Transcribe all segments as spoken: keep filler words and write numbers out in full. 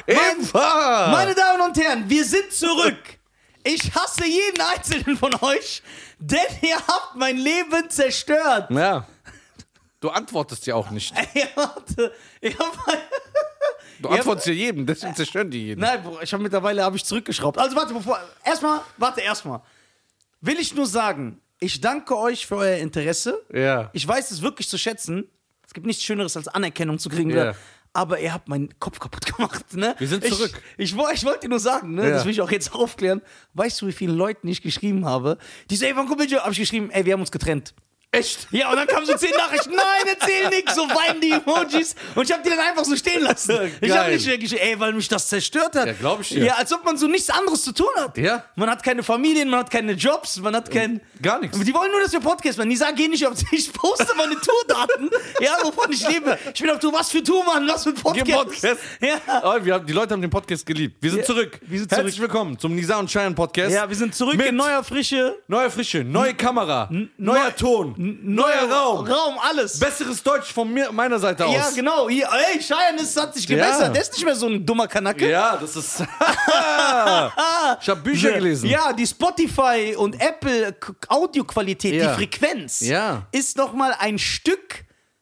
Eva! Meine Damen und Herren, wir sind zurück. Ich hasse jeden einzelnen von euch, denn ihr habt mein Leben zerstört. Ja. Du antwortest ja auch nicht. Ey, warte. Ich hab Du antwortest ja jedem, deswegen zerstören die jeden. Nein, Bro, ich habe mittlerweile habe ich zurückgeschraubt. Also warte, bevor erstmal, warte erstmal. Will ich nur sagen, ich danke euch für euer Interesse. Ja. Ich weiß es wirklich zu schätzen. Es gibt nichts Schöneres als Anerkennung zu kriegen. Ja. Aber ihr habt meinen Kopf kaputt gemacht, ne? Wir sind zurück. Ich, ich, ich wollte dir nur sagen, ne? Ja. Das will ich auch jetzt aufklären. Weißt du, wie vielen Leuten ich geschrieben habe? Die so, ey, wann kommt ihr? Hab ich geschrieben, ey, wir haben uns getrennt. Echt? Ja, und dann kamen so zehn Nachrichten, nein, erzähl nix, so weinen die Emojis. Und ich hab die dann einfach so stehen lassen. Ich hab Geil. nicht mehr geschrieben, ey, weil mich das zerstört hat. Ja, glaub ich dir. Ja, als ob man so nichts anderes zu tun hat. Ja. Man hat keine Familien, man hat keine Jobs, man hat kein... Gar nichts. Die wollen nur, dass wir Podcast machen. Die sagen, geh nicht auf... Ich poste meine Tourdaten, ja, wovon ich lebe. Ich bin auf Tour, was für Tour, Mann, was für Podcast. Geh Podcast. Ja. Oh, wir haben, die Leute haben den Podcast geliebt. Wir sind Ja, zurück. wir sind Herzlich zurück. willkommen zum Nisa und Cheyenne Podcast. Ja, wir sind zurück Mit in neuer Frische. Neue Frische, neue Kamera, neuer Ton, neuer Raum. Raum, alles. Besseres Deutsch von mir, meiner Seite aus. Ja, genau. Hier, ey, Cheyenne ist, hat sich gebessert. Ja. Der ist nicht mehr so ein dummer Kanacke. Ja, das ist... Ich habe Bücher gelesen. Ja, die Spotify und Apple K- Audioqualität, Ja. die Frequenz, Ja. ist noch mal ein Stück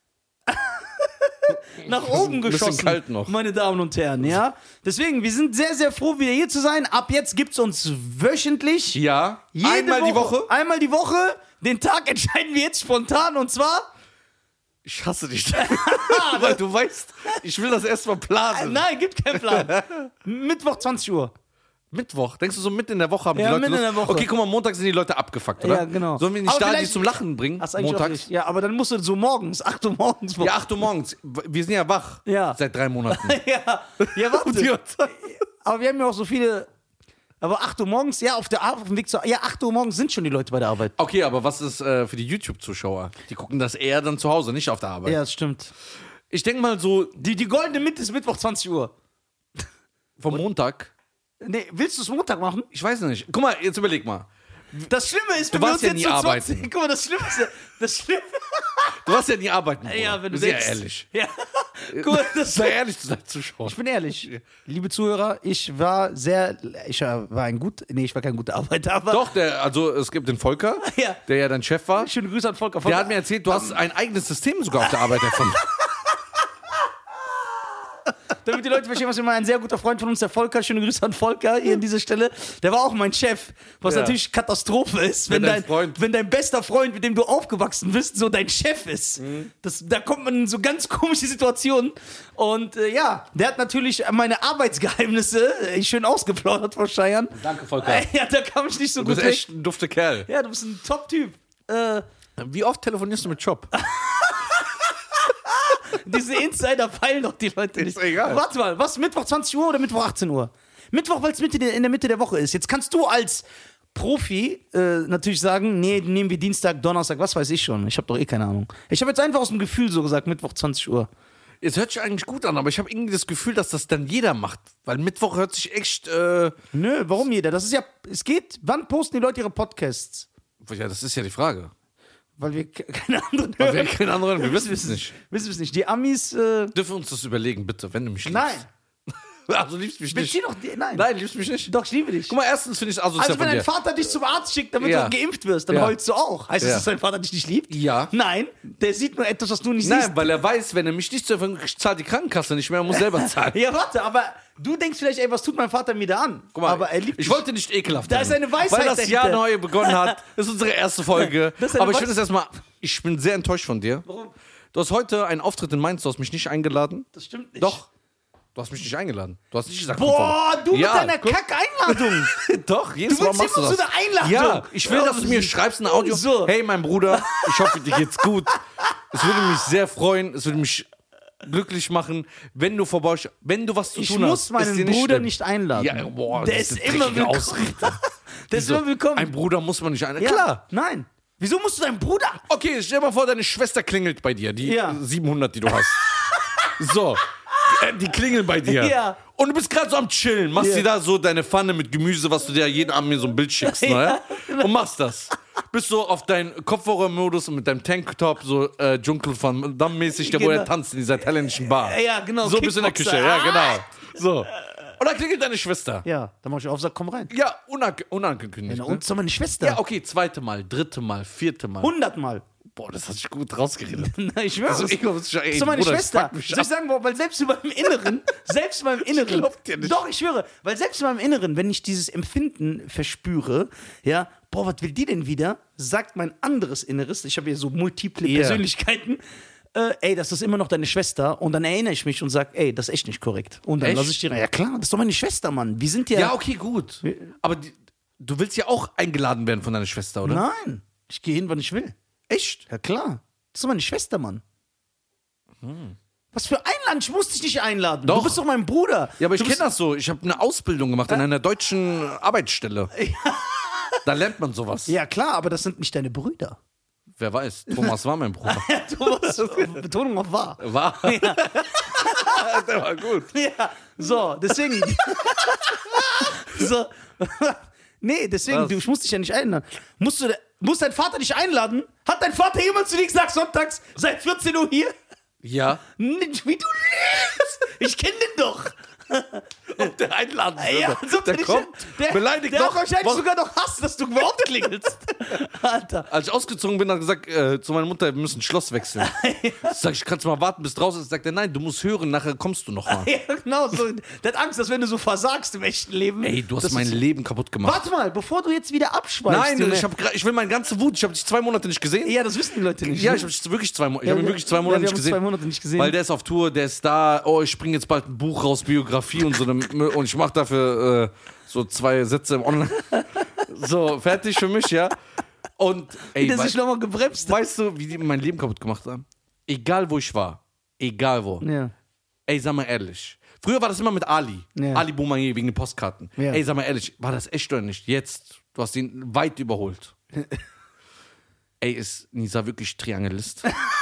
nach oben bisschen geschossen. kalt noch. Meine Damen und Herren, ja. Deswegen, wir sind sehr, sehr froh, wieder hier zu sein. Ab jetzt gibt's uns wöchentlich. Ja, Jede einmal die Woche. Einmal die Woche. Den Tag entscheiden wir jetzt spontan und zwar. Ich hasse dich. Weil du weißt, ich will das erstmal planen. Nein, gibt keinen Plan. Mittwoch zwanzig Uhr. Mittwoch. Denkst du, so mitten in der Woche haben Ja, die Leute mitten in Lust? der Woche. Okay, guck mal, Montag sind die Leute abgefuckt, oder? Ja, genau. Sollen wir nicht Aber da die vielleicht- zum Lachen bringen? Hast eigentlich auch Montags? nicht. Ja, aber dann musst du so morgens, acht Uhr morgens. Ja, acht Uhr morgens. Wir sind ja wach. Ja. Seit drei Monaten. ja, ja, warte. Aber wir haben ja auch so viele. Aber acht Uhr morgens, ja, auf, der, Ar- auf dem Weg zur. Ja, acht Uhr morgens sind schon die Leute bei der Arbeit. Okay, aber was ist äh, für die YouTube-Zuschauer? Die gucken das eher dann zu Hause, nicht auf der Arbeit. Ja, das stimmt. Ich denke mal so Die, die goldene Mitte ist Mittwoch zwanzig Uhr. vom Montag. Nee, willst du es Montag machen? Ich weiß nicht. Guck mal, jetzt überleg mal. Das Schlimme ist, Du wenn wir warst uns ja jetzt nie so arbeiten. zwanzig Guck mal, das Schlimme ist, ja- das Schlimme. Du warst ja nie arbeiten. Bruder. Ja, wenn du Sehr denkst. ehrlich. Ja. Guck mal, das Sei ehrlich zu deinen Zuschauern. Ich bin ehrlich, liebe Zuhörer, ich war sehr, ich war ein gut, nee, ich war kein guter Arbeiter, aber Doch, der, also es gibt den Volker, Ja. der ja dein Chef war. schöne Grüße an Volker. Der Volker. hat mir erzählt, du hast ein eigenes System sogar auf der Arbeit erfunden. Damit die Leute verstehen, was wir meinen, ein sehr guter Freund von uns, der Volker, schöne Grüße an Volker hier an dieser Stelle, der war auch mein Chef, was Ja. natürlich Katastrophe ist, wenn dein dein, Freund. wenn dein bester Freund, mit dem du aufgewachsen bist, so dein Chef ist. Das, da kommt man in so ganz komische Situationen und äh, ja, der hat natürlich meine Arbeitsgeheimnisse äh, schön ausgeplaudert vor Scheiern. Danke, Volker. Ja, da kam ich nicht so Du gut bist weg. echt ein dufter Kerl. Ja, du bist ein Top-Typ. Äh, Wie oft telefonierst du mit Job? Diese Insider feilen doch die Leute nicht. Ist egal. Warte mal, was? Mittwoch zwanzig Uhr oder Mittwoch achtzehn Uhr? Mittwoch, weil es Mitte der- in der Mitte der Woche ist. Jetzt kannst du als Profi äh, natürlich sagen, nee, nehmen wir Dienstag, Donnerstag, was weiß ich schon. Ich habe doch eh keine Ahnung. Ich habe jetzt einfach aus dem Gefühl so gesagt, Mittwoch zwanzig Uhr. Es hört sich eigentlich gut an, aber ich habe irgendwie das Gefühl, dass das dann jeder macht. Weil Mittwoch hört sich echt. Äh, Nö, warum jeder? Das ist ja, es geht, wann posten die Leute ihre Podcasts? ja, das ist ja die Frage. Weil wir ke- keine anderen Weil wir hören. keine anderen, wir wissen es nicht. Wissen wir es nicht. Die Amis, äh, Dürfen wir uns das überlegen, bitte, wenn du mich liebst. nein. Also liebst du mich nicht. Bezieh doch die, nein. Nein, liebst du mich nicht. Doch, ich liebe dich. Guck mal, erstens finde ich es asozial Also wenn von dein dir. Vater dich zum Arzt schickt, damit Ja. du geimpft wirst, dann Ja. heulst du auch. Heißt das, Ja. dass dein Vater dich nicht liebt? Ja. Nein, der sieht nur etwas, was du nicht Nein, siehst. weil er weiß, wenn er mich nicht zur Verfügung zahlt die Krankenkasse nicht mehr, er muss selber zahlen. Ja, warte, aber du denkst vielleicht, ey, was tut mein Vater mir da an? Guck mal, aber er liebt ich dich. wollte nicht ekelhaft Da werden, ist eine Weisheit weil das Jahr dahinter. neu begonnen hat. Das ist unsere erste Folge. Das ist eine Aber ich Weis- finde es erstmal, ich bin sehr enttäuscht von dir. Warum? Du hast heute einen Auftritt in Mainz, du hast mich nicht eingeladen. Das stimmt nicht. Doch. Du hast mich nicht eingeladen. Du hast nicht gesagt, komm vorbei. Boah, du Ja, mit deiner guck. Kack-Einladung. Doch, jedes Du Mal willst machst du immer das. so eine Einladung. Ja, ich will, dass du mir schreibst ein Audio. So. Hey, mein Bruder, ich hoffe, dir geht's gut. Es würde mich sehr freuen, es würde mich glücklich machen, wenn du vorbei, wenn du was zu Ich tun muss hast. meinen ist dir nicht Bruder schlimm. nicht einladen. Ja, boah, Der das ist eine immer dreckige willkommen. Ausrede. Der ist Wieso? immer willkommen. Ein Bruder muss man nicht einladen. Ja. Klar. Nein. Wieso musst du deinen Bruder? Okay, stell dir mal vor, deine Schwester klingelt bei dir, die Ja. siebenhundert, die du hast. So, äh, die klingeln bei dir. Ja. Und du bist gerade so am Chillen, machst Ja. dir da so deine Pfanne mit Gemüse, was du dir jeden Abend mir so ein Bild schickst, ne? Und machst das. Bist so auf deinen Kopfhörermodus und mit deinem Tanktop, so äh, Junkel van Damme mäßig, der wo Genau. er tanzt in dieser thailändischen Bar. Ja, genau, So bist du in der Küche, Kickboxer. ja, genau. So. Und dann klingelt deine Schwester. Ja, dann mach ich auf, sag, komm rein. Ja, unang unangekündigt. Ja, ne? und so meine Schwester. Ja, okay, zweite Mal, dritte Mal, vierte Mal. Hundertmal. Boah, das hat sich gut rausgeredet. Nein, ich schwöre. Also, das ich glaub, das ist schon- ey, ist so meine Bruder, das Schwester. fuckt mich Soll ich ab. sagen, boah, weil selbst in meinem Inneren, selbst in meinem Inneren, glaub dir nicht. doch, ich schwöre, weil selbst in meinem Inneren, wenn ich dieses Empfinden verspüre, ja, boah, was will die denn wieder, sagt mein anderes Inneres, ich habe ja so multiple Ja. Persönlichkeiten, äh, ey, das ist immer noch deine Schwester, und dann erinnere ich mich und sag, ey, das ist echt nicht korrekt. Und dann Echt? lasse ich die rein. Ja klar, das ist doch meine Schwester, Mann. Wir sind ja... Ja, okay, gut. Aber die, du willst ja auch eingeladen werden von deiner Schwester, oder? Nein, ich gehe hin, wann ich will. Echt? Ja klar. Das ist doch meine Schwester, Mann. Was für Einladen? Ich muss dich nicht einladen. Doch. Du bist doch mein Bruder. Ja, aber ich Du kenne bist- das so. Ich habe eine Ausbildung gemacht an einer deutschen Arbeitsstelle. Da lernt man sowas. Ja, klar, aber das sind nicht deine Brüder. Wer weiß, Thomas war mein Bruder. Ja, Thomas, Betonung auf wahr. War. Der war gut. Ja, so, deswegen. so. Nee, deswegen, Was? du, ich muss dich ja nicht einladen. Musst du, muss dein Vater dich einladen? Hat dein Vater jemand zu dir gesagt, sonntags, seit vierzehn Uhr hier? Ja. Nicht, wie du lebst. Ich kenne den doch. Ob der einladen würde. Ja, als ob der dich- kommt, der, beleidigt der noch. hat wahrscheinlich Was- sogar noch Hass, dass du überhaupt klingelst. Alter. Als ich ausgezogen bin, hat er gesagt äh, zu meiner Mutter, wir müssen Schloss wechseln. Sag ich, kannst du mal warten, bis draußen ist? Sagt er, nein, du musst hören, nachher kommst du noch mal. Ja, genau. So. Der hat Angst, dass wenn du so versagst im echten Leben. Ey, du hast das mein ist- Leben kaputt gemacht. Warte mal, bevor du jetzt wieder abschweifst. Nein, Junge. ich, hab, gra- ich will meine ganze Wut. Ich habe dich zwei Monate nicht gesehen. Ja, das wissen die Leute nicht. Ja, ne? ich habe dich wirklich zwei, Mo ich Ja, hab ihn wir- wirklich zwei ja, Monate wir nicht haben gesehen. zwei Monate nicht gesehen. Weil der ist auf Tour, der ist da. Oh, ich bringe jetzt bald ein Buch raus, Biografie und so. Eine, und ich mache dafür äh, so zwei Sätze im Online. So, fertig für mich, ja. Und ey, der wei sich nochmal gebremst hat. weißt du, wie die mein Leben kaputt gemacht haben? Egal, wo ich war. Egal wo. Ja. Ey, sag mal ehrlich. Früher war das immer mit Ali. Ja. Ali Boumaier wegen den Postkarten. Ja. Ey, sag mal ehrlich, war das echt oder nicht? Jetzt, du hast ihn weit überholt. Ey, ist Nisa wirklich Triangelist?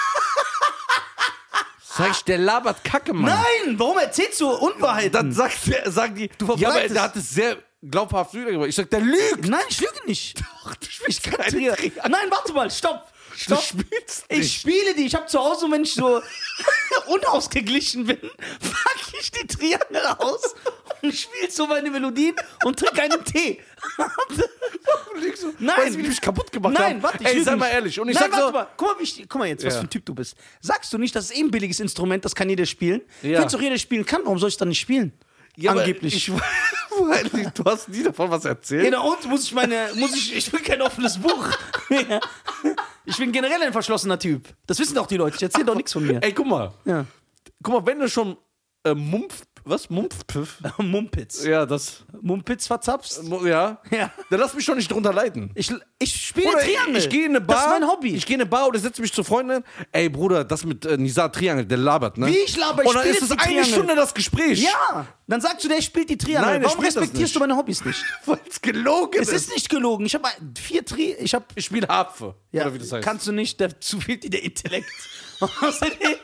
Sag ich, der labert Kacke, Mann. Nein, warum erzählst du Unwahrheiten? Dann sagt der, sagen die, Du ja, aber verbreitest- der hat es sehr glaubhaft rübergebracht. Ich sag, der lügt. Nein, ich lüge nicht. Doch, du spielst Trier- keine Triangel. Nein, warte mal, stopp. Du Stopp. spielst Ich nicht. spiele die. Ich habe zu Hause, wenn ich so unausgeglichen bin, pack ich die Triangel aus und spiele so meine Melodien und trinke einen Tee. Du lügst so. Nein. Weißt du, wie die mich kaputt gemacht Nein, haben? warte, ich Ey, lüge sei nicht. mal ehrlich. Und ich Nein, sag warte so, mal. Guck mal, wie ich, guck mal jetzt, was Ja. für ein Typ du bist. Sagst du nicht, das ist eh ein billiges Instrument, das kann jeder spielen? Ja. Wenn es doch jeder spielen kann, warum soll ich es dann nicht spielen? ja, aber Angeblich. Ich, weil du hast nie davon was erzählt. Ja, na und muss ich meine, muss ich, ich bin kein offenes Buch. Ja. Ich bin generell ein verschlossener Typ. Das wissen doch die Leute. Ich erzähle doch nichts von mir. Ey, guck mal. Ja. Guck mal, wenn du schon äh, Mumpf, was? Mumpfpiff? Mumpitz. Ja, das, Mumpitz verzapfst? mu- ja. Ja. Dann lass mich doch nicht drunter leiden. Ich, ich spiele Bruder, Triangel. ich, ich gehe in eine Bar. Das ist mein Hobby. Ich gehe in eine Bar oder setze mich zu Freunden. Ey, Bruder, das mit äh, Nisa Triangel, der labert, ne? Wie ich laber? Ich Und dann spiele ist es die eine Triangel. Stunde das Gespräch. Ja, dann sagst du, der spielt die Triangel. Nein, der Warum spielt das respektierst nicht. du meine Hobbys nicht? Weil es gelogen Es ist nicht gelogen. Ich habe vier Tri... Ich habe... Ich spiele Harfe. Ja, Oder wie das heißt. kannst du nicht, dazu fehlt dir der Intellekt. Außerdem...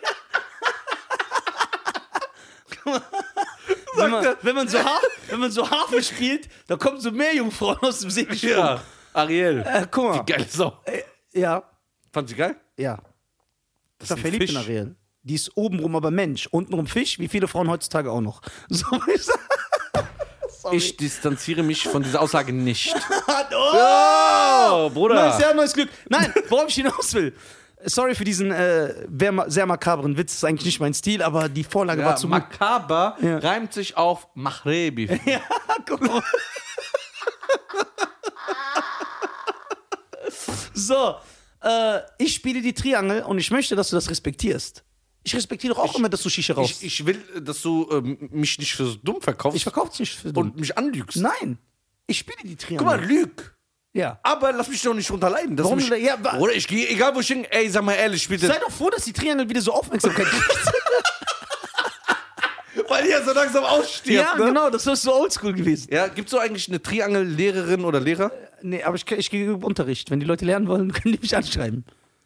wenn, man, wenn, man so Harfe, wenn man so Harfe spielt, da kommen so mehr Jungfrauen aus dem See gesprungen. Ja, Ariel. Äh, guck mal. Geile Sau. Äh, ja, Fand sie geil? ja. Das Ich war verliebt in Ariel. Die ist obenrum aber Mensch, untenrum Fisch, wie viele Frauen heutzutage auch noch. So will ich sagen. Sorry. Ich distanziere mich von dieser Aussage nicht. oh! Oh, Bruder. Neues Jahr, neues Glück. Nein, worauf ich hinaus will. Sorry für diesen äh, sehr, sehr makabren Witz, ist eigentlich nicht mein Stil, aber die Vorlage war Ja, zu gut. makaber Ja. reimt sich auf Machrebi. Ja, guck mal. So, äh, ich spiele die Triangel und ich möchte, dass du das respektierst. Ich respektiere doch auch immer, dass du Shisha rauchst. Ich, ich will, dass du ähm, mich nicht für so dumm verkaufst Ich verkaufe es nicht für dumm. und mich anlügst. Nein, ich spiele die Guck Triangel. mal, lüg. Ja. Aber lass mich doch nicht runterleiden. Dass Warum mich, denn? Ja, wa- oder ich gehe, egal wo ich hin, ey, sag mal ehrlich, spielt Sei doch froh, dass die Triangel wieder so Aufmerksamkeit kriegt. weil die ja so langsam ausstirbt. Ja, ne? genau, das ist so oldschool gewesen. Ja, gibt's so eigentlich eine Triangel-Lehrerin oder Lehrer? Nee, aber ich, ich gebe Unterricht. Wenn die Leute lernen wollen, können die mich anschreiben.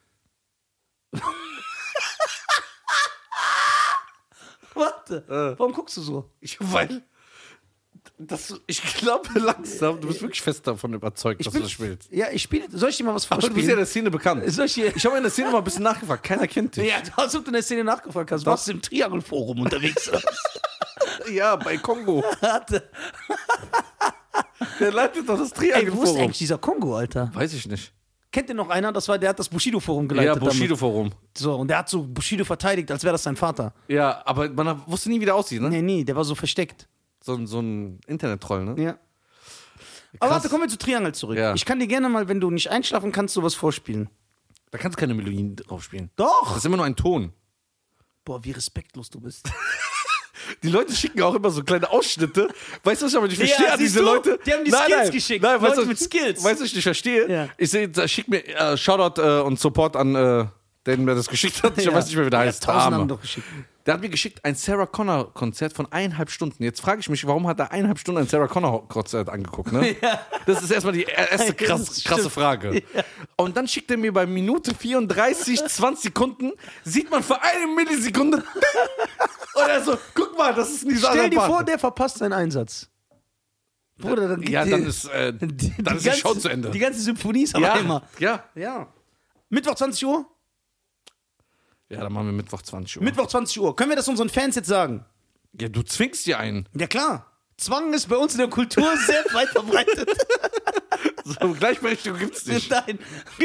Warte, warum guckst du so? Ich, weil, das, ich glaube langsam, du bist wirklich fest davon überzeugt, dass du das spielst. Ja, ich spiele. Soll ich dir mal was Aber du bist ja in vorspielen? der Szene bekannt. Soll ich dir, Ich habe in der Szene mal ein bisschen nachgefragt, keiner kennt dich. ja, als ob du in der Szene nachgefragt hast. Warst du im Triangelforum unterwegs? Ja, bei Kongo. Hatte. Der leitet doch das Ey, wo ist Triangelforum. eigentlich dieser Kongo, Alter? Weiß ich nicht. Kennt ihr noch einer? Das war, der hat das Bushido-Forum geleitet. Ja, Bushido-Forum. Damit. So, und der hat so Bushido verteidigt, als wäre das sein Vater. Ja, aber man wusste nie, wie der aussieht, ne? Nee, nee, der war so versteckt. So, ein- so ein Internet-Troll, ne? Ja. Aber warte, kommen wir zu Triangle zurück. Ja. Ich kann dir gerne mal, wenn du nicht einschlafen kannst, sowas vorspielen. Da kannst du keine Melodien drauf spielen. Doch! Das ist immer nur ein Ton. Boah, wie respektlos du bist. Die Leute schicken auch immer so kleine Ausschnitte. Weißt du, was ich aber nicht Ja, verstehe an siehst diese du? Leute? Die haben die nein, Skills nein, geschickt. Nein, Leute weißt du, mit Skills. Weißt du, was ich nicht verstehe? Ja. Ich sehe, da schickt mir äh, Shoutout äh, und Support an äh, den mir das geschickt hat. Ich Ja. weiß nicht mehr, wie der Ja, heißt. Der tausend Arme. haben doch geschickt. Der hat mir geschickt ein Sarah Connor Konzert von eineinhalb Stunden. Jetzt frage ich mich, warum hat er eineinhalb Stunden ein Sarah Connor Konzert angeguckt? Ne? Ja. Das ist erstmal die erste Das krass, stimmt. krasse Frage. Ja. Und dann schickt er mir bei Minute vierunddreißig, zwanzig Sekunden, sieht man für eine Millisekunde. Und er so, guck mal, das ist Nisa Stell dir Asapan. vor, der verpasst seinen Einsatz. Bruder, dann Ja, die- dann ist, äh, die, dann ist die ganze, Show zu Ende. Die ganze Symphonie ist aber ja, immer. ja. Ja. Mittwoch zwanzig Uhr? Ja, dann machen wir Mittwoch zwanzig Uhr. Mittwoch zwanzig Uhr. Können wir das unseren Fans jetzt sagen? Ja, du zwingst dir einen. Ja, klar. Zwang ist bei uns in der Kultur sehr weit verbreitet. So, Gleichberechtigung gibt's nicht. Nein.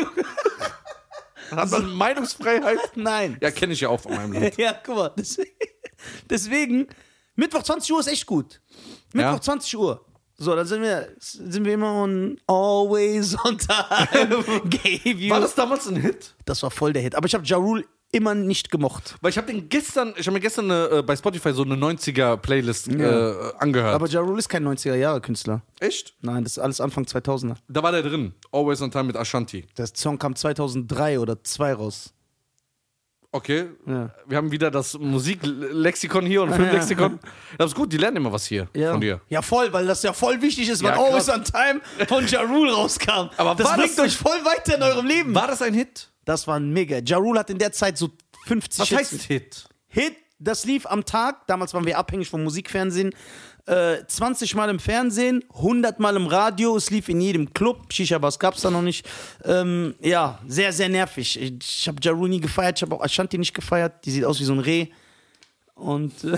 Hat man Meinungsfreiheit? Nein. Ja, kenne ich ja auch von meinem Land. Ja, guck mal. Deswegen, deswegen, Mittwoch zwanzig Uhr ist echt gut. Mittwoch Ja. zwanzig Uhr. So, dann sind wir, sind wir immer on Always on Time. Gave you. War das damals ein Hit? Das war voll der Hit. Aber ich habe Ja Rule immer nicht gemocht. Weil ich habe den gestern, ich habe mir gestern eine, äh, bei Spotify so eine neunziger-Playlist Ja. äh, angehört. Aber Ja Rule ist kein neunziger-Jahre-Künstler. Echt? Nein, das ist alles Anfang zweitausender. Da war der drin. Always on Time mit Ashanti. Der Song kam zweitausenddrei oder zweitausendzwei raus. Okay. Ja. Wir haben wieder das Musiklexikon hier und Filmlexikon. Das ist gut, die lernen immer was hier Ja. von dir. Ja, voll, weil das ja voll wichtig ist, weil Ja, Always krass. on Time von Ja Rule rauskam. Aber das war bringt das- euch voll weiter in eurem Leben. War das ein Hit? Das war ein mega. Ja Rule hat in der Zeit so fünfzig Was Hits. heißt Hit? Hit, das lief am Tag, damals waren wir abhängig vom Musikfernsehen, äh, zwanzig Mal im Fernsehen, hundert Mal im Radio, es lief in jedem Club, Shisha-Bars gab's da noch nicht. Ähm, ja, sehr, sehr nervig. Ich, ich habe Ja Rule nie gefeiert, ich habe auch Ashanti nicht gefeiert, die sieht aus wie so ein Reh. Und äh,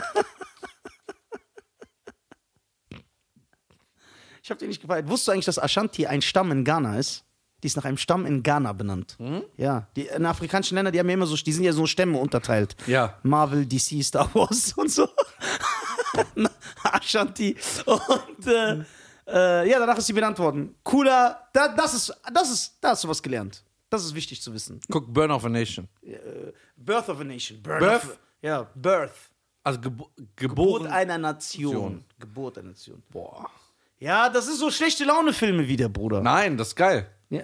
ich habe die nicht gefeiert. Wusstest du eigentlich, dass Ashanti ein Stamm in Ghana ist? Die ist nach einem Stamm in Ghana benannt. Hm? Ja, die in afrikanischen Ländern, die haben ja immer so, die sind ja so Stämme unterteilt. Ja. Marvel, D C, Star Wars und so. Ashanti. Und äh, äh, ja, danach ist sie benannt worden. Cooler, da, das ist, das ist, da hast du was gelernt. Das ist wichtig zu wissen. Guck, Burn of a Nation. Birth of a Nation. Birth. Birth? Of, ja, Birth. Also gebo Geburt geboren. einer Nation. Nation. Geburt einer Nation. Boah. Ja, das ist so schlechte Laune-Filme wieder, Bruder. Nein, das ist geil. Ja.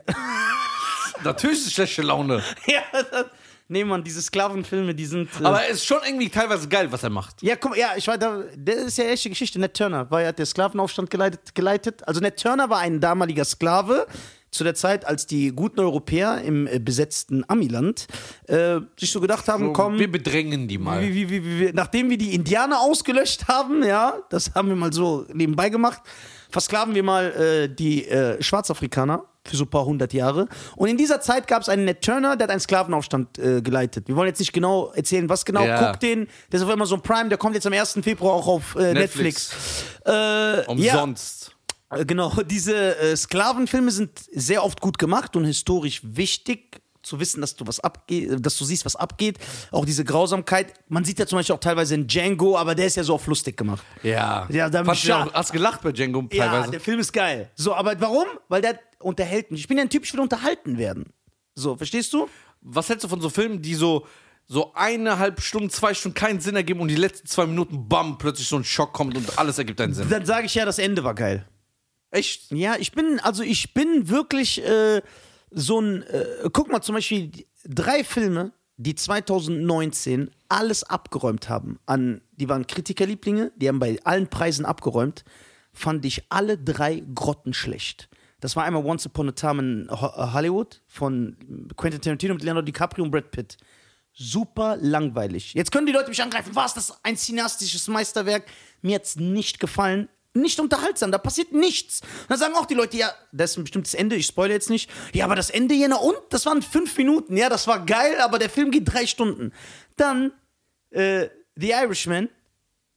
Natürlich ist es schlechte Laune. Ja, das, nee, Mann, diese Sklavenfilme, die sind. Äh, Aber es ist schon irgendwie teilweise geil, was er macht. ja, guck mal, ja, ich war da, das ist ja echte Geschichte. Ned Turner war ja der Sklavenaufstand geleitet, geleitet. Also Ned Turner war ein damaliger Sklave zu der Zeit, als die guten Europäer im äh, besetzten Amiland äh, sich so gedacht haben, So, komm, wir bedrängen die mal. wie, wie, wie, wie, wie, nachdem wir die Indianer ausgelöscht haben, ja, das haben wir mal so nebenbei gemacht, versklaven wir mal äh, die äh, Schwarzafrikaner für so ein paar hundert Jahre. Und in dieser Zeit gab es einen Ned Turner, der hat einen Sklavenaufstand äh, geleitet. Wir wollen jetzt nicht genau erzählen, was genau. Ja. Guckt den, der ist auf einmal so ein Prime, der kommt jetzt am ersten Februar auch auf äh, Netflix. Netflix. Äh, ja, Umsonst. äh, genau, diese äh, Sklavenfilme sind sehr oft gut gemacht und historisch wichtig zu wissen, dass du was abgeht, dass du siehst, was abgeht. Auch diese Grausamkeit. Man sieht ja zum Beispiel auch teilweise in Django, aber der ist ja so auf lustig gemacht. Ja. Ja, da Fandst bin du ich- auch, hast gelacht bei Django Ja, teilweise? der Film ist geil. So, aber warum? Weil der unterhält mich. Ich bin ja ein Typ, ich will unterhalten werden. So, verstehst du? Was hältst du von so Filmen, die so, so eineinhalb Stunden, zwei Stunden keinen Sinn ergeben und die letzten zwei Minuten, bam, plötzlich so ein Schock kommt und alles ergibt einen Sinn? Dann sage ich ja, das Ende war geil. Echt? Ja, ich bin, also ich bin wirklich äh, so ein, äh, guck mal zum Beispiel, die- drei Filme, die zweitausendneunzehn alles abgeräumt haben. An, die waren Kritikerlieblinge, die haben bei allen Preisen abgeräumt, fand ich alle drei grottenschlecht. Das war einmal Once Upon a Time in Ho- Hollywood von Quentin Tarantino mit Leonardo DiCaprio und Brad Pitt. Super langweilig. Jetzt können die Leute mich angreifen. War es das ein cineastisches Meisterwerk? Mir hat's nicht gefallen. Nicht unterhaltsam, da passiert nichts. Dann sagen auch die Leute, ja, das ist ein bestimmtes Ende, ich spoilere jetzt nicht. Ja, aber das Ende hier, na und? Das waren fünf Minuten. Ja, das war geil, aber der Film geht drei Stunden. Dann äh, The Irishman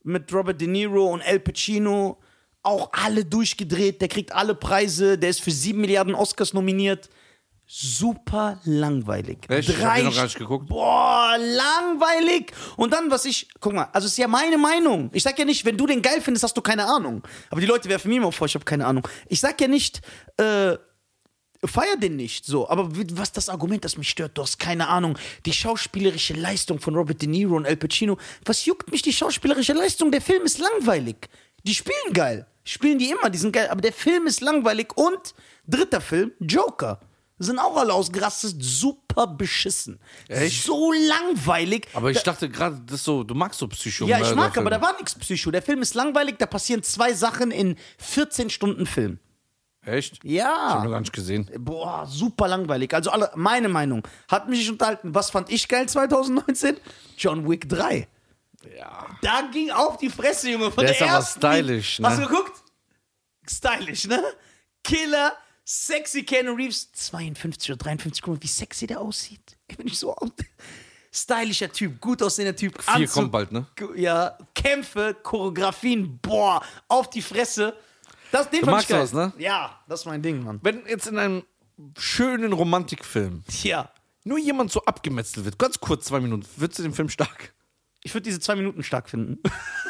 mit Robert De Niro und Al Pacino. Auch alle durchgedreht. Der kriegt alle Preise. Der ist für sieben Milliarden Oscars nominiert. Super langweilig. Echt? Ich hab den noch gar nicht geguckt. Boah, langweilig. Und dann, was ich, guck mal, also es ist ja meine Meinung. Ich sag ja nicht, wenn du den geil findest, hast du keine Ahnung. Aber die Leute werfen mir immer vor, ich habe keine Ahnung. Ich sag ja nicht, äh, feier den nicht, so. Aber was das Argument, das mich stört, du hast keine Ahnung. Die schauspielerische Leistung von Robert De Niro und Al Pacino. Was juckt mich die schauspielerische Leistung? Der Film ist langweilig. Die spielen geil. Spielen die immer, die sind geil. Aber der Film ist langweilig. Und dritter Film, Joker. Sind auch alle ausgerastet, super beschissen. Echt? So langweilig. Aber ich dachte gerade, das so, du magst so Psycho. Ja, ich mag, aber da war nichts Psycho. Der Film ist langweilig, da passieren zwei Sachen in vierzehn Stunden Film. Echt? Ja. Ich hab noch gar nicht gesehen. Boah, super langweilig. Also alle, meine Meinung. Hat mich nicht unterhalten. Was fand ich geil zwanzig neunzehn? John Wick drei. Ja. Da ging auf die Fresse, Junge. Von Der der ist aber ersten, stylisch, ne? Hast du geguckt? Stylisch, ne? Killer, sexy Keanu Reeves. zweiundfünfzig oder dreiundfünfzig, guck mal, wie sexy der aussieht. Ich bin nicht so aus. Stylischer Typ, gut aussehender Typ. Vier Anzug, kommt bald, ne? Ja, Kämpfe, Choreografien, boah, auf die Fresse. Das, den Du fand magst ich geil. das, ne? Ja, das ist mein Ding, Mann. Wenn jetzt in einem schönen Romantikfilm Ja. nur jemand so abgemetzelt wird, ganz kurz, zwei Minuten, würdest du den Film stark? Ich würde diese zwei Minuten stark finden.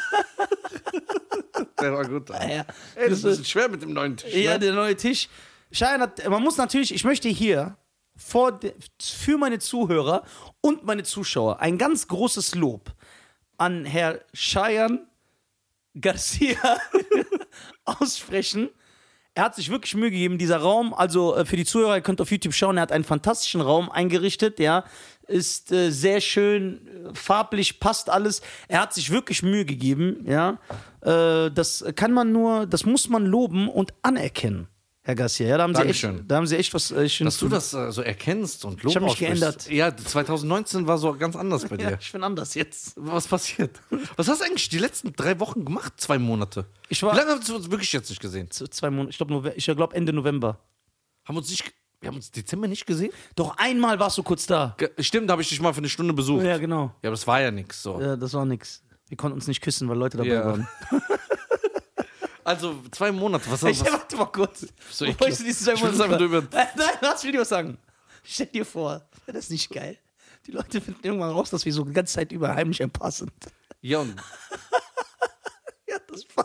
Der war gut. Ja, ja. Ey, das ist ein bisschen schwer mit dem neuen Tisch. Ja, Ne? der neue Tisch. Schein hat, man muss natürlich, ich möchte hier vor de, für meine Zuhörer und meine Zuschauer ein ganz großes Lob an Herr Cheyenne Garcia aussprechen. Er hat sich wirklich Mühe gegeben, dieser Raum, also äh, für die Zuhörer, ihr könnt auf YouTube schauen, er hat einen fantastischen Raum eingerichtet, ja, ist äh, sehr schön, äh, farblich, passt alles. Er hat sich wirklich Mühe gegeben, ja. Äh, das kann man nur, das muss man loben und anerkennen, Herr Garcia. Ja, da haben Sie echt, Dankeschön. da haben Sie echt was äh, schön Dass du das äh, so erkennst und Lob Ich hab mich aussprichst. geändert. Ja, zwanzig neunzehn war so ganz anders bei dir. Ja, ich bin anders jetzt. Was passiert? Was hast du eigentlich die letzten drei Wochen gemacht? Zwei Monate. Ich war Wie lange hast du uns wirklich jetzt nicht gesehen? z- zwei Monate, ich glaube ich glaub Ende November. Haben wir uns nicht, wir haben uns Dezember nicht gesehen? Doch einmal warst du kurz da. Ge- Stimmt, da habe ich dich mal für eine Stunde besucht. Ja, genau. Ja, aber das war ja nichts so. Ja, das war nix. Wir konnten uns nicht küssen, weil Leute dabei Ja. waren. Also zwei Monate. Was, Ich, was, warte mal kurz. So Bevor eklig. ich, diese zwei Ich will Monate das einfach nur über- Nein, lass mich dir was sagen. Stell dir vor, wäre das nicht geil? Die Leute finden irgendwann raus, dass wir so die ganze Zeit über heimlich ein Paar sind. ja, und Ja, das war.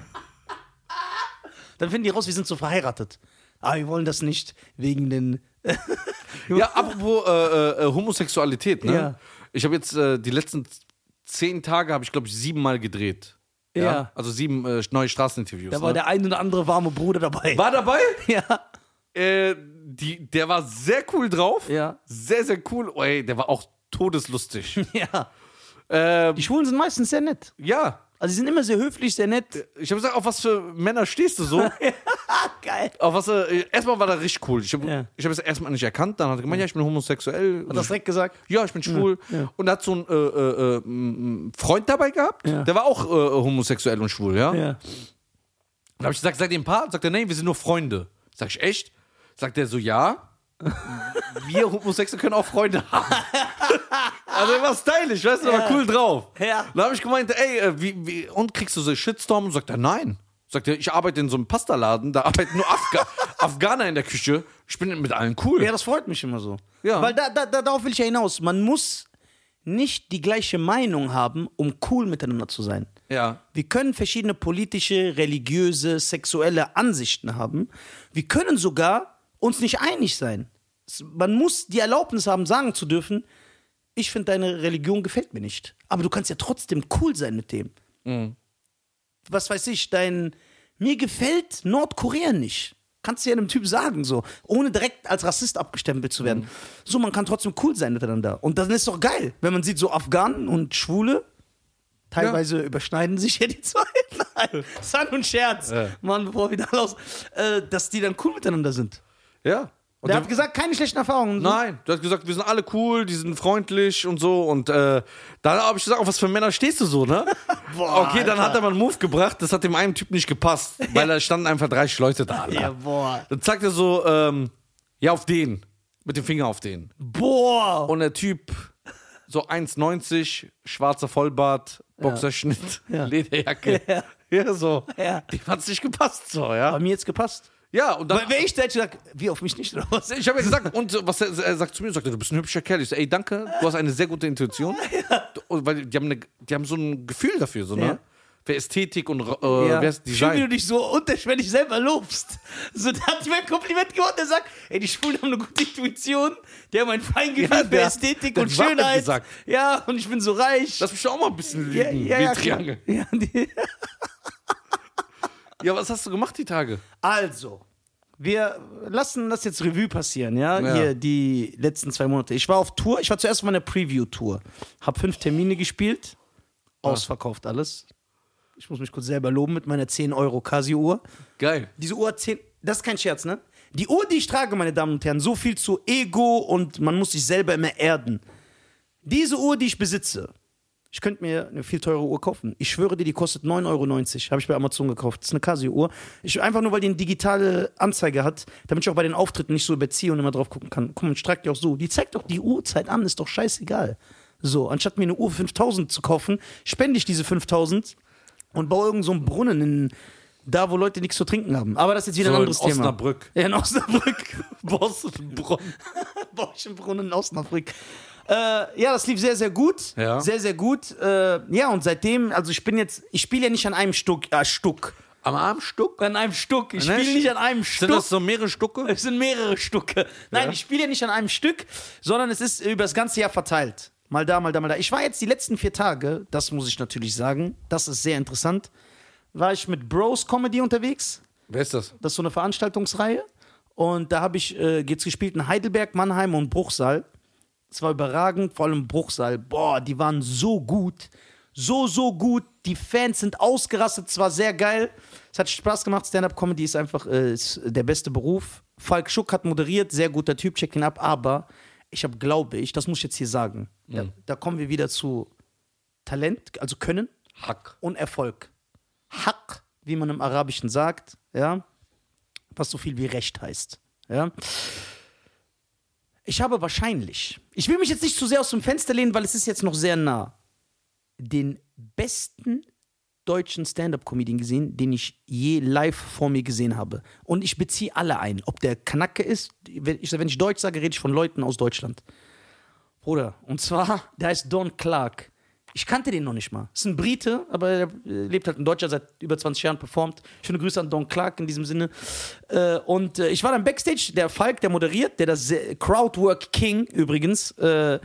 Dann finden die raus, wir sind so verheiratet. Aber wir wollen das nicht wegen den. ja, apropos äh, äh, Homosexualität, ne? Ja. Ich habe jetzt äh, die letzten zehn Tage, habe ich glaube ich siebenmal gedreht. Ja. Also sieben äh, neue Straßeninterviews. Da war ne? der ein oder andere warme Bruder dabei. War dabei? Ja. Äh, die, der war sehr cool drauf. Ja. Sehr, sehr cool. Oh, ey, der war auch todeslustig. Ja. ähm, Die Schwulen sind meistens sehr nett. ja. Also sie sind immer sehr höflich, sehr nett. Ich habe gesagt, auf was für Männer stehst du so? Ah, geil. auf was, äh, erstmal war der richtig cool. Ich habe Ja. ich hab es erstmal nicht erkannt. Dann hat er gemeint, ja, ich bin homosexuell. Hat das direkt gesagt? Ja, ich bin schwul. Ja. Und er hat so einen äh, äh, äh, m- Freund dabei gehabt, Ja. der war auch äh, homosexuell und schwul, ja. Ja. Dann habe ich gesagt, seid ihr ein Paar? Sagt er, nee, wir sind nur Freunde. Sag ich, echt? Sagt er so, ja. Wir Homosexuelle können auch Freunde haben. Also er war stylisch, weißt du, er war Ja. cool drauf. Ja. Dann habe ich gemeint, ey, äh, wie, wie, und kriegst du so einen Shitstorm? Und sagt er, nein. Sagt er, ich arbeite in so einem Pastaladen, da arbeiten nur Afga Afghaner in der Küche. Ich bin mit allen cool. Ja, das freut mich immer so. Ja. Weil da, da, da, darauf will ich ja hinaus. Man muss nicht die gleiche Meinung haben, um cool miteinander zu sein. Ja. Wir können verschiedene politische, religiöse, sexuelle Ansichten haben. Wir können sogar uns nicht einig sein. Es- Man muss die Erlaubnis haben, sagen zu dürfen, ich finde, deine Religion gefällt mir nicht. Aber du kannst ja trotzdem cool sein mit dem. Mhm. Was weiß ich, dein, mir gefällt Nordkorea nicht. Kannst du ja einem Typ sagen, so, ohne direkt als Rassist abgestempelt zu werden. So, man kann trotzdem cool sein miteinander. Und dann ist doch geil, wenn man sieht, so Afghanen und Schwule, teilweise überschneiden sich ja die zwei. Nein, das war nur ein Scherz. Ja. Mann, bevor wir da los, äh, dass die dann cool miteinander sind. Ja. Und Der der- hat gesagt, keine schlechten Erfahrungen. Nein, du hast gesagt, wir sind alle cool, die sind freundlich und so. Und äh, da habe ich gesagt, auf was für Männer stehst du so, ne? Boah, okay, dann Alter. hat er mal einen Move gebracht, das hat dem einen Typ nicht gepasst, weil da standen einfach dreißig Leute da. Alter. Ja, boah. Dann sagt er so, ähm, ja, auf den. Mit dem Finger auf den. Boah. Und der Typ, so eins neunzig, schwarzer Vollbart, Boxerschnitt, Ja. Lederjacke. Ja. Ja, so. Ja. Dem hat's nicht gepasst, so, ja. Bei mir jetzt gepasst. Ja, und dann. Weil wäre ich da, hätte ich gesagt, wie auf mich nicht, oder was? Ich habe ja gesagt, und was er, er sagt zu mir, sagt er, du bist ein hübscher Kerl. Ich so, ey, danke, du hast eine sehr gute Intuition. Und weil die haben, eine, die haben so ein Gefühl dafür, so, ne? Ja. Für Ästhetik und äh, Ja. wer ist Schön, wie Design. du dich so unterschwellig selber lobst. So, da hat mir ein Kompliment gemacht, der sagt, ey, die Schwulen haben eine gute Intuition, die haben ein Feingefühl Ja, für der- Ästhetik der und hat Wahrheit Schönheit. gesagt. Ja, und ich bin so reich. Lass mich doch auch mal ein bisschen ja, lügen, ja, wie ja, Triangel. ja, die, Ja, was hast du gemacht die Tage? Also, wir lassen das jetzt Revue passieren, ja? Ja. Hier die letzten zwei Monate. Ich war auf Tour, ich war zuerst auf meiner Preview-Tour. Hab fünf Termine gespielt, ausverkauft alles. Ich muss mich kurz selber loben mit meiner zehn Euro Casio-Uhr. Geil. Diese Uhr hat zehn, das ist kein Scherz, ne? Die Uhr, die ich trage, meine Damen und Herren, so viel zu Ego und man muss sich selber immer erden. Diese Uhr, die ich besitze, ich könnte mir eine viel teure Uhr kaufen. Ich schwöre dir, die kostet neun Euro neunzig. Habe ich bei Amazon gekauft. Das ist eine Casio-Uhr. Ich, einfach nur, weil die eine digitale Anzeige hat, damit ich auch bei den Auftritten nicht so überziehe und immer drauf gucken kann. Komm, ich trage die auch so. Die zeigt doch die Uhrzeit an, ist doch scheißegal. So, anstatt mir eine Uhr für fünftausend zu kaufen, spende ich diese fünftausend und baue irgend so einen Brunnen in, da, wo Leute nichts zu trinken haben. Aber das ist jetzt wieder So ein anderes in Thema. Osnabrück. Ja, in Osnabrück. Bossenbrunnen. Baue ich einen Brunnen in Osnabrück. Äh, ja, das lief sehr, sehr gut. Ja. Sehr, sehr gut. Äh, ja, und seitdem, also ich bin jetzt, ich spiele ja nicht an einem Stück, äh, Stück. Am Armstück? An einem Stück. Ich Ne? spiele nicht an einem Stück. Sind das so mehrere Stücke? Es sind mehrere Stücke. Nein, Ja. ich spiele ja nicht an einem Stück, sondern es ist über das ganze Jahr verteilt. Mal da, mal da, mal da. Ich war jetzt die letzten vier Tage, das muss ich natürlich sagen, das ist sehr interessant, war ich mit Bros Comedy unterwegs. Wer ist das? Das ist so eine Veranstaltungsreihe. Und da habe ich äh, jetzt gespielt in Heidelberg, Mannheim und Bruchsal. Es war überragend, vor allem Bruchsal. Boah, die waren so gut. So, so gut. Die Fans sind ausgerastet. Es war sehr geil. Es hat Spaß gemacht. Stand-Up-Comedy ist einfach äh, ist der beste Beruf. Falk Schuck hat moderiert. Sehr guter Typ. Check ihn ab. Aber ich habe, glaube ich, das muss ich jetzt hier sagen. Mhm. Ja, da kommen wir wieder zu Talent, also Können Hack. und Erfolg. Haq, wie man im Arabischen sagt, ja, was so viel wie Recht heißt. Ja. Ich habe wahrscheinlich, ich will mich jetzt nicht zu sehr aus dem Fenster lehnen, weil es ist jetzt noch sehr nah, den besten deutschen Stand-Up-Comedian gesehen, den ich je live vor mir gesehen habe. Und ich beziehe alle ein. Ob der Kanacke ist, wenn ich, wenn ich Deutsch sage, rede ich von Leuten aus Deutschland. Bruder, und zwar, der heißt Don Clark. Ich kannte den noch nicht mal. Ist ein Brite, aber er lebt halt in Deutschland, seit über zwanzig Jahren performt. Schöne Grüße an Don Clark in diesem Sinne. Äh, und äh, ich war dann Backstage, der Falk, der moderiert, der das äh, Crowdwork King übrigens, äh,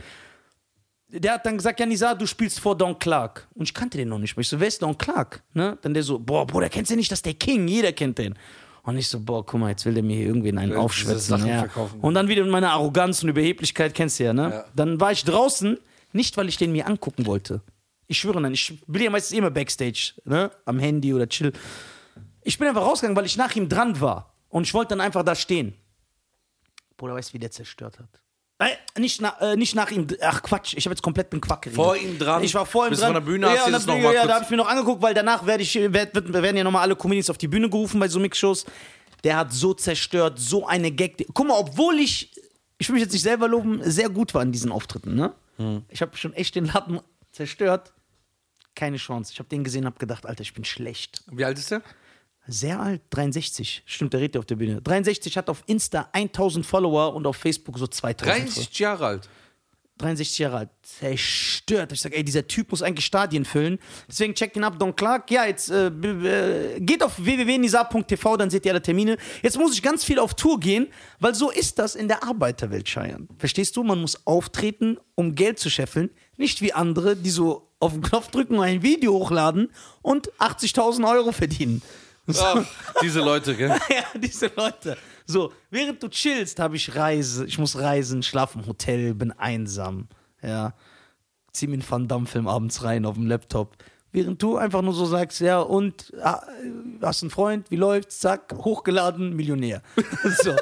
der hat dann gesagt, ja Nisa, du spielst vor Don Clark. Und ich kannte den noch nicht mal. Ich so, wer ist Don Clark? Ne? Dann der so, boah, Bruder, kennst du nicht, das ist der King, jeder kennt den. Und ich so, boah, guck mal, jetzt will der mir hier irgendwen einen Will aufschwätzen. diese Sachen Ja. verkaufen. Und dann wieder mit meiner Arroganz und Überheblichkeit, kennst du ja, ne? Ja. Dann war ich draußen, nicht weil ich den mir angucken wollte. Ich schwöre, nein, ich bin ja meistens immer Backstage, ne? Am Handy oder chill. Ich bin einfach rausgegangen, weil ich nach ihm dran war. Und ich wollte dann einfach da stehen. Bruder, weißt du, wie der zerstört hat? Äh, nicht, na, äh, nicht nach ihm, ach Quatsch, ich habe jetzt komplett mit Quack geredet. Vor ihm dran? Ich war vor ihm Bist dran. von der Bühne, ja, hast du und das dann, noch mal ja, kurz- da habe ich mir noch angeguckt, weil danach werd ich, werd, wird, werden ja nochmal alle Comedians auf die Bühne gerufen bei so Mix-Shows. Der hat so zerstört, so eine Gag. Guck mal, obwohl ich, ich will mich jetzt nicht selber loben, sehr gut war in diesen Auftritten, ne? Hm. Ich habe schon echt den Laden zerstört. Keine Chance. Ich habe den gesehen und habe gedacht, Alter, ich bin schlecht. Wie alt ist der? Sehr alt, dreiundsechzig. Stimmt, der redet auf der Bühne. dreiundsechzig, hat auf Insta tausend Follower und auf Facebook so zweitausend. dreiundsechzig Jahre alt. dreiundsechzig Jahre alt. Zerstört. Ich sag, ey, dieser Typ muss eigentlich Stadien füllen. Deswegen checkt ihn ab, Don Clark. Ja, jetzt äh, b- äh, geht auf w w w punkt nisa punkt t v, dann seht ihr alle Termine. Jetzt muss ich ganz viel auf Tour gehen, weil so ist das in der Arbeiterwelt, Scheiern. Verstehst du? Man muss auftreten, um Geld zu scheffeln. Nicht wie andere, die so auf den Knopf drücken und ein Video hochladen und achtzigtausend Euro verdienen. So. Ach, diese Leute, gell? Ja, diese Leute. So, während du chillst, habe ich Reise, ich muss reisen, schlafe im Hotel, bin einsam. Ja, zieh mir einen Van Damme-Film abends rein auf dem Laptop. Während du einfach nur so sagst, ja, und ah, hast einen Freund, wie läuft's? Zack, hochgeladen, Millionär. So.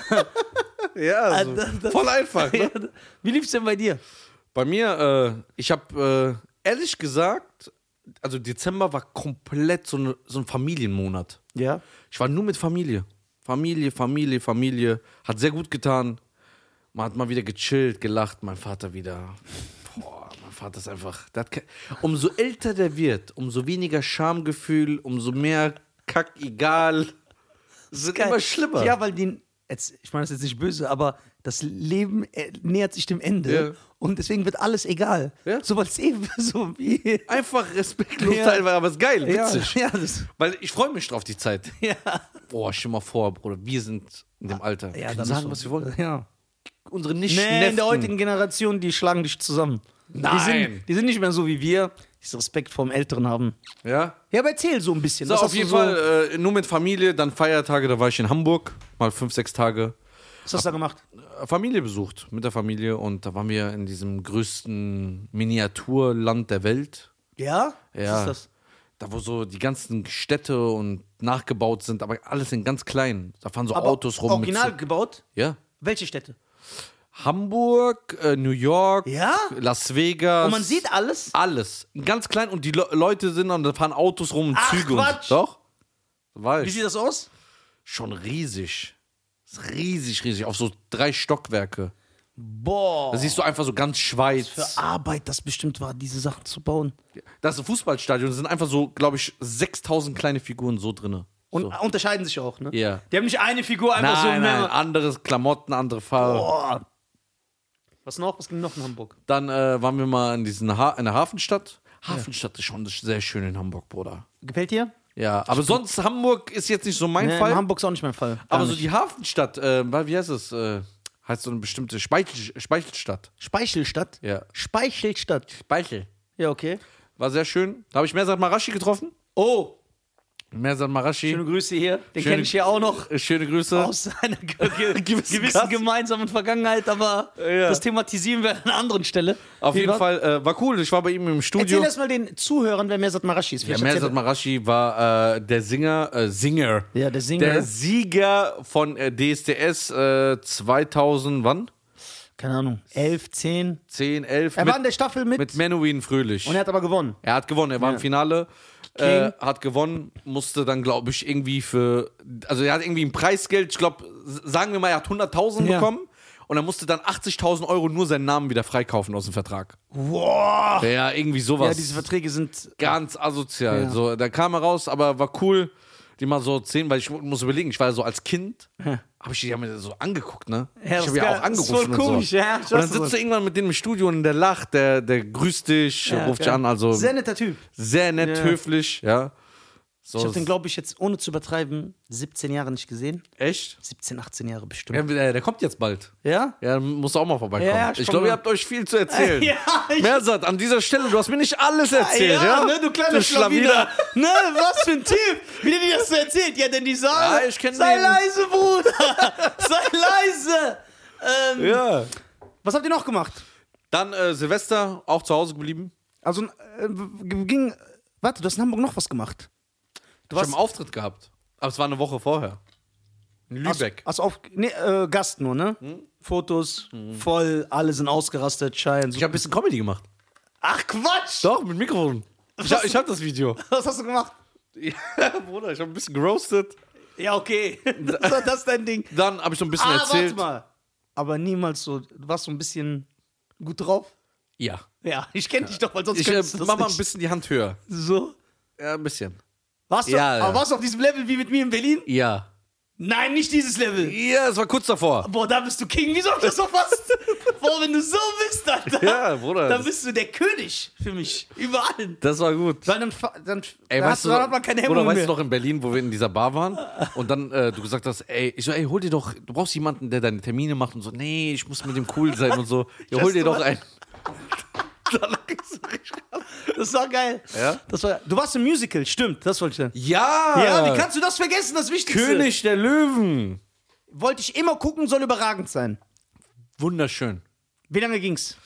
Ja, also, Ah, das- das- voll einfach. Ne? Ja, wie lief's denn bei dir? Bei mir, äh, ich habe äh, ehrlich gesagt, also Dezember war komplett so, ne, so ein Familienmonat. Ja. Ich war nur mit Familie. Familie, Familie, Familie. Hat sehr gut getan. Man hat mal wieder gechillt, gelacht. Mein Vater wieder. Boah, mein Vater ist einfach. Der hat ke- umso älter der wird, umso weniger Schamgefühl, umso mehr Kack, egal. Es wird Geil. immer schlimmer. Ja, weil die, jetzt, ich meine das ist jetzt nicht böse, aber das Leben äh, nähert sich dem Ende Ja. und deswegen wird alles egal. Ja. So, weil es eben so wie... Einfach respektlos Ja. teilweise, aber es ist geil, Ja, witzig. ja, das, Weil ich freue mich drauf, die Zeit. ja. Boah, stell mal vor, Bruder, wir sind in dem Alter. Wir Ja, können dann sagen, ist was so. wir wollen. Ja. Unsere nicht Nee, in der heutigen Generation, die schlagen dich zusammen. Die Nein. sind, die sind nicht mehr so wie wir, die Respekt vorm Älteren haben. Ja? Ja, aber erzähl so ein bisschen. So, Was auf hast du jeden so, Fall äh, nur mit Familie, dann Feiertage, da war ich in Hamburg, mal fünf, sechs Tage. Was hast du da gemacht? Äh, Familie besucht, mit der Familie und da waren wir in diesem größten Miniaturland der Welt. Ja? Ja. Was ist das? Da, wo so die ganzen Städte und nachgebaut sind, aber alles in ganz klein. Da fahren so Aber Autos rum. original Mit gebaut? so, ja. Welche Städte? Hamburg, äh, New York, Ja? Las Vegas. Und man sieht alles? alles. Ganz klein und die Le Leute sind und da fahren Autos rum und Ach, Züge. Quatsch. Und, doch? War Wie ich. sieht das aus? Schon riesig. Ist riesig, riesig. Auf so drei Stockwerke. Boah. Da siehst du einfach so ganz Schweiz. für Arbeit das bestimmt war, diese Sachen zu bauen. Das ist ein Fußballstadion. Da sind einfach so, glaube ich, sechstausend kleine Figuren so drin. Und so. unterscheiden sich auch, ne? Ja. Die haben nicht eine Figur einfach so Nein, nein, mehr. andere Klamotten, andere Farben. Boah. Was noch? Was ging noch in Hamburg? Dann äh, waren wir mal in, diesen ha in der Hafenstadt. Hafenstadt ist schon sehr schön in Hamburg, Bruder. Gefällt dir? Ja, aber sonst Hamburg ist jetzt nicht so mein Nee, Fall. in Hamburg ist auch nicht mein Fall. Gar Aber so nicht. die Hafenstadt, äh, weil- wie heißt es? Äh, heißt so eine bestimmte Speichel Speichelstadt. Speichelstadt? Ja. Speichelstadt. Speichel. Ja, okay. War sehr schön. Da habe ich Mersat Marashi getroffen. Oh, Mersat Marashi. schöne Grüße hier. Den Schöne- kenne ich hier auch noch Äh, Schöne Grüße. aus einer ge ge Gewissen gewissen Gast. gemeinsamen Vergangenheit, aber Ja. das thematisieren wir an einer anderen Stelle. Auf Wie jeden war- Fall äh, war cool. Ich war bei ihm im Erzähl Studio. erst mal den Zuhörern, wer Mersat Marashi ist. Ja, Vielleicht Mersat erzähl- Marashi war äh, der Singer, äh, Singer. Ja, der Singer. Der Sieger von äh, D S D S äh, zweitausend, wann? Keine Ahnung, elf, zehn. zehn, elf. Er mit, war in der Staffel mit, mit Menuhin Fröhlich. und er hat aber gewonnen. Er hat gewonnen, er war Ja. im Finale, äh, hat gewonnen, musste dann, glaube ich, irgendwie für, also er hat irgendwie ein Preisgeld, ich glaube, sagen wir mal, er hat hunderttausend Ja. bekommen und er musste dann achtzigtausend Euro nur seinen Namen wieder freikaufen aus dem Vertrag. Wow. Ja, irgendwie sowas. Ja, diese Verträge sind. Ganz asozial. Ja. So, da kam er raus, aber war cool, die mal so erzählen, weil ich muss überlegen, ich war ja so als Kind, habe ich die ja mir so angeguckt, ne? Ja, das ich habe ist ja geil. auch Das ist angerufen voll und komisch, so. ja, ich Und dann weiß sitzt was. du irgendwann mit dem im Studio und der lacht, der, der grüßt dich, Ja, ruft dich geil. an, also Sehr netter Typ. sehr nett, Ja. höflich, ja. So, Ich habe den, glaube ich, jetzt ohne zu übertreiben, siebzehn Jahre nicht gesehen. echt? siebzehn, achtzehn Jahre bestimmt. Ja, der, der kommt jetzt bald. Ja? Ja, muss auch mal vorbeikommen. Ja, ich ich komm glaube, mal. ihr habt euch viel zu erzählen. Ja, ich- Mersat, an dieser Stelle, du hast mir nicht alles erzählt, ja? ne, du kleiner Schlawiner. Ne, was für ein Typ. Wie der dir das so erzählt? Ja, denn die sagen, Ja, ich kenn sei den. leise, Bruder. sei leise. Ähm, Ja. Was habt ihr noch gemacht? Dann äh, Silvester, auch zu Hause geblieben. Also, äh, g- ging, warte, du hast in Hamburg noch was gemacht. Du Ich habe einen Auftritt gehabt. Aber es war eine Woche vorher. In Lübeck. Also auf, nee, äh, Gast nur, ne? Fotos, voll, alle sind ausgerastet, Schein. Ich habe ein bisschen Comedy gemacht. Ach, Quatsch! Doch, mit Mikrofon. Ich, hab- ich habe das Video. Was hast du gemacht? Ja, Bruder, ich habe ein bisschen geroastet. Ja, okay. das war das dein Ding. Dann habe ich so ein bisschen Ah, erzählt. warte mal. Aber niemals so, du warst so ein bisschen gut drauf? Ja. Ja, ich kenne dich doch, weil sonst Ich äh, könntest du das mach mal ein nicht. bisschen die Hand höher. So? Ja, ein bisschen. Warst du, Ja, aber ja. warst du auf diesem Level wie mit mir in Berlin? Ja. Nein, nicht dieses Level. Ja, es war kurz davor. Boah, da bist du King. Wieso hab ich das verpasst? Boah, wenn du so bist, Alter. Ja, Bruder. Dann bist du der König für mich. Über allen. Das war gut. Weil dann, fa- dann, Ey, dann, weißt hast du, du, dann hat man keine Bruder, Hemmung weißt mehr. du noch in Berlin, wo wir in dieser Bar waren und dann äh, du gesagt hast, ey, ich so, ey, hol dir doch, du brauchst jemanden, der deine Termine macht und so, nee, ich muss mit dem cool sein und so. Ja, hol Just dir doch what? einen. Da lag ich so richtig ab. Das war geil. Ja? Das war, du warst im Musical, stimmt, das wollte ich sagen. Ja! Ja, wie kannst du das vergessen, das Wichtigste? König der Löwen. Wollte ich immer gucken, soll überragend sein. Wunderschön. Wie lange ging's?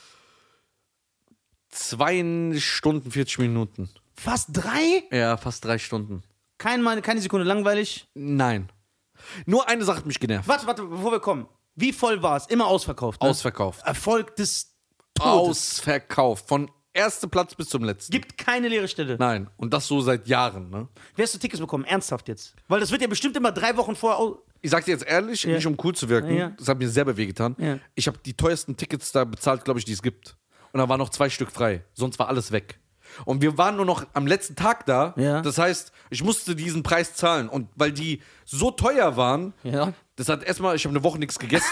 Zwei Stunden, vierzig Minuten. Fast drei? Ja, fast drei Stunden. Kein, Mal- keine Sekunde langweilig. Nein. Nur eine Sache hat mich genervt. Warte, warte, bevor wir kommen. Wie voll war es? Immer ausverkauft. Ne? Ausverkauft. Erfolg des Todes. Ausverkauft. Von ersten Platz bis zum letzten. Gibt keine leere Stelle. Nein. Und das so seit Jahren, ne? Wie hast du Tickets bekommen? Ernsthaft jetzt? Weil das wird ja bestimmt immer drei Wochen vorher. au- Ich sag dir jetzt ehrlich, nicht um cool zu wirken, Ja. das hat mir sehr wehgetan. Ja. Ich habe die teuersten Tickets da bezahlt, glaube ich, die es gibt. Und da waren noch zwei Stück frei. Sonst war alles weg. Und wir waren nur noch am letzten Tag da. Ja. Das heißt, ich musste diesen Preis zahlen. Und weil die so teuer waren, Ja. das hat erstmal, ich habe eine Woche nichts gegessen.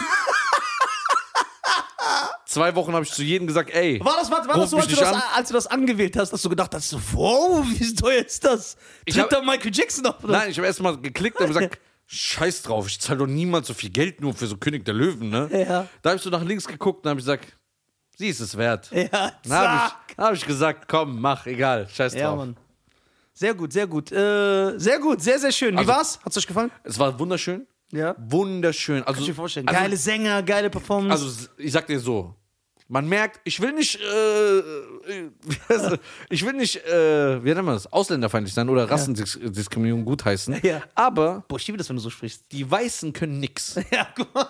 Zwei Wochen habe ich zu jedem gesagt, ey. War das, war, war das so, ruf als du mich das, nicht an. als du das angewählt hast, dass du gedacht hast, so, wow, wie teuer ist das? Ich Tritt hab- da Michael Jackson auf? Oder? Nein, ich habe erstmal geklickt und gesagt, scheiß drauf, ich zahle doch niemals so viel Geld nur für so König der Löwen, ne? Ja. Da habe ich so nach links geguckt und habe gesagt, sie ist es wert. Ja, Dann habe zack. ich, hab ich gesagt, komm, mach, egal, scheiß drauf. Ja, Mann. Sehr gut, sehr gut. Äh, sehr gut, sehr, sehr schön. Wie Also- war's? Hat's euch gefallen? Es war wunderschön, Ja. wunderschön. Also, Kann ich mir vorstellen. also, Geile Sänger, geile Performance. Also, ich sag dir so, man merkt, ich will nicht, äh, äh, ich will nicht, äh, wie nennt man das, ausländerfeindlich sein oder Rassendiskriminierung gutheißen, Ja. aber Boah, ich liebe das, wenn du so sprichst. die Weißen können nix. Ja, guck mal.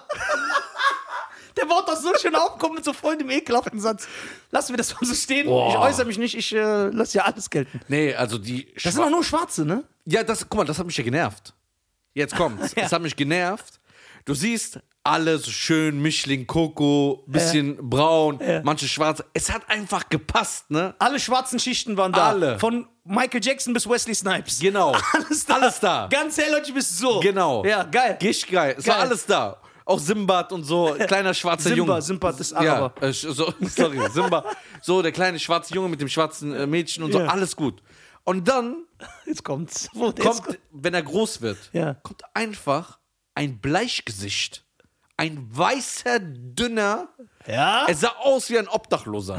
Der baut das so schön auf, kommt mit so voll dem ekelhaften Satz. Lassen wir das mal so stehen. Boah. Ich äußere mich nicht, ich äh, lasse ja alles gelten. Nee, also die Das sind Schwa- auch nur Schwarze, ne? Ja, das, guck mal, das hat mich ja genervt. Jetzt kommt's. Ja. Es hat mich genervt. Du siehst, alle so schön, Mischling, Koko, bisschen braun, manche schwarz. Es hat einfach gepasst, ne? Alle schwarzen Schichten waren da. Alle. Von Michael Jackson bis Wesley Snipes. Genau. Alles da. Alles da. Ganz hellhäutig bis so. Genau. Ja, geil. Richtig geil. Es Geil. war alles da. Auch Simbad und so, kleiner schwarzer Simba, Junge. Simba ist Araber. Ja, äh, so, sorry, Simba. So, der kleine schwarze Junge mit dem schwarzen äh, Mädchen und so, Ja. alles gut. Und dann Jetzt kommt's. Wo der kommt, ist- wenn er groß wird, Ja. kommt einfach ein Bleichgesicht. Ein weißer, dünner. Ja? Er sah aus wie ein Obdachloser.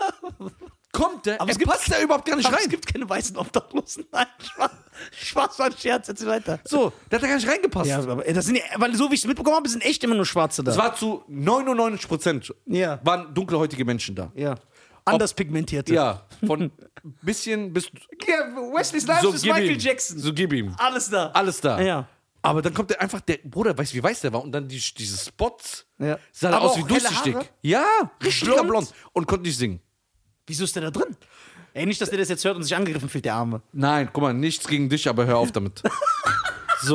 Kommt der? Aber er es gibt- passt da überhaupt gar nicht Aber rein. es gibt keine weißen Obdachlosen. Nein, Spaß, Spaß war ein Scherz. Jetzt weiter. So, der hat da gar nicht reingepasst. Ja, aber das sind ja, weil so wie ich es mitbekommen habe, sind echt immer nur Schwarze da. Es war zu neunundneunzig Prozent Ja. waren dunkelhäutige Menschen da. ja. Anders pigmentierte. Ja, von bisschen bis Ja, Wesley Snipes so bis gib Michael ihm. Jackson. So gib ihm. Alles da. Alles da. Ja. Aber dann kommt der einfach, der Bruder, weißt du, wie weiß der war? Und dann die, diese Spots, Ja. sah der Aber aus auch wie helle durchsichtig. Haare? Ja, richtig Blond? blond. Und konnte nicht singen. Wieso ist der da drin? Ey, nicht, dass der das jetzt hört und sich angegriffen fühlt, der Arme. Nein, guck mal, nichts gegen dich, aber hör auf damit. So.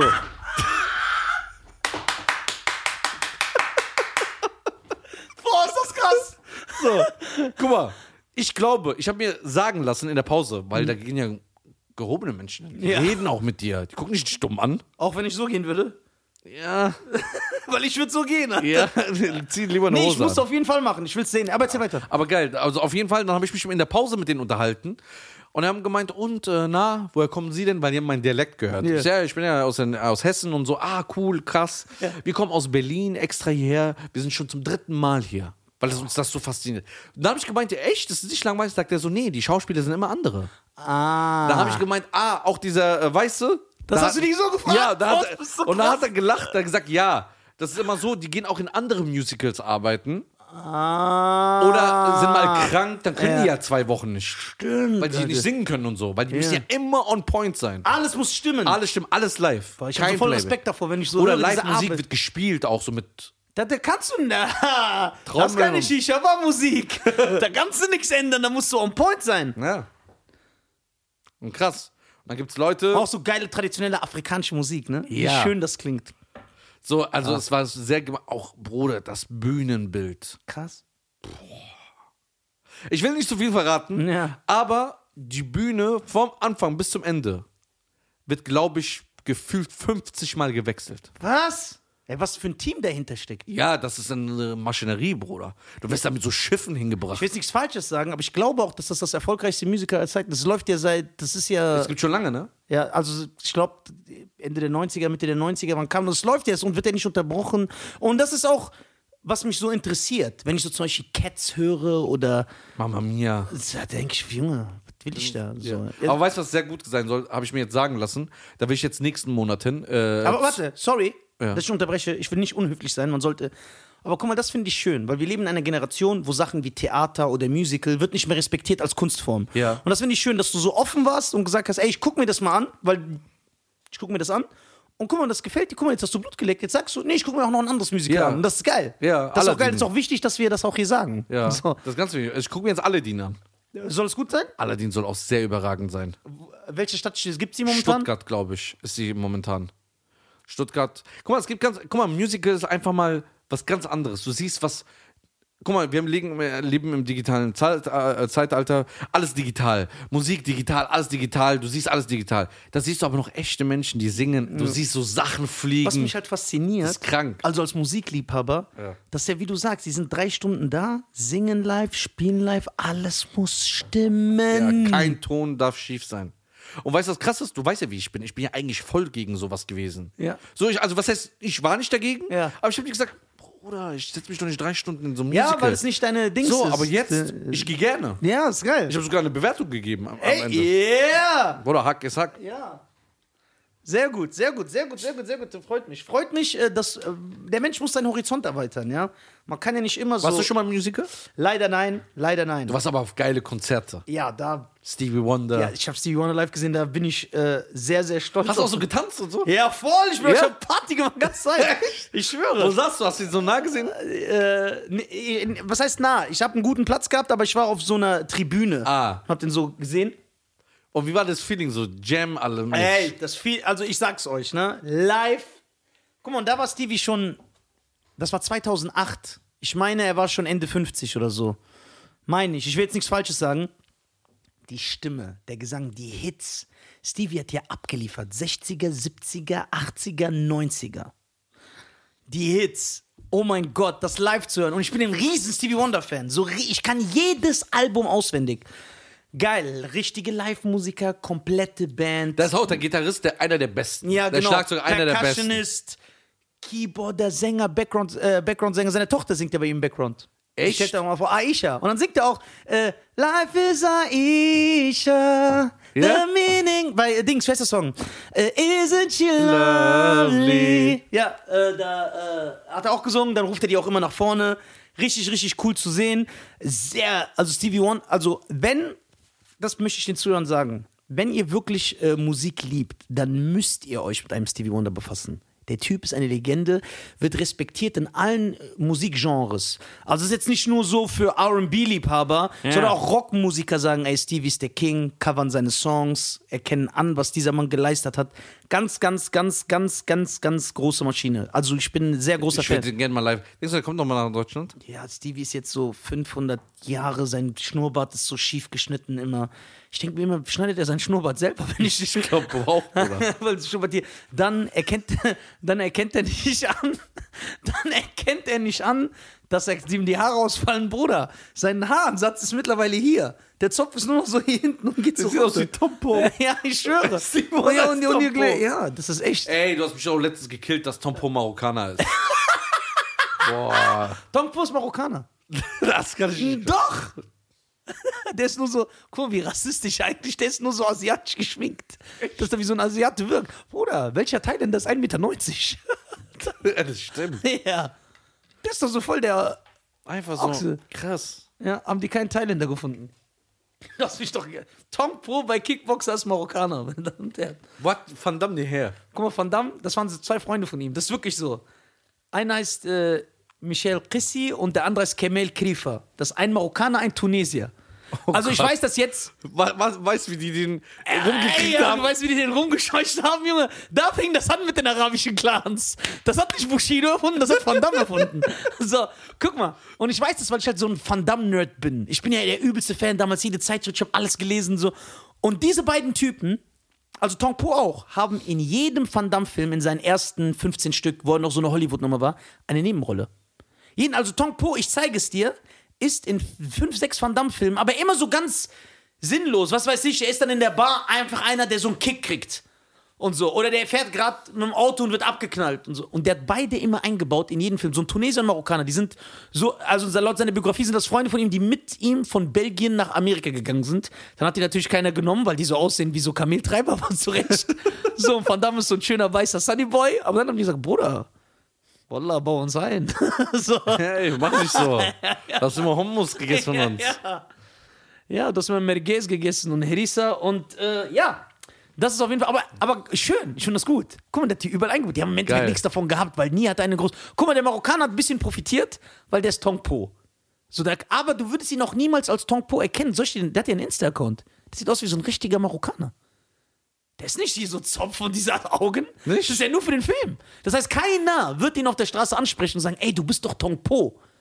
Boah, ist das krass. So. Guck mal, ich glaube, ich habe mir sagen lassen in der Pause, weil da gehen ja gehobene Menschen hin. Die Ja. reden auch mit dir. Die gucken dich nicht dumm an. Auch wenn ich so gehen würde. Ja. Weil ich würde so gehen. Alter. Ja, zieh lieber eine Nee, ich Hose muss es an. auf jeden Fall machen. Ich will es sehen. Aber erzähl weiter. Aber geil, also auf jeden Fall, dann habe ich mich in der Pause mit denen unterhalten. Und die haben gemeint, und, äh, na, woher kommen Sie denn? Weil die haben meinen Dialekt gehört. Ja. Ich, ja, ich bin ja aus, den, aus Hessen und so, ah, cool, krass. Ja. Wir kommen aus Berlin extra hierher. Wir sind schon zum dritten Mal hier. Weil das uns das so fasziniert. Und dann habe ich gemeint, ja, echt, das ist nicht langweilig. Sagt er so, nee, die Schauspieler sind immer andere. Ah. Da habe ich gemeint, ah, auch dieser äh, Weiße. Das da hast du dich so gefragt? Ja, da Boah, hat, das ist so und dann krass. hat er gelacht, er hat gesagt, ja, das ist immer so, die gehen auch in andere Musicals arbeiten. Ah. Oder sind mal krank, dann können Ja. die ja zwei Wochen nicht. Stimmt. Weil die Alter. nicht singen können und so. Weil die müssen Ja. ja immer on point sein. Alles muss stimmen. Alles stimmt, alles live. Boah, ich habe so voll Playback. Respekt davor, wenn ich so Oder höre, diese Live-Musik Arbeit. wird gespielt, auch so mit. Da, da kannst du, na, das Trommeln kann und- ich nicht, aber Musik. Da kannst du nichts ändern, da musst du on point sein. Ja. Und krass. Und dann gibt's Leute. Auch so geile traditionelle afrikanische Musik, ne? Wie Ja. schön das klingt. So, also es war sehr gema- auch Bruder, das Bühnenbild. Krass. Ich will nicht zu viel verraten, Ja. aber die Bühne vom Anfang bis zum Ende wird, glaube ich, gefühlt fünfzig Mal gewechselt. Was? Ey, was für ein Team dahinter steckt. Ja, das ist eine Maschinerie, Bruder. Du wirst da mit so Schiffen hingebracht. Ich will jetzt nichts Falsches sagen, aber ich glaube auch, dass das das erfolgreichste Musical aller Zeiten ist. Das läuft ja seit, das ist ja, Das gibt schon lange, ne? ja, also ich glaube Ende der neunziger, Mitte der neunziger, wann kam das? Das läuft jetzt und wird ja nicht unterbrochen. Und das ist auch, was mich so interessiert. Wenn ich so zum Beispiel Cats höre oder, Mama mia. da denke ich, Junge, was will ich da? So. Aber weißt du, was sehr gut sein soll, habe ich mir jetzt sagen lassen. Da will ich jetzt nächsten Monat hin. Äh, Aber warte, sorry, Ja. dass ich unterbreche. Ich will nicht unhöflich sein. Man sollte. Aber guck mal, das finde ich schön, weil wir leben in einer Generation, wo Sachen wie Theater oder Musical wird nicht mehr respektiert als Kunstform. Ja. Und das finde ich schön, dass du so offen warst und gesagt hast, ey, ich guck mir das mal an, weil ich guck mir das an. Und guck mal, das gefällt dir. Guck mal, jetzt hast du Blut geleckt. Jetzt sagst du, nee, ich guck mir auch noch ein anderes Musical Ja. an. Und das ist geil. Ja, das ist auch geil. Aladdin. Das ist auch wichtig, dass wir das auch hier sagen. ja, So. das ist ganz wichtig. Ich gucke mir jetzt Aladdin an. Soll es gut sein? Aladdin soll auch sehr überragend sein. Welche Stadt gibt es die momentan? Stuttgart, glaube ich, ist sie momentan. Stuttgart. Guck mal, es gibt ganz. Guck mal, Musical ist einfach mal was ganz anderes. Du siehst was. Guck mal, wir leben, wir leben im digitalen Zeit, äh, Zeitalter. Alles digital. Musik digital, alles digital. Du siehst alles digital. Da siehst du aber noch echte Menschen, die singen. Du siehst so Sachen fliegen. Was mich halt fasziniert, Das ist krank. also als Musikliebhaber, Ja. dass ja, wie du sagst, die sind drei Stunden da, singen live, spielen live, alles muss stimmen. Ja, kein Ton darf schief sein. Und weißt du, was krass ist? Du weißt ja, wie ich bin. Ich bin ja eigentlich voll gegen sowas gewesen. Ja. So, ich, also, was heißt, ich war nicht dagegen, Ja. aber ich habe dir gesagt, Bruder, ich setze mich doch nicht drei Stunden in so ein Ja, Musical. weil es nicht deine Dings So, ist. aber jetzt, Äh, ich gehe gerne. Ja, ist geil. Ich habe sogar eine Bewertung gegeben am, am Ende. Ey, yeah! Bruder, Hack ist Hack. Ja. Sehr gut, sehr gut, sehr gut, sehr gut, sehr gut. Freut mich. Freut mich, äh, dass äh, der Mensch muss seinen Horizont erweitern, ja. Man kann ja nicht immer so. Warst du schon mal im Musical? Leider nein, leider nein. Du warst aber auf geile Konzerte. Ja, da. Stevie Wonder. Ja, ich habe Stevie Wonder live gesehen, da bin ich äh, sehr, sehr stolz. Hast du auf- auch so getanzt und so? Ja, voll. Ich bin Ja? ja? schon Party gemacht, ganz Zeit. Ich Wo schwöre. saßt du? Hast du ihn so nah gesehen? Äh, nee, was heißt nah? Ich habe einen guten Platz gehabt, aber ich war auf so einer Tribüne. Ah. Hab den so gesehen. Und wie war das Feeling? So Jam, alle mit. Ey, das viel, also ich sag's euch, ne? Live. Guck mal, und da war Stevie schon, das war zweitausendacht. Ich meine, er war schon Ende fünfzig oder so. Meine ich. Ich will jetzt nichts Falsches sagen. Die Stimme, der Gesang, die Hits. Stevie hat ja abgeliefert. sechziger, siebziger, achtziger, neunziger. Die Hits. Oh mein Gott, das live zu hören. Und ich bin ein riesen Stevie Wonder-Fan. So, ri- ich kann jedes Album auswendig. Geil, richtige Live-Musiker, komplette Band. Das ist auch der Gitarrist, der einer der besten. Ja, der genau. Schlagzeuger, einer der besten. Percussionist, Keyboarder, Sänger, Background, äh, Background-Sänger. Seine Tochter singt ja bei ihm im Background. Echt? Ich stell dir mal vor, Aisha. Und dann singt er auch äh, Life is Aisha, the Ja? meaning. Bei äh, Dings, wer ist der Song? Äh, Isn't she lovely? Lovely. Ja, äh, da äh, hat er auch gesungen. Dann ruft er die auch immer nach vorne. Richtig, richtig cool zu sehen. Sehr, also Stevie Wonder, also wenn, das möchte ich den Zuhörern sagen, wenn ihr wirklich äh, Musik liebt, dann müsst ihr euch mit einem Stevie Wonder befassen. Der Typ ist eine Legende, wird respektiert in allen äh, Musikgenres. Also es ist jetzt nicht nur so für R und B-Liebhaber, Ja. sondern auch Rockmusiker sagen, ey, Stevie ist der King, covern seine Songs, erkennen an, was dieser Mann geleistet hat. Ganz, ganz, ganz, ganz, ganz, ganz große Maschine. Also ich bin ein sehr großer Ich Fan. würde den gerne mal live. Denkst du, der kommt noch mal nach Deutschland? Ja, Stevie ist jetzt so fünfhundert Jahre, sein Schnurrbart ist so schief geschnitten immer. Ich denke mir immer, schneidet er sein Schnurrbart selber, wenn ich nicht Ich glaube, auch, Bruder. Weil das Schnurrbart hier, dann erkennt, dann erkennt er nicht an, dann erkennt er nicht an, dass er, ihm die Haare ausfallen, Bruder. Sein Haaransatz ist mittlerweile hier. Der Zopf ist nur noch so hier hinten und geht so sieht aus runter. wie Tompo. Ja, ich schwöre. Sieht Und, aus ja, als und, und, Tompo. ja, das ist echt. Ey, du hast mich auch letztens gekillt, dass Tompo Marokkaner ist. Boah. Tompo ist Marokkaner. Das kann ich nicht. Doch! Der ist nur so, guck mal, wie rassistisch eigentlich, der ist nur so asiatisch geschminkt. Dass er wie so ein Asiate wirkt. Bruder, welcher Thailänder ist ein Meter neunzig? Das stimmt. Ja. Der ist doch so voll der. Einfach so. Ochse. Krass. Ja, haben die keinen Thailänder gefunden. Lass mich doch. Tom Pro bei Kickboxer ist Marokkaner. meine Damen und Herren. What? Van Damme dir her. Guck mal, Van Damme, das waren so zwei Freunde von ihm. Das ist wirklich so. Einer heißt äh, Michel Qissi und der andere ist Kemel Krifa. Das ist ein Marokkaner, ein Tunesier. Also ich Gott. weiß das jetzt. We we weißt du, wie die den Ey, rumgekriegt ja, haben? du weißt, wie die den rumgescheucht haben, Junge. Da fing das an mit den arabischen Clans. Das hat nicht Bushido erfunden, das hat Van Damme erfunden. So, guck mal. Und ich weiß das, weil ich halt so ein Van Damme-Nerd bin. Ich bin ja der übelste Fan, damals jede Zeitschrift, ich habe alles gelesen. So. Und diese beiden Typen, also Tong Po auch, haben in jedem Van Damme-Film, in seinen ersten fünfzehn Stück, wo er noch so eine Hollywood-Nummer war, eine Nebenrolle. Jeden, also Tong Po, ich zeige es dir, ist in fünf, sechs Van Damme-Filmen, aber immer so ganz sinnlos. Was weiß ich, er ist dann in der Bar einfach einer, der so einen Kick kriegt. Und so. Oder der fährt gerade mit dem Auto und wird abgeknallt. Und so. Und der hat beide immer eingebaut in jeden Film. So ein Tunesier und Marokkaner, die sind so, also laut seiner Biografie sind das Freunde von ihm, die mit ihm von Belgien nach Amerika gegangen sind. Dann hat die natürlich keiner genommen, weil die so aussehen wie so Kameltreiber, aber zurecht. So, und Van Damme ist so ein schöner weißer Sunnyboy. Aber dann haben die gesagt, Bruder, Wallah, bau uns ein. So. Hey, mach nicht so. Du hast immer Hummus gegessen von uns. Ja, ja, du hast immer Merguez gegessen und Herissa und äh, ja, das ist auf jeden Fall, aber, aber schön, ich finde das gut. Guck mal, der hat die überall eingebaut. Die haben im Endeffekt Geil. nichts davon gehabt, weil nie hat eine groß. Guck mal, der Marokkaner hat ein bisschen profitiert, weil der ist Tong Po. So, der, aber du würdest ihn auch niemals als Tong Po erkennen. Soll ich den, der hat ja einen Insta-Account. Der sieht aus wie so ein richtiger Marokkaner. Der ist nicht hier so Zopf und diese Augen. Nicht? Das ist ja nur für den Film. Das heißt, keiner wird ihn auf der Straße ansprechen und sagen, ey, du bist doch Tong Po.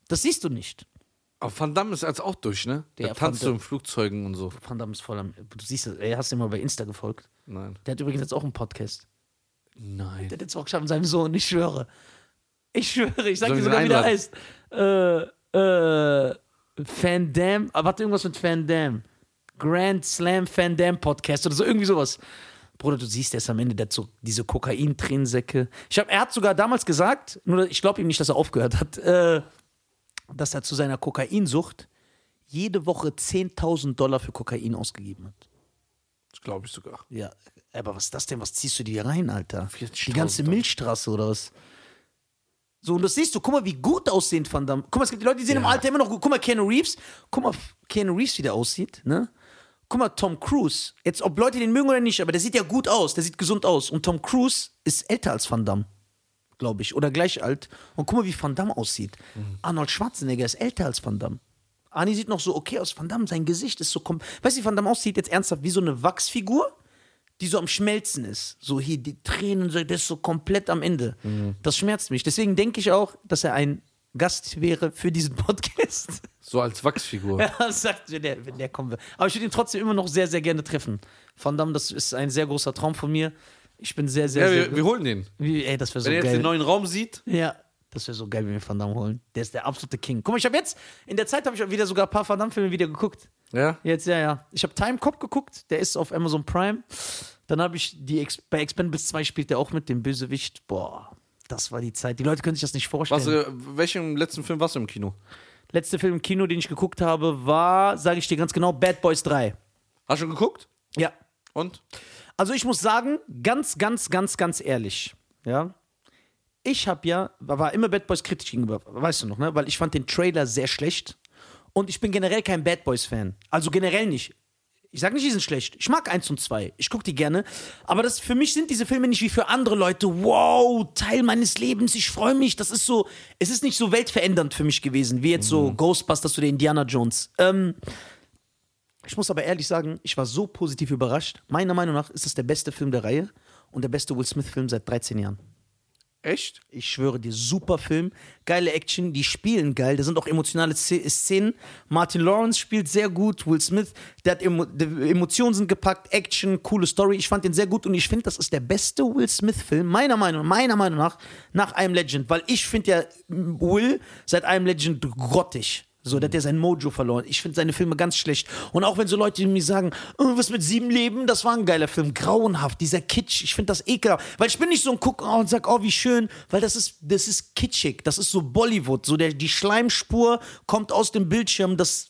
Das siehst du nicht. Aber Van Damme ist als auch durch, ne? Der Ja, tanzt Van so Damme- in Flugzeugen und so. Van Damme ist voll am. Du siehst es, ey, hast du mal bei Insta gefolgt? Nein. Der hat übrigens jetzt auch einen Podcast. Nein. Der hat jetzt auch geschafft mit seinem Sohn, ich schwöre. Ich schwöre, ich sag Sollen dir wir sogar, ihn wie der einladen? heißt. Äh, äh, Van Damme, ah, warte, irgendwas mit Van Damme. Grand Slam Van Damme Podcast oder so, irgendwie sowas. Bruder, du siehst erst am Ende, der hat so diese Kokain-Tränensäcke. Ich hab, er hat sogar damals gesagt, nur ich glaube ihm nicht, dass er aufgehört hat, äh, dass er zu seiner Kokainsucht jede Woche zehntausend Dollar für Kokain ausgegeben hat. Das glaube ich sogar. Ja, aber was ist das denn? Was ziehst du dir rein, Alter? Die vierzigtausend ganze Milchstraße oder was? So, und das siehst du, guck mal, wie gut aussehend Van Damme. Guck mal, es gibt die Leute, die sehen Ja. im Alter immer noch gut. Guck mal, Keanu Reeves. Guck mal, Keanu Reeves, wie der aussieht, ne? Guck mal, Tom Cruise. Jetzt, ob Leute den mögen oder nicht, aber der sieht ja gut aus, der sieht gesund aus. Und Tom Cruise ist älter als Van Damme, glaube ich, oder gleich alt. Und guck mal, wie Van Damme aussieht. Mhm. Arnold Schwarzenegger ist älter als Van Damme. Arnie sieht noch so okay aus. Van Damme, sein Gesicht ist so... kom- Weißt du, wie Van Damme aussieht? Jetzt ernsthaft wie so eine Wachsfigur, die so am Schmelzen ist. So hier, die Tränen, so, das ist so komplett am Ende. Das schmerzt mich. Deswegen denke ich auch, dass er ein Gast wäre für diesen Podcast. So als Wachsfigur. Ja, das sagt wenn der, wenn der kommen will. Aber ich würde ihn trotzdem immer noch sehr, sehr gerne treffen. Van Damme, das ist ein sehr großer Traum von mir. Ich bin sehr, sehr, Ja, sehr... wir, wir holen den. wie, ey, das wäre so Wenn er jetzt geil. den neuen Raum sieht, Ja, das wäre so geil, wenn wir Van Damme holen. Der ist der absolute King. Guck mal, ich habe jetzt, in der Zeit habe ich auch wieder sogar ein paar Van Damme-Filme wieder geguckt. ja, Jetzt, ja, ja. Ich habe Time Cop geguckt, der ist auf Amazon Prime. Dann habe ich die, Ex bei Expendables zwei spielt der auch mit dem Bösewicht. Boah, das war die Zeit. Die Leute können sich das nicht vorstellen. was, äh, welchen letzten Film warst du im Kino? Letzter Film im Kino, den ich geguckt habe, war, sage ich dir ganz genau, Bad Boys drei. Hast du schon geguckt? Ja. Und? Also ich muss sagen, ganz, ganz, ganz, ganz ehrlich, ja, ich habe ja, war immer Bad Boys kritisch gegenüber, weißt du noch, ne? Weil ich fand den Trailer sehr schlecht und ich bin generell kein Bad Boys Fan. Also generell nicht. Ich sage nicht, die sind schlecht. Ich mag eins und zwei. Ich gucke die gerne. Aber das, für mich sind diese Filme nicht wie für andere Leute. Wow, Teil meines Lebens. Ich freue mich. Das ist so, es ist nicht so weltverändernd für mich gewesen, wie jetzt so Ghostbusters oder Indiana Jones. Ähm, ich muss aber ehrlich sagen, ich war so positiv überrascht. Meiner Meinung nach ist es der beste Film der Reihe und der beste Will Smith-Film seit dreizehn Jahren. Echt? Ich schwöre dir, super Film, geile Action, die spielen geil, da sind auch emotionale Sz- Szenen. Martin Lawrence spielt sehr gut, Will Smith, der hat Emo die Emotionen sind gepackt, Action, coole Story. Ich fand den sehr gut und ich finde, das ist der beste Will Smith-Film, meiner Meinung, meiner Meinung nach, nach I Am Legend, weil ich finde ja Will seit I Am Legend grottig. So, der hat ja sein Mojo verloren. Ich finde seine Filme ganz schlecht. Und auch wenn so Leute mir sagen, oh, was mit sieben Leben, das war ein geiler Film. Grauenhaft, dieser Kitsch, ich finde das ekelhaft. Weil ich bin nicht so ein Gucker und sag, oh, wie schön, weil das ist, das ist kitschig, das ist so Bollywood. So der, die Schleimspur kommt aus dem Bildschirm, das,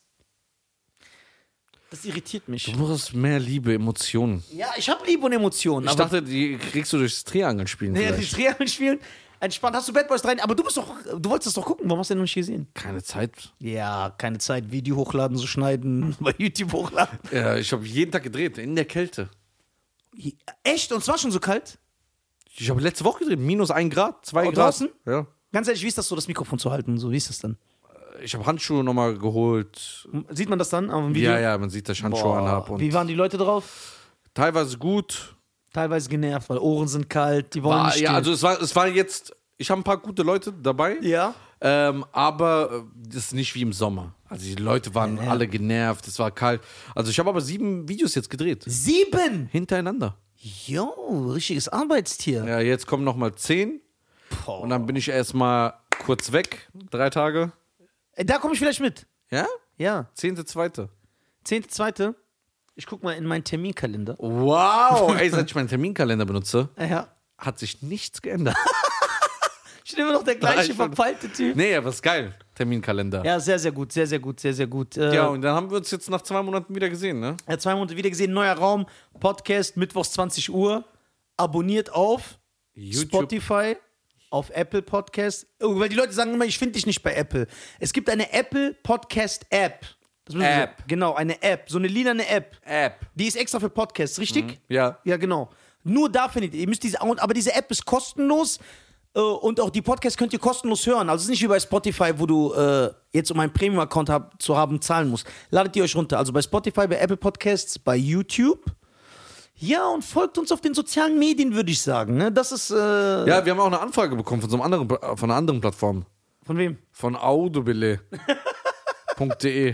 das irritiert mich. Du brauchst mehr Liebe, Emotionen. Ja, ich habe Liebe und Emotionen. Ich aber dachte, die kriegst du durchs Triangeln spielen. ja, die vielleicht. Triangel spielen, entspannt. Hast du Bad Boys drei? Aber du bist doch, du wolltest das doch gucken, warum hast du den noch nicht gesehen? Keine Zeit. Ja, keine Zeit, Video hochladen, so schneiden, bei YouTube hochladen. Ja, ich habe jeden Tag gedreht, in der Kälte. Echt? Und es war schon so kalt? Ich habe letzte Woche gedreht, minus ein Grad, zwei Oh, Grad. draußen? Ja. Ganz ehrlich, wie ist das so, das Mikrofon zu halten? So, wie ist das dann? Ich habe Handschuhe nochmal geholt. Sieht man das dann am Video? Ja, ja, man sieht, dass ich Handschuhe Boah, anhab. Und wie waren die Leute drauf? teilweise gut. Teilweise genervt, weil Ohren sind kalt, die wollen War, nicht ja, stehen. also es war, es war jetzt, ich habe ein paar gute Leute dabei. Ja. Ähm, aber äh, das ist nicht wie im Sommer. Also die Leute waren Ja. alle genervt, es war kalt. Also ich habe aber sieben Videos jetzt gedreht. Sieben! Hintereinander. Jo, richtiges Arbeitstier. Ja, jetzt kommen nochmal zehn. Boah. Und dann bin ich erstmal kurz weg, drei Tage. Ey, da komme ich vielleicht mit. Ja? Ja. Zehnte, zweite. Zehnte, zweite. Ich guck mal in meinen Terminkalender. Wow! Ey, seit ich meinen Terminkalender benutze, Ja. hat sich nichts geändert. Ich bin immer noch der gleiche Ich fand- verpeilte Typ. Nee, aber ist geil. Terminkalender. Ja. Ja, sehr, sehr gut, sehr, sehr gut, sehr, sehr gut. Äh, und dann haben wir uns jetzt nach zwei Monaten wieder gesehen, ne? Ja, zwei Monate wieder gesehen, neuer Raum, Podcast, mittwochs zwanzig Uhr. Abonniert auf YouTube. Spotify, auf Apple Podcast. Oh, weil die Leute sagen immer, ich finde dich nicht bei Apple. Es gibt eine Apple Podcast App. Das müssen Sie- App. Genau, eine App, so eine lilane App. App. Die ist extra für Podcasts, richtig? Ja. Ja, genau. Nur da findet ihr. Ihr müsst diese, aber diese App ist kostenlos. äh, Und auch die Podcasts könnt ihr kostenlos hören. Also es ist nicht wie bei Spotify, wo du äh, jetzt, um einen Premium-Account hab, zu haben, zahlen musst. Ladet ihr euch runter. Also bei Spotify, bei Apple Podcasts, bei YouTube. Ja, und folgt uns auf den sozialen Medien, würde ich sagen. Ne? Das ist. Äh, Ja, wir haben auch eine Anfrage bekommen von so einem anderen, von einer anderen Plattform. Von wem? Von audobele punkt de.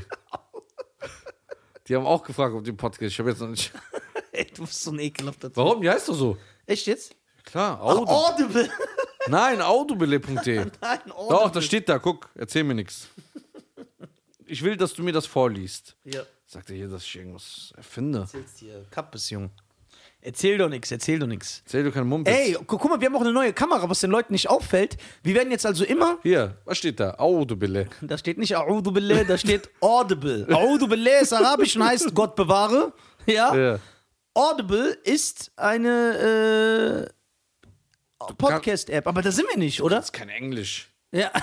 Die haben auch gefragt, ob die Podcast. Ich habe jetzt noch nicht. Ey, du bist so ein ekelhafter Typ. Warum? Die heißt doch so. Echt jetzt? Klar, Ach, Audible. Audible. Nein, audobele punkt de. Nein, Audible. Doch, das steht da. Guck, erzähl mir nichts. Ich will, dass du mir das vorliest. Ja. Sagt er hier, dass ich irgendwas erfinde? Erzählst dir. Kappes, Jung. Erzähl doch nichts, erzähl doch nichts. Erzähl du keine Mumpitz. Ey, gu guck mal, wir haben auch eine neue Kamera, was den Leuten nicht auffällt. Wir werden jetzt also immer, Hier, was steht da? Audobele. da steht nicht Audible, da steht Audible. Audible ist arabisch und heißt Gott bewahre. Ja. Ja. Audible ist eine äh, Podcast-App, aber da sind wir nicht, oder? Das ist kein Englisch. Ja.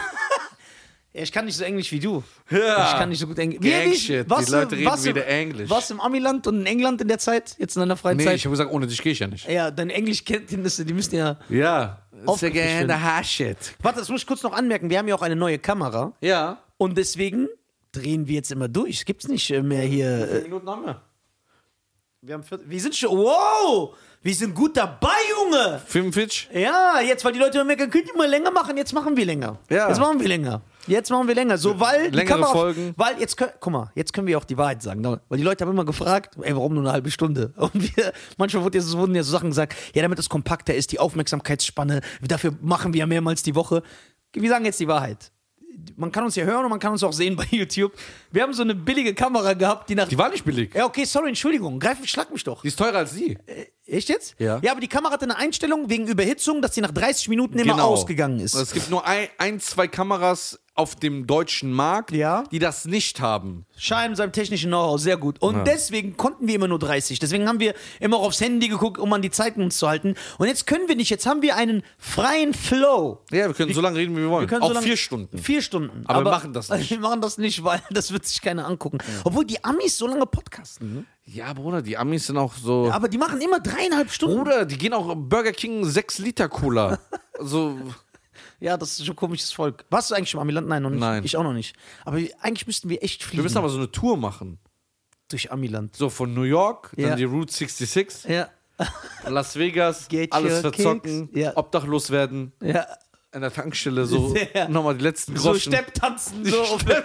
Ja, ich kann nicht so Englisch wie du. Ja. Ich kann nicht so gut Englisch. Gangshit, die Leute reden was, wieder Englisch. Was im Amiland und in England in der Zeit? Jetzt in deiner freien Nee, Zeit? ich habe gesagt, ohne dich gehe ich ja nicht. Ja, deine Englischkenntnisse, die müssen ja... Ja. Aufgefrischt werden. Hashit. Warte, das muss ich kurz noch anmerken. Wir haben ja auch eine neue Kamera. Ja. Und deswegen drehen wir jetzt immer durch. Es gibt's nicht äh, mehr hier... Äh, Minuten haben wir. wir, haben vier, wir sind schon... Wow! Wir sind gut dabei, Junge! fünfundvierzig? Ja, jetzt, weil die Leute immer merken, könnt ihr mal länger machen? Jetzt machen wir länger. Ja. Jetzt machen wir länger. Jetzt machen wir länger. So, weil die Längere Kamera, Folgen. Weil jetzt, können- guck mal, jetzt können wir auch die Wahrheit sagen. ne? Weil die Leute haben immer gefragt, ey, warum nur eine halbe Stunde? Und wir, manchmal wurden ja, so- wurden ja so Sachen gesagt, ja, damit es kompakter ist, die Aufmerksamkeitsspanne, dafür machen wir ja mehrmals die Woche. Wir sagen jetzt die Wahrheit. Man kann uns ja hören und man kann uns auch sehen bei YouTube. Wir haben so eine billige Kamera gehabt, die nach... Die war nicht billig. ja, okay, sorry, Entschuldigung. Greif, schlag mich doch. Die ist teurer als sie. Echt jetzt? Ja. Ja, aber die Kamera hatte eine Einstellung wegen Überhitzung, dass sie nach dreißig Minuten immer Genau. ausgegangen ist. Es gibt nur ein, ein, zwei Kameras auf dem deutschen Markt, Ja. die das nicht haben. Schein seinem technischen Know-how, sehr gut. Und Ja. deswegen konnten wir immer nur dreißig. Deswegen haben wir immer auch aufs Handy geguckt, um an die Zeiten uns zu halten. Und jetzt können wir nicht. Jetzt haben wir einen freien Flow. Ja, wir können so lange reden, wie wir wollen. Wir können Auch so lange- vier Stunden. Vier Stunden. Aber wir machen das nicht. Wir machen das nicht, weil das wird sich keiner angucken. Obwohl die Amis so lange podcasten. Ne? Ja, Bruder, die Amis sind auch so... Aber die machen immer dreieinhalb Stunden. Bruder, die gehen auch Burger King sechs Liter Cola. So... Ja, das ist schon ein komisches Volk. Warst du eigentlich schon im Amiland? Nein, noch nicht. Nein. Ich auch noch nicht. Aber eigentlich müssten wir echt Wir fliegen müssen aber so eine Tour machen. durch Amiland. So von New York, dann Ja. die Route sechsundsechzig, Ja. Las Vegas, Get alles your verzocken, kicks. Ja. obdachlos werden, Ja. an der Tankstelle so Ja. nochmal die letzten So Groschen. Stepptanzen, so,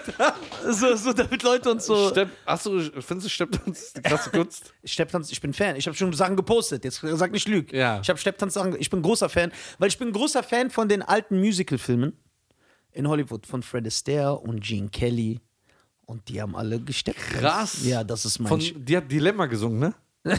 so, so, damit Leute uns so. Stepp, achso, findest du Stepptanz die krasse Kunst? Stepptanz, ich bin Fan. Ich habe schon Sachen gepostet. Jetzt sag nicht lüg. Ja. Ich habe Stepptanz-Sachen. Ich bin großer Fan, weil ich bin großer Fan von den alten Musical-Filmen in Hollywood von Fred Astaire und Gene Kelly. Und die haben alle gesteppt. Krass. Ja, das ist mein. Von, Sch- die hat Dilemma gesungen, ne?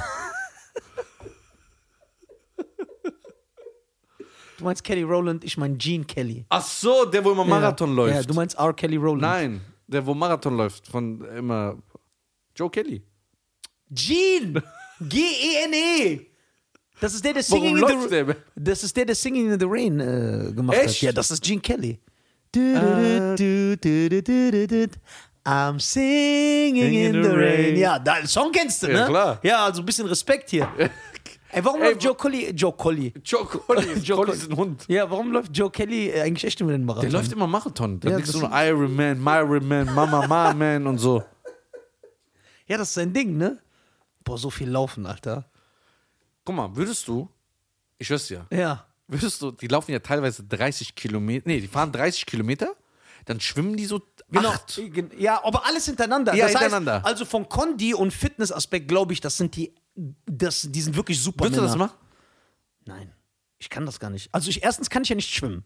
du meinst Kelly Rowland, ich mein Gene Kelly. Ach so, der, wo immer Marathon ja. läuft. Ja, du meinst R. Kelly Rowland. Nein, der, wo Marathon läuft, von immer Joe Kelly. Gene! G E N E! Das ist der, der Warum Singing in läuft the der? Das ist der, der Singing in the Rain äh, gemacht hat. Echt? Ja, das ist Gene Kelly. Du, du, du, du, du, du, du, du. I'm singing in the rain. Ja, da, den Song kennst du, ne? Ja, klar. Ja, also ein bisschen Respekt hier. Ey, warum Ey, läuft Joe Kelly? Joe Kelly. Joe Kelly. Joe Collie Collie. ist ein Hund. Ja, warum läuft Joe Kelly äh, eigentlich echt über den Marathon? Der läuft immer Marathon. Da Ja, liegst das du nur Iron Man, Myron Man, Mama Ma Man und so. Ja, das ist sein Ding, ne? Boah, so viel laufen, Alter. Guck mal, würdest du, ich weiß ja, Ja. würdest du, die laufen ja teilweise dreißig Kilometer, nee, die fahren dreißig Kilometer, dann schwimmen die so acht. Ja, aber alles hintereinander. Ja, das hintereinander. Heißt, also von Kondi und Fitnessaspekt glaube ich, das sind die, das, die sind wirklich super. Würdest du das machen? Nein, ich kann das gar nicht. Also ich, erstens kann ich ja nicht schwimmen.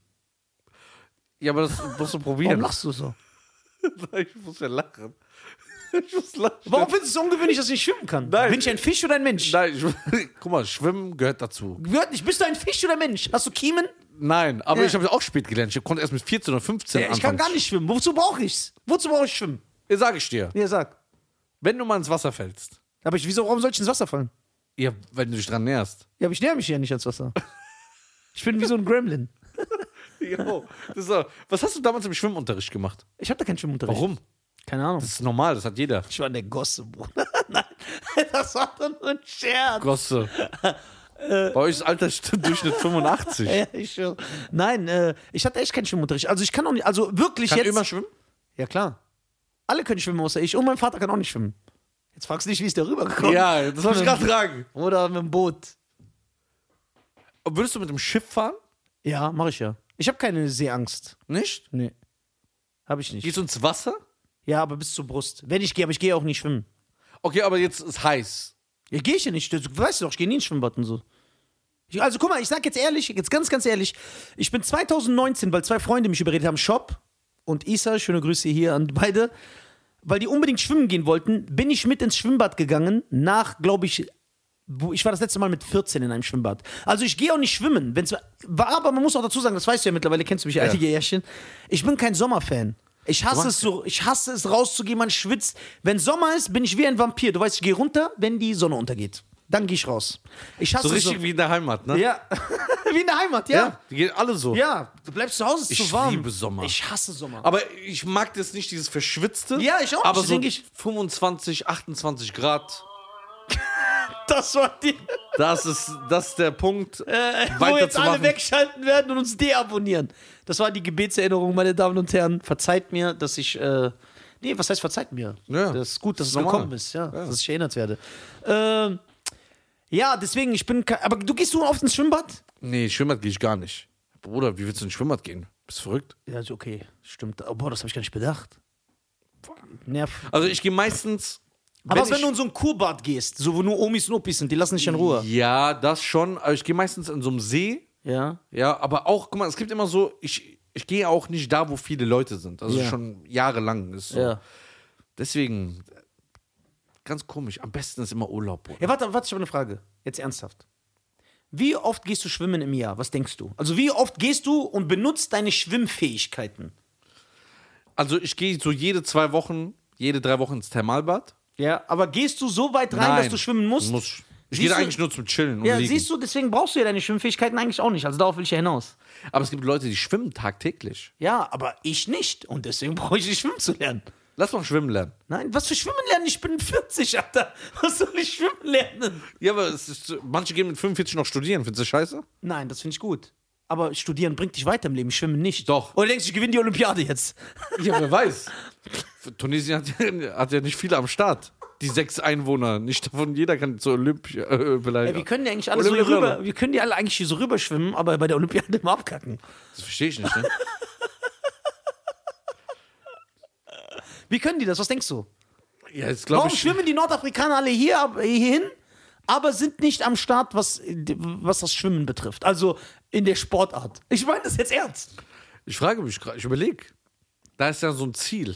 Ja, aber das musst du Warum probieren. lachst du so? Ich muss ja lachen. Ich muss lachen. Warum findest du es so ungewöhnlich, dass ich nicht schwimmen kann? Nein. Bin ich ein Fisch oder ein Mensch? Nein, ich, guck mal, Schwimmen gehört dazu. Gehört nicht. Bist du ein Fisch oder ein Mensch? Hast du Kiemen? Nein, aber Ja. ich habe es auch spät gelernt. Ich konnte erst mit vierzehn oder fünfzehn Ja, ich kann anfangen. gar nicht schwimmen. Wozu brauche ich's? Wozu brauche ich schwimmen? Ja, sag ich dir. Ja, sag. Wenn du mal ins Wasser fällst, Aber ich, wieso, warum soll ich ins Wasser fallen? ja, wenn du dich dran näherst. Ja, aber ich näher mich ja nicht ans Wasser. Ich bin wie so ein Gremlin. Jo, das ist so. Was hast du damals im Schwimmunterricht gemacht? Ich hatte keinen Schwimmunterricht. Warum? Keine Ahnung. Das ist normal, das hat jeder. Ich war in der Gosse, Bruder. Nein, das war doch nur ein Scherz. Gosse. Bei euch ist Altersdurchschnitt fünfundachtzig. Ja, ich schwör. Nein, äh, ich hatte echt keinen Schwimmunterricht. Also ich kann auch nicht, also wirklich Kann jetzt. immer schwimmen? Ja, klar. Alle können schwimmen, außer ich. Und mein Vater kann auch nicht schwimmen. Jetzt fragst du nicht, wie es da rübergekommen Ja, das wollte ich gerade fragen. Oder mit dem Boot. Würdest du mit dem Schiff fahren? Ja, mache ich ja. Ich habe keine Seeangst. Nicht? Nee. Hab ich nicht. Gehst du ins Wasser? Ja, aber bis zur Brust. Wenn ich gehe, aber ich gehe auch nicht schwimmen. Okay, aber jetzt ist heiß. Ja, gehe ich ja nicht. Du weißt doch, ich gehe nie ins Schwimmbad und so. Ich, also guck mal, ich sag jetzt ehrlich, jetzt ganz, ganz ehrlich, ich bin zwanzig neunzehn, weil zwei Freunde mich überredet haben, Shop und Isa, schöne Grüße hier an beide, weil die unbedingt schwimmen gehen wollten, bin ich mit ins Schwimmbad gegangen, nach, glaube ich, wo, ich war das letzte Mal mit vierzehn in einem Schwimmbad. Also ich gehe auch nicht schwimmen, wenn's, aber man muss auch dazu sagen, das weißt du ja mittlerweile, kennst du mich, ja. Einige Jährchen, ich bin kein Sommerfan. Ich hasse es so, ich hasse es rauszugehen, man schwitzt. Wenn Sommer ist, bin ich wie ein Vampir. Du weißt, ich gehe runter, wenn die Sonne untergeht. Dann gehe ich raus. Ich hasse So richtig so. wie in der Heimat, ne? Ja, wie in der Heimat, ja. Ja, die gehen alle so. Ja, du bleibst zu Hause, ist Ich zu warm. liebe Sommer. Ich hasse Sommer. Aber ich mag das nicht, dieses Verschwitzte. Ja, ich auch Aber nicht, so denk ich. fünfundzwanzig, achtundzwanzig Grad, Das war die, das ist, das ist der Punkt, äh, wo jetzt alle weiterzumachen. wegschalten werden und uns deabonnieren. Das war die Gebetserinnerung, meine Damen und Herren. Verzeiht mir, dass ich, äh, nee, was heißt verzeiht mir? Ja, das ist gut, dass es normal. gekommen ist, ja, ja, dass ich erinnert werde. Ähm, ja, deswegen, ich bin, ke- aber du gehst du oft ins Schwimmbad? Nee, Schwimmbad gehe ich gar nicht. Bruder, wie willst du ins Schwimmbad gehen? Bist du verrückt? Ja, ist okay, stimmt. Oh, boah, das habe ich gar nicht bedacht. Nerv. Also ich gehe meistens... Aber wenn wenn ich, du in so ein Kurbad gehst, so wo nur Omis und Opis sind, die lassen dich in Ruhe. Ja, das schon. Aber ich gehe meistens in so einem See. Ja. Ja, aber auch, guck mal, es gibt immer so, ich, ich gehe auch nicht da, wo viele Leute sind. Also Ja. schon jahrelang ist so. Ja. Deswegen, ganz komisch. Am besten ist immer Urlaub. Bruder. Ja, warte, warte, ich habe eine Frage. Jetzt ernsthaft. Wie oft gehst du schwimmen im Jahr? Was denkst du? Also wie oft gehst du und benutzt deine Schwimmfähigkeiten? Also ich gehe so jede zwei Wochen, jede drei Wochen ins Thermalbad. Ja, aber gehst du so weit rein, dass du schwimmen musst? Muss. Ich Siehst gehe da du- eigentlich nur zum Chillen und Ja, liegen. siehst du, deswegen brauchst du ja deine Schwimmfähigkeiten eigentlich auch nicht. Also darauf will ich ja hinaus. Aber es gibt Leute, die schwimmen tagtäglich. Ja, aber ich nicht. Und deswegen brauche ich nicht schwimmen zu lernen. Lass mal schwimmen lernen. Nein, was für Schwimmen lernen? Ich bin vierzig, Alter. Was soll ich schwimmen lernen? Ja, aber es ist, manche gehen mit fünfundvierzig noch studieren. Findest du das scheiße? Nein, das finde ich gut. Aber studieren bringt dich weiter im Leben, schwimmen nicht. Doch. Oder denkst du, ich gewinne die Olympiade jetzt? Ja, wer weiß. Tunesien hat ja, hat ja nicht viele am Start. Die sechs Einwohner. Nicht davon jeder kann zur Olympia. Äh, vielleicht. Ja, wir können ja eigentlich alle so hier Olympiade. rüber, wir können die alle eigentlich hier so rüberschwimmen, aber bei der Olympiade immer abkacken. Das verstehe ich nicht, ne? Wie können die das? Was denkst du? Ja, jetzt glaube Warum ich. schwimmen die Nordafrikaner alle hier, ab- hier hin, aber sind nicht am Start, was, was das Schwimmen betrifft? Also in der Sportart. Ich meine das jetzt ernst. Ich frage mich gerade, ich überlege. Da ist ja so ein Ziel.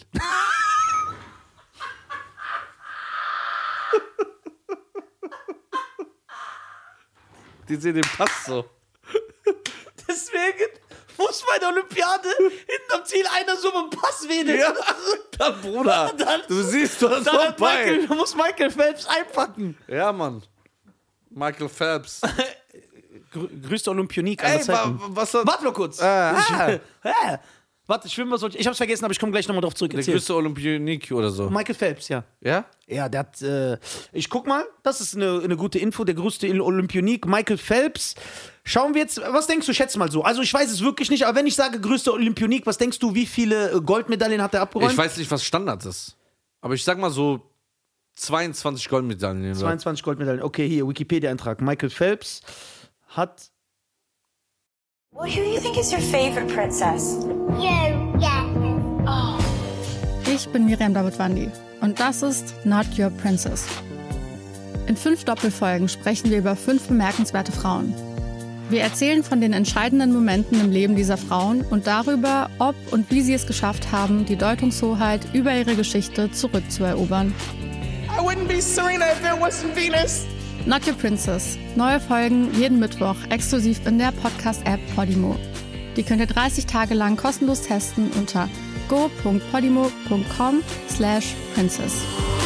Die sehen den Pass so. Deswegen muss bei der Olympiade hinten am Ziel einer so mit dem Pass wedeln. Ja, dann, Bruder. Dann- du siehst, du hast Dann hat vorbei. Michael, da muss Michael Phelps einpacken. Ja, Mann. Michael Phelps. Grö größte Olympionik aller Ey, Zeiten. wa, was hat Warte mal kurz. Ah. Ich, ah. Warte, schwimmen wir so. Ich hab's vergessen, aber ich komme gleich nochmal drauf zurück. der Erzähl. größte Olympionik oder so? Michael Phelps, ja. Ja? Ja, der hat, äh, ich guck mal, das ist eine, eine gute Info, der größte Olympionik, Michael Phelps. Schauen wir jetzt, was denkst du, schätz mal so. Also ich weiß es wirklich nicht, aber wenn ich sage größter Olympionik, was denkst du, wie viele äh, Goldmedaillen hat er abgeräumt? Ich weiß nicht, was Standard ist. Aber ich sag mal so zweiundzwanzig Goldmedaillen. oder? zweiundzwanzig Goldmedaillen. Okay, hier, Wikipedia-Eintrag. Michael Phelps hat... Well, who do you think is your favorite princess? You, yeah. Ich bin Miriam Davidwandi und das ist Not Your Princess. In fünf Doppelfolgen sprechen wir über fünf bemerkenswerte Frauen. Wir erzählen von den entscheidenden Momenten im Leben dieser Frauen und darüber, ob und wie sie es geschafft haben, die Deutungshoheit über ihre Geschichte zurückzuerobern. I wouldn't be Serena if there wasn't Venus. Not Your Princess. Neue Folgen jeden Mittwoch exklusiv in der Podcast-App Podimo. Die könnt ihr dreißig Tage lang kostenlos testen unter go punkt podimo punkt com slash princess.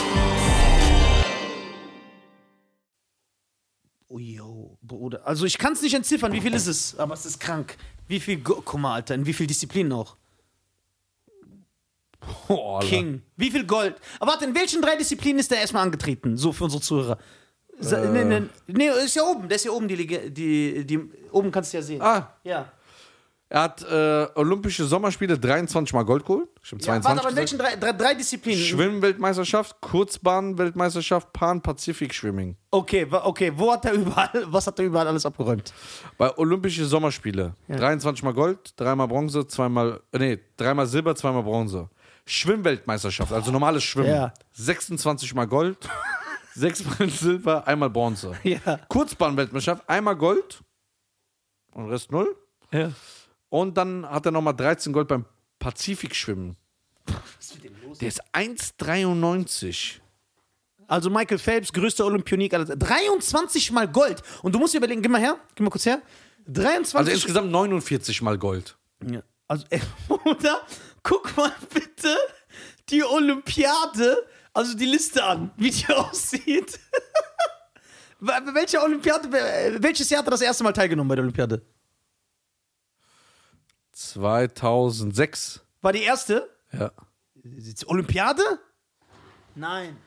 Oh, yo, Bruder. Also ich kann es nicht entziffern, wie viel ist es? Aber es ist krank. Wie viel... Go Guck mal, Alter, in wie viel Disziplinen auch? Oh, Alter. King. Wie viel Gold? Aber warte, in welchen drei Disziplinen ist der erstmal angetreten? So für unsere Zuhörer. Sa Äh. nee, nee, nee, ist ja oben. Der ist ja oben, die, Leg- die, die oben kannst du ja sehen. Ah, Ja. Er hat äh, Olympische Sommerspiele dreiundzwanzig Mal Gold geholt. Ich habe Ja, zweiundzwanzig warte, aber in welchen drei, drei, drei Disziplinen? Schwimmweltmeisterschaft, Kurzbahn-Weltmeisterschaft, Pan-Pazifik-Schwimming. Okay, wa- okay, wo hat er überall, was hat er überall alles abgeräumt? Bei Olympische Sommerspiele dreiundzwanzig Mal Gold, dreimal Bronze, zweimal, äh, nee, dreimal Silber, zweimal Bronze. Schwimmweltmeisterschaft, also normales Schwimmen. Ja. sechsundzwanzig Mal Gold, sechsmal Silber, einmal Bronze. Ja. Kurzbahn-Weltmeisterschaft, einmal Gold und Rest null. Ja. Und dann hat er nochmal dreizehn Gold beim Pazifikschwimmen. Was ist mit dem los? Der ist eins Komma dreiundneunzig. Also Michael Phelps, größter Olympionik, aller Zeiten. dreiundzwanzig Mal Gold. Und du musst dir überlegen, geh mal her, geh mal kurz her. dreiundzwanzig Also insgesamt neunundvierzig Mal Gold. Ja. Also, ey, oder? Guck mal bitte die Olympiade, also die Liste an, wie die aussieht. Welche Olympiade, welches Jahr hat er das erste Mal teilgenommen bei der Olympiade? zweitausendsechs. War die erste? Ja. Olympiade? Nein.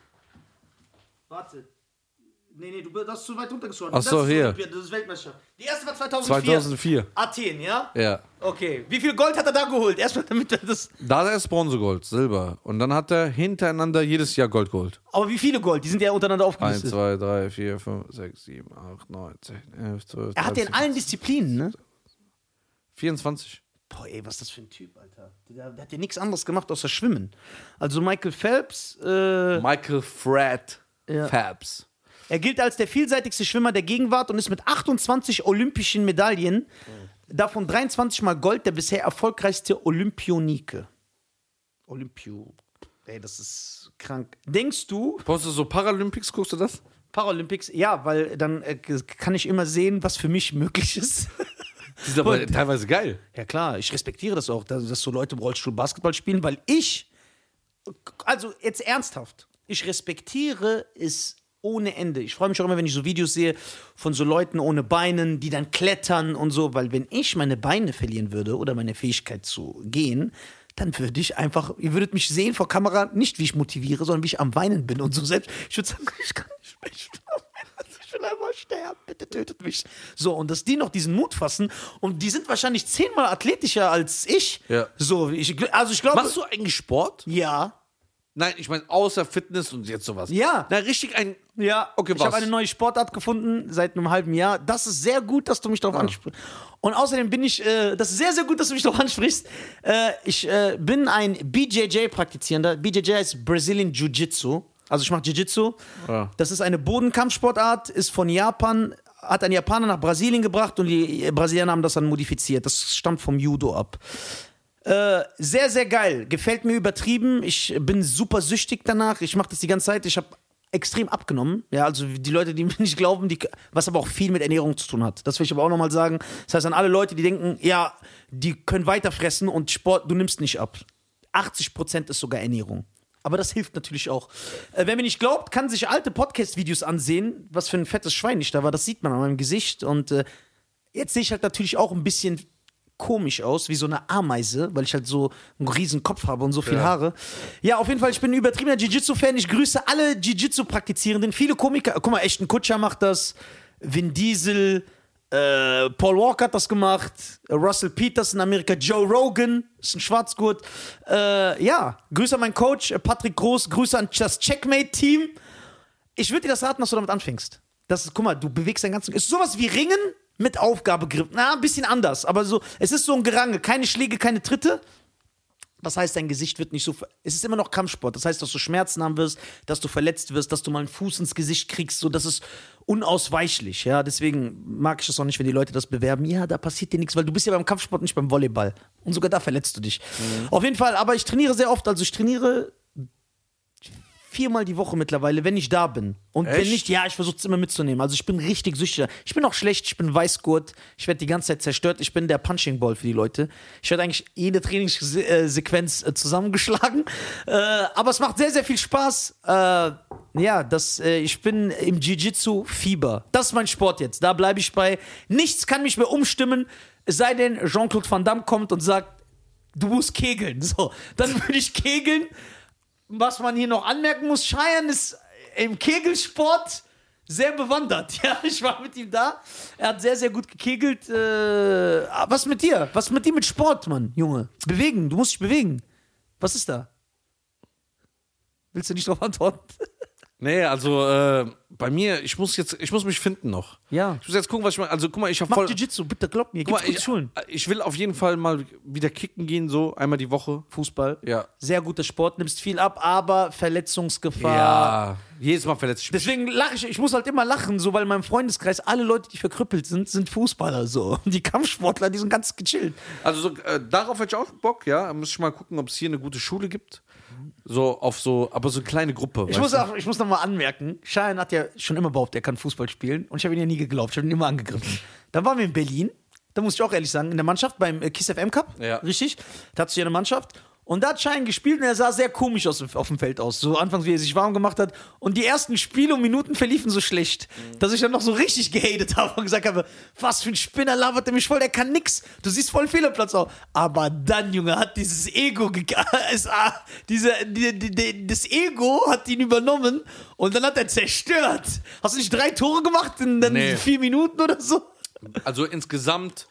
Warte. Nee, nee, du hast zu weit runtergeschoben. Ach so, das ist hier. Olympiade, das ist Weltmeisterschaft. Die erste war zweitausendvier. zweitausendvier. Athen, ja? Ja. Okay. Wie viel Gold hat er da geholt? Erstmal damit er das. Da hat er erst Bronze geholt, Silber. Und dann hat er hintereinander jedes Jahr Gold geholt. Aber wie viele Gold? Die sind ja untereinander eins, aufgelistet. zwei, drei, vier, fünf, sechs, sieben, acht, neun, zehn, elf, zwölf, Er hat ja in allen Disziplinen, ne? vierundzwanzig. Boah, ey, was ist das für ein Typ, Alter. Der, der hat ja nichts anderes gemacht außer Schwimmen. Also Michael Phelps, äh, Michael Fred Ja. Phelps. er gilt als der vielseitigste Schwimmer der Gegenwart und ist mit achtundzwanzig olympischen Medaillen, davon dreiundzwanzig Mal Gold, der bisher erfolgreichste Olympionike. Olympio. Ey, das ist krank. Denkst du, Brauchst du so Paralympics, guckst du das? Paralympics, ja, weil dann äh, kann ich immer sehen, was für mich möglich ist. Die sind aber Und- teilweise geil. Ja klar, ich respektiere das auch, dass, dass so Leute im Rollstuhl Basketball spielen, weil ich, also jetzt ernsthaft, ich respektiere es ohne Ende. Ich freue mich auch immer, wenn ich so Videos sehe von so Leuten ohne Beinen, die dann klettern und so, weil wenn ich meine Beine verlieren würde oder meine Fähigkeit zu gehen, dann würde ich einfach, ihr würdet mich sehen vor Kamera, nicht wie ich motiviere, sondern wie ich am Weinen bin und so selbst. Ich würde sagen, ich kann nicht mehr, ich will aufhören, ich will einfach sterben, bitte tötet mich. So, und dass die noch diesen Mut fassen und die sind wahrscheinlich zehnmal athletischer als ich. Ja. So, ich, also ich glaube. Machst du eigentlich Sport? Ja. Nein, ich meine außer Fitness und jetzt sowas. Ja. Na, richtig ein... Ja, Okay, ich was? habe eine neue Sportart gefunden seit einem halben Jahr. Das ist sehr gut, dass du mich darauf ansprichst. Und außerdem bin ich, äh, das ist sehr, sehr gut, dass du mich darauf ansprichst. Äh, ich äh, bin ein B J J-Praktizierender. B J J heißt Brazilian Jiu-Jitsu. Also ich mache Jiu-Jitsu. Ja. Das ist eine Bodenkampfsportart, ist von Japan, hat ein Japaner nach Brasilien gebracht und die Brasilianer haben das dann modifiziert. Das stammt vom Judo ab. Äh, sehr, sehr geil. Gefällt mir übertrieben. Ich bin super süchtig danach. Ich mache das die ganze Zeit. Ich habe extrem abgenommen. Ja, also die Leute, die mir nicht glauben, die, was aber auch viel mit Ernährung zu tun hat. Das will ich aber auch nochmal sagen. Das heißt an alle Leute, die denken, ja, die können weiter fressen und Sport, du nimmst nicht ab. achtzig Prozent ist sogar Ernährung. Aber das hilft natürlich auch. Äh, wer mir nicht glaubt, kann sich alte Podcast-Videos ansehen, was für ein fettes Schwein ich da war. Das sieht man an meinem Gesicht. Und äh, jetzt sehe ich halt natürlich auch ein bisschen komisch aus, wie so eine Ameise, weil ich halt so einen riesen Kopf habe und so viel Ja. Haare. Ja, auf jeden Fall, ich bin ein übertriebener Jiu-Jitsu-Fan. Ich grüße alle Jiu-Jitsu-Praktizierenden. Viele Komiker, guck mal, Ashton Kutcher macht das, Vin Diesel, äh, Paul Walker hat das gemacht, äh, Russell Peters in Amerika, Joe Rogan ist ein Schwarzgurt. Äh, ja, Grüße an meinen Coach, äh, Patrick Groß, Grüße an das Checkmate-Team. Ich würde dir das raten, dass du damit anfängst. Das ist, guck mal, du bewegst deinen ganzen... Ist sowas wie Ringen mit Aufgabegriff. Na, ein bisschen anders, aber so, es ist so ein Gerangel. Keine Schläge, keine Tritte. Das heißt, dein Gesicht wird nicht so... ver- Es ist immer noch Kampfsport. Das heißt, dass du Schmerzen haben wirst, dass du verletzt wirst, dass du mal einen Fuß ins Gesicht kriegst. So, das ist unausweichlich. Ja? Deswegen mag ich das auch nicht, wenn die Leute das bewerben. Ja, da passiert dir nichts, weil du bist ja beim Kampfsport, nicht beim Volleyball. Und sogar da verletzt du dich. Mhm. Auf jeden Fall, aber ich trainiere sehr oft. Also ich trainiere viermal die Woche mittlerweile, wenn ich da bin. Und wenn Echt? nicht, ja, ich versuche es immer mitzunehmen. Also ich bin richtig süchtig. Ich bin auch schlecht, ich bin Weißgurt. Ich werde die ganze Zeit zerstört. Ich bin der Punching Ball für die Leute. Ich werde eigentlich jede Trainingssequenz äh, zusammengeschlagen. Äh, aber es macht sehr, sehr viel Spaß. Äh, ja, das, äh, ich bin im Jiu-Jitsu Fieber. Das ist mein Sport jetzt. Da bleibe ich bei. Nichts kann mich mehr umstimmen, es sei denn, Jean-Claude Van Damme kommt und sagt, du musst kegeln. So, dann würde ich kegeln. Was man hier noch anmerken muss, Cheyenne ist im Kegelsport sehr bewandert. Ja, ich war mit ihm da. Er hat sehr, sehr gut gekegelt. Äh, was mit dir? Was mit dir mit Sport, Mann, Junge? Bewegen, du musst dich bewegen. Was ist da? Willst du nicht drauf antworten? Nee, also äh, bei mir, ich muss jetzt, ich muss mich finden noch. Ja. Ich muss jetzt gucken, was ich mache. Also guck mal, ich habe Mach voll... Jiu-Jitsu, bitte glaub mir. Guck Gibt's mal, gute Schulen. ich, ich will auf jeden Fall mal wieder kicken gehen, so einmal die Woche. Fußball. Ja. Sehr guter Sport, nimmst viel ab, aber Verletzungsgefahr. Ja, jedes Mal verletzt ich mich. Deswegen lache ich, ich muss halt immer lachen, so, weil in meinem Freundeskreis alle Leute, die verkrüppelt sind, sind Fußballer, so. Die Kampfsportler, die sind ganz gechillt. Also so, äh, darauf hätte ich auch Bock, ja. Da muss ich mal gucken, ob es hier eine gute Schule gibt. So auf so, aber so eine kleine Gruppe. Ich weißt muss, du? auch, ich muss noch mal anmerken, Schein hat ja schon immer behauptet, er kann Fußball spielen und ich habe ihn ja nie geglaubt, ich habe ihn immer angegriffen. Dann waren wir in Berlin, da muss ich auch ehrlich sagen, in der Mannschaft beim äh, Kiss F M Cup, Ja. richtig, da hat sich eine Mannschaft und da hat Schein gespielt und er sah sehr komisch aus, auf dem Feld aus, so anfangs, wie er sich warm gemacht hat und die ersten Spiele und Minuten verliefen so schlecht, mhm. dass ich dann noch so richtig gehatet habe und gesagt habe, was für ein Spinner labert der mich voll, der kann nix, du siehst voll Fehlerplatz aus. Aber dann, Junge, hat dieses Ego, ge- es, ah, diese, die, die, die, das Ego hat ihn übernommen und dann hat er zerstört. Hast du nicht drei Tore gemacht in dann Nee. vier Minuten oder so? Also insgesamt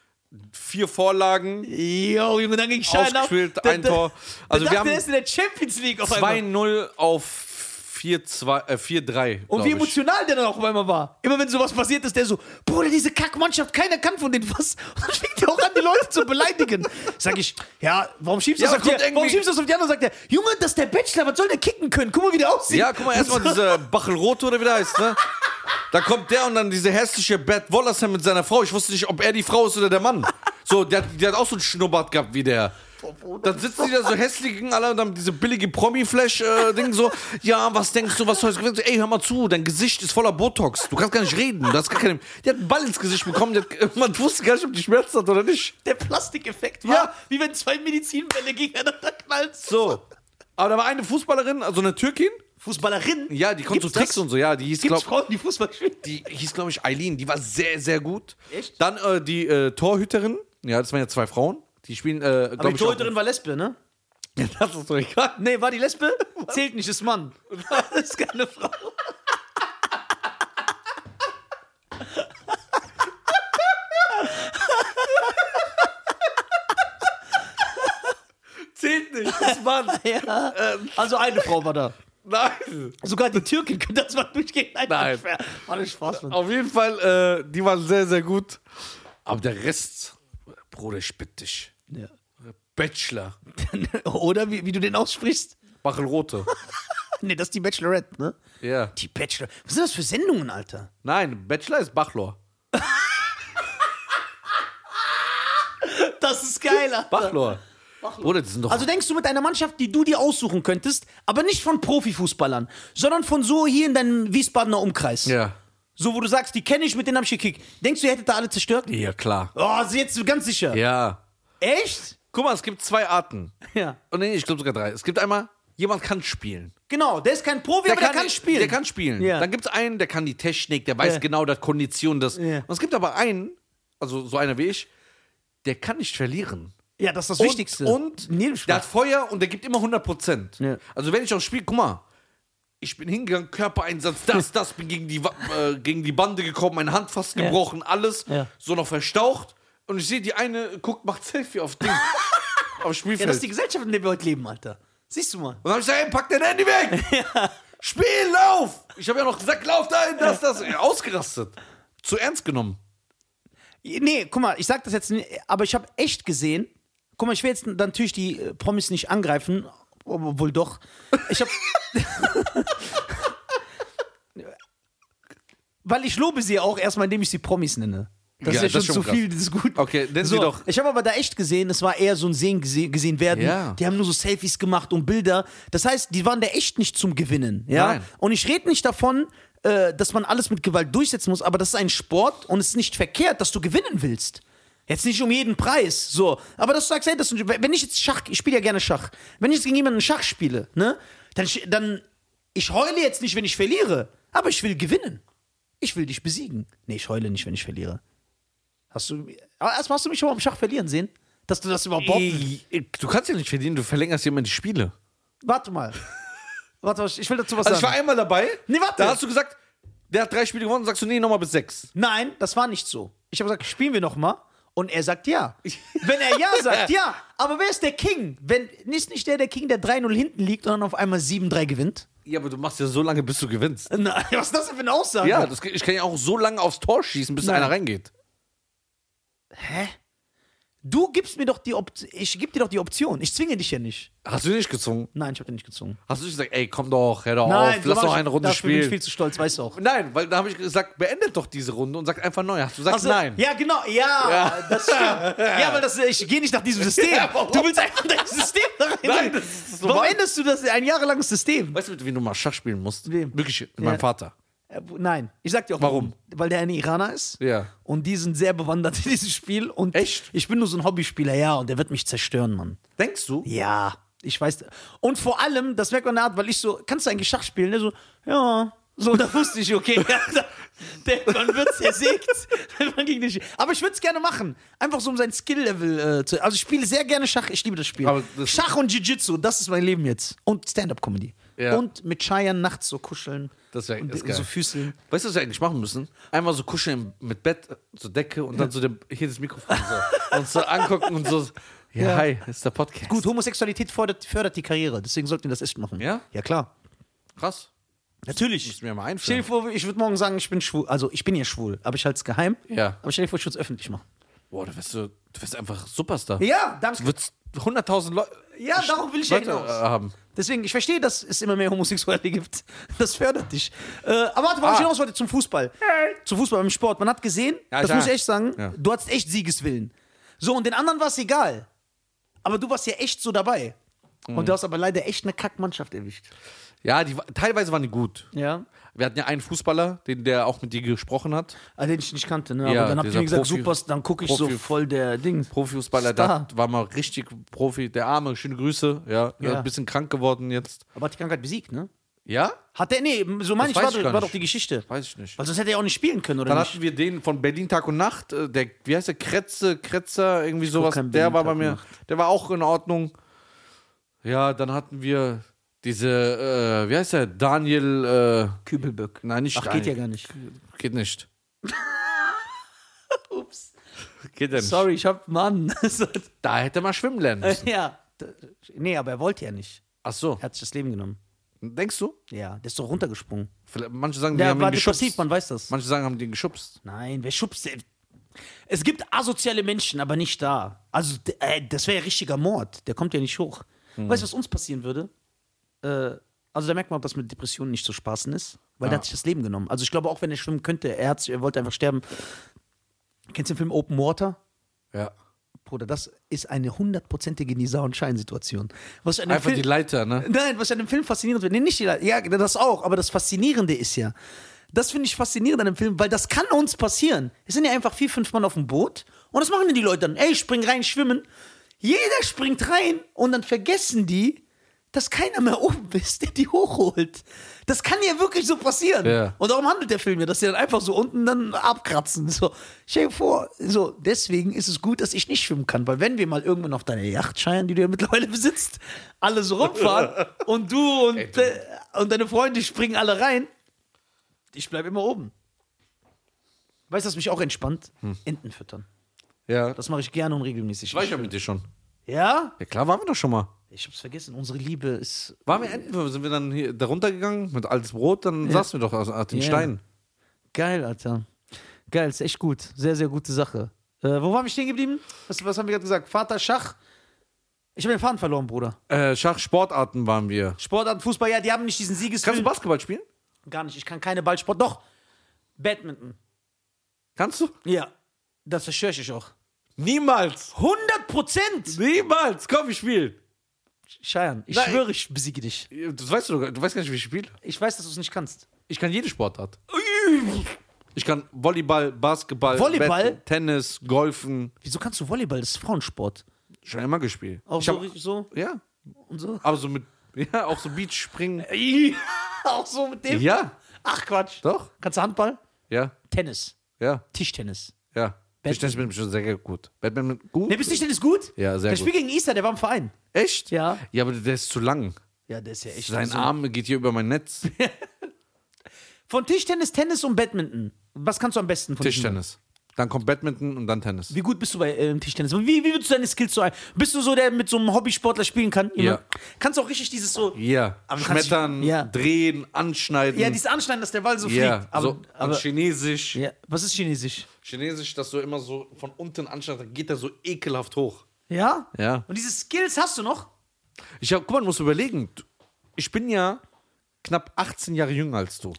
vier Vorlagen, Jo, Junge, dann ging Schein ab. ausgespielt, Da- ein da- Tor. Also da wir dachte, er haben ist in der Champions League auf einmal. zwei null auf vier zwei, äh, vier drei. Und wie emotional der dann auch auf einmal war. Immer wenn sowas passiert ist, der so, Bruder, diese Kackmannschaft, keiner kann von denen was. Und dann fängt er auch an, die Leute zu beleidigen. Sag ich, ja, warum schiebst du Ja, das auf kommt die, irgendwie- warum schiebst du das auf die anderen? Sagt er, Junge, das ist der Bachelor, was soll der kicken können? Guck mal, wie der aussieht. Ja, guck mal, erstmal diese Bachelrote oder wie der heißt, ne? Da kommt der und dann diese hässliche Bad Wollersheim mit seiner Frau. Ich wusste nicht, ob er die Frau ist oder der Mann. So, der, der hat auch so einen Schnurrbart gehabt wie der. Dann sitzen die da so hässlichen alle und dann diese billige Promi-Flash-Ding so, ja, was denkst du, was soll ich... Ey, hör mal zu, dein Gesicht ist voller Botox. Du kannst gar nicht reden. Du hast gar keine... Die hat einen Ball ins Gesicht bekommen. Die hat, man wusste gar nicht, ob die Schmerzen hat oder nicht. Der Plastikeffekt war, Ja. wie wenn zwei Medizinbälle gegeneinander knallen. So. Aber da war eine Fußballerin, also eine Türkin. Fußballerin? Ja, die konnte so Gibt's Tricks das? und so. Ja, die hieß, Gibt's glaub, Frauen, die Fußball spielen? die hieß, glaube ich, Eileen. Die war sehr, sehr gut. Echt? Dann äh, die äh, Torhüterin. Ja, das waren ja zwei Frauen. Die spielen, äh, Aber glaube die ich, auch- Torhüterin war Lesbe, ne? Ja, das ist doch egal. Nee, war die Lesbe? Zählt nicht, ist Mann. Das ist keine Frau. Zählt nicht, das Mann. Ja. Also eine Frau war da. Nein. Sogar die Türkin könnte das mal durchgehen. Nein, Nein. War nicht Spaß, Mann. Auf jeden Fall, äh, die waren sehr, sehr gut. Aber der Rest, Bruder, ich bitte dich. Ja. Bachelor. Oder wie, wie du den aussprichst? Bachelrote. Nee, das ist die Bachelorette, ne? Ja. Die Bachelor. Was sind das für Sendungen, Alter? Nein, Bachelor ist Bachelor. Das ist geil, Alter. Bachelor. Bruder, die sind doch... Also denkst du mit einer Mannschaft, die du dir aussuchen könntest, aber nicht von Profifußballern, sondern von so hier in deinem Wiesbadener Umkreis. ja. So, wo du sagst, die kenne ich, mit denen hab ich gekickt. Denkst du, ihr hättet da alle zerstört? Ja, klar. Oh, jetzt ganz sicher. Ja. Echt? Guck mal, es gibt zwei Arten. Ja. Oh, nee, ich glaube sogar drei. Es gibt einmal, jemand kann spielen. Genau, der ist kein Profi, aber der kann spielen. Der kann spielen. Ja. Dann gibt es einen, der kann die Technik, der weiß Ja. genau, das Kondition, das. Ja. Und es gibt aber einen, also so einer wie ich, der kann nicht verlieren. Ja, das ist das Und, Wichtigste. und Nee, der hat Feuer und der gibt immer hundert Prozent. Ja. Also wenn ich auch spiele, guck mal, ich bin hingegangen, Körpereinsatz, das, das, bin gegen die, Wa- äh, gegen die Bande gekommen, meine Hand fast Ja. gebrochen, alles, Ja. so noch verstaucht. Und ich sehe, die eine guckt, macht Selfie auf Ding, auf Ja, Spielfeld. das ist die Gesellschaft, in der wir heute leben, Alter. Siehst du mal. Und dann hab ich gesagt, ey, pack dein Handy weg! Spiel, lauf! Ich habe ja noch gesagt, lauf dahin, das, das. Ausgerastet. Zu ernst genommen. Nee, guck mal, ich sag das jetzt nicht, aber ich habe echt gesehen, guck mal, ich will jetzt natürlich die äh, Promis nicht angreifen, obwohl doch. Ich habe Weil ich lobe sie auch erstmal, indem ich sie Promis nenne. Das Ja, ist ja das schon ist schon zu krass. viel, das ist gut. Okay, nennen so, Sie doch. Ich habe aber da echt gesehen, es war eher so ein Sehen gese gesehen werden. Ja. Die haben nur so Selfies gemacht und Bilder. Das heißt, die waren da echt nicht zum Gewinnen. Ja? Nein. Und ich rede nicht davon, äh, dass man alles mit Gewalt durchsetzen muss, aber das ist ein Sport und es ist nicht verkehrt, dass du gewinnen willst. Jetzt nicht um jeden Preis, so. Aber dass du sagst, hey, das, wenn ich jetzt Schach, ich spiele ja gerne Schach, wenn ich jetzt gegen jemanden Schach spiele, ne, dann, dann, ich heule jetzt nicht, wenn ich verliere, aber ich will gewinnen. Ich will dich besiegen. Nee, ich heule nicht, wenn ich verliere. Hast du, aber erstmal hast du mich schon mal im Schach verlieren sehen? Dass du das überhaupt Ey, du kannst ja nicht verdienen, du verlängerst ja immer die Spiele. Warte mal. Warte mal, ich will dazu was Also ich war sagen. einmal dabei, Nee, warte. da hast du gesagt, der hat drei Spiele gewonnen, sagst du, nee, nochmal bis sechs. Nein, das war nicht so. Ich habe gesagt, spielen wir noch mal? Und er sagt ja. Wenn er ja sagt, ja. Aber wer ist der King? Wenn, ist nicht der der King, der drei null hinten liegt und dann auf einmal sieben drei gewinnt? Ja, aber du machst ja so lange, bis du gewinnst. Nein, was ist das denn für eine Aussage? Ja, das, ich kann ja auch so lange aufs Tor schießen, bis Nein. einer reingeht. Hä? Du gibst mir doch die Option. Ich gebe dir doch die Option. Ich zwinge dich ja nicht. Hast du nicht gezwungen? Nein, ich habe dir nicht gezwungen. Hast du nicht gesagt, ey, komm doch, hör doch Nein, auf, lass so doch mach eine ich- Runde dafür bin ich spielen. viel zu stolz, weißt du auch. Nein, weil da habe ich gesagt, beendet doch diese Runde und sag einfach neu. Hast du gesagt, Also, nein. Ja, genau, ja, Ja. das stimmt. Ja, weil das, ich gehe nicht nach diesem System. Ja, warum? Du willst einfach dein System da rein. Nein, das ist so Warum weit. änderst du das ein jahrelanges System? Weißt du, mit wem du mal Schach spielen musst? Wem? Wirklich, mit meinem Vater. Äh, Nein, ich sag dir auch Warum? Weil der ein Iraner ist. Ja. Und die sind sehr bewandert in diesem Spiel. Und Echt? Ich bin nur so ein Hobbyspieler, ja, und der wird mich zerstören, Mann. Denkst du? Ja, ich weiß. Und vor allem, das merkt man in der Art, weil ich so, kannst du eigentlich Schach spielen? Der so, ja. So, da wusste ich, okay, ja, da, der, man wird zersägt, wenn man gegen den Sch- Aber ich würde es gerne machen. Einfach so, um sein Skill-Level äh, zu. Also, ich spiele sehr gerne Schach, ich liebe das Spiel. Aber das- Schach und Jiu-Jitsu, das ist mein Leben jetzt. Und Stand-Up-Comedy. Ja. Und mit Cheyenne nachts so kuscheln. Das wär- und ist geil. so Füßeln. Weißt du, was wir eigentlich machen müssen? Einmal so kuscheln mit Bett, so Decke und dann so der, hier das Mikrofon so. Und so angucken und so. Ja, Ja. hi, das ist der Podcast. Gut, Homosexualität fördert, fördert die Karriere, deswegen sollten wir das echt machen. Ja? Ja, klar. Krass. Natürlich. Muss mir mal Stell dir einführen. vor, ich würde morgen sagen, ich bin schwul. Also, ich bin ja schwul, aber ich halte es geheim. Ja. Aber stell dir vor, ich würde es öffentlich machen. Boah, da wirst du, du wirst einfach Superstar. Ja, danke. Du würdest hunderttausend Leute Ja, darauf will ich ja Leute hinaus. äh, haben. Deswegen, ich verstehe, dass es immer mehr Homosexuelle gibt. Das fördert dich. Äh, aber warte, worauf Ah. ich hinaus wollte, zum Fußball. Zum Fußball, beim Sport. Man hat gesehen, Ja, das klar. muss ich echt sagen, Ja. du hattest echt Siegeswillen. So, und den anderen war es egal. Aber du warst ja echt so dabei. Mhm. Und du hast aber leider echt eine Kackmannschaft erwischt. Ja, die, wa- teilweise waren die gut. Ja. Wir hatten ja einen Fußballer, den, der auch mit dir gesprochen hat. Ah, den ich nicht kannte, ne? Aber Ja, dann habt ihr dieser mir gesagt, Profi- super, dann gucke ich so Profi- voll der Ding. Profifußballer, der Star. hat- war mal richtig Profi. Der Arme, schöne Grüße. Ja, Ja. ein bisschen krank geworden jetzt. Aber hat die Krankheit besiegt, ne? Ja? Hat der, nee, so meine ich, Das war, weiß ich gar war nicht. doch die Geschichte. Weiß ich nicht. Weil sonst hätte er auch nicht spielen können, oder Dann nicht? hatten wir den von Berlin Tag und Nacht, äh, der, wie heißt der, Kretze, Kretzer, irgendwie sowas. kein Der Berlin war Tag bei und mir, Nacht. der war auch in Ordnung. Ja, dann hatten wir diese, äh, wie heißt der, Daniel, äh, Kübelböck. nein, nicht Ach, Daniel. geht ja gar nicht. Geht nicht. Ups. Geht ja nicht. Sorry, ich hab, Mann. Da hätte man schwimmen lernen müssen. ja. d- Nee, aber er wollte ja nicht. Ach so. Er hat sich das Leben genommen. Denkst du? Ja, der ist doch runtergesprungen. Vielleicht- Manche sagen, die Der haben war ihn geschubst. depressiv, man weiß das. Manche sagen, haben den geschubst. Nein, wer schubst denn? Es gibt asoziale Menschen, aber nicht da. Also, d- äh, das wäre ja richtiger Mord. Der kommt ja nicht hoch. Hm. Weißt du, was uns passieren würde? Äh, also, da merkt man, dass mit Depressionen nicht zu spaßen ist, weil der hat sich das Leben genommen. Also, ich glaube, auch wenn er schwimmen könnte, er, hat, sich- er wollte einfach sterben. Kennst du den Film Open Water? Ja. Bruder, das ist eine hundertprozentige Nisa- und Schein-Situation. Was an dem Einfach Film, die Leiter, ne? Nein, was an dem Film faszinierend wird. Nee, nicht die Leiter. Ja, das auch. Aber das Faszinierende ist ja, das finde ich faszinierend an dem Film, weil das kann uns passieren. Es sind ja einfach vier, fünf Mann auf dem Boot und das machen dann die Leute dann. Ey, spring rein, schwimmen. Jeder springt rein und dann vergessen die, dass keiner mehr oben ist, der die hochholt. Das kann ja wirklich so passieren. Ja. Und darum handelt der Film ja, dass die dann einfach so unten dann abkratzen. So, stell dir vor, so, deswegen ist es gut, dass ich nicht schwimmen kann, weil wenn wir mal irgendwann auf deiner Yacht scheinen, die du ja mittlerweile besitzt, alle so rumfahren und du und, Ey, du- äh, und deine Freunde springen alle rein, ich bleib immer oben. Weißt du, was mich auch entspannt? Hm. Enten füttern. Ja. Das mache ich gerne und regelmäßig. Ich war ja mit dir schon. Ja? Ja, klar, waren wir doch schon mal. Ich hab's vergessen, unsere Liebe ist. Waren wir Enten? Sind wir dann hier da runtergegangen mit altes Brot? Dann saßen wir doch auf, auf den Ja. Steinen. Geil, Alter. Geil, ist echt gut. Sehr, sehr gute Sache. Äh, wo waren wir stehen geblieben? Was, was haben wir gerade gesagt? Vater, Schach. Ich habe den Faden verloren, Bruder. Äh, Schachsportarten waren wir. Sportarten, Fußball, ja, die haben nicht diesen Kannst du Siegeswillen. Basketball spielen? Gar nicht. Ich kann keine Ballsport. Doch. Badminton. Kannst du? Ja. Das zerstöre ich auch. Niemals. hundert Prozent! Niemals. Komm, wir spielen. Scheiern, ich Nein. schwöre, ich besiege dich. Das weißt du doch. Du weißt gar nicht, wie ich spiele. Ich weiß, dass du es nicht kannst. Ich kann jede Sportart. Ich kann Volleyball, Basketball, Volleyball? Badminton, Tennis, Golfen. Wieso kannst du Volleyball? Das ist Frauensport. Schon immer gespielt. Auch ich so, hab, richtig so ja, und so. aber so mit, ja, auch so Beachspringen. Auch so mit dem? Ja, Ach Quatsch. doch. Kannst du Handball? Ja, Tennis. ja, Tischtennis. ja. Tischtennis bin ich schon sehr gut. Badminton gut? Ne, bist du Tischtennis gut? Ja, sehr Der gut. spielt gegen Easter, der war im Verein. Echt? Ja. Ja, aber der ist zu lang. Ja, der ist ja echt Sein so. Arm geht hier über mein Netz. Von Tischtennis, Tennis und Badminton. Was kannst du am besten von diesen Tischtennis. Dann kommt Badminton und dann Tennis. Wie gut bist du bei äh, Tischtennis? Wie, wie würdest du deine Skills so ein? Bist du so der mit so einem Hobbysportler spielen kann? Ja. Kannst du auch richtig dieses so. Ja. Aber du kannst Schmettern, dich- ja. drehen, anschneiden. Ja, dieses Anschneiden, dass der Ball so Ja, fliegt. Aber, so, aber und Chinesisch. ja. Was ist Chinesisch? Chinesisch, dass du immer so von unten anschneidest, dann geht er so ekelhaft hoch. Ja? Ja. Und diese Skills hast du noch? Ich hab, guck mal, du musst überlegen. du- Ich bin ja knapp achtzehn Jahre jünger als du.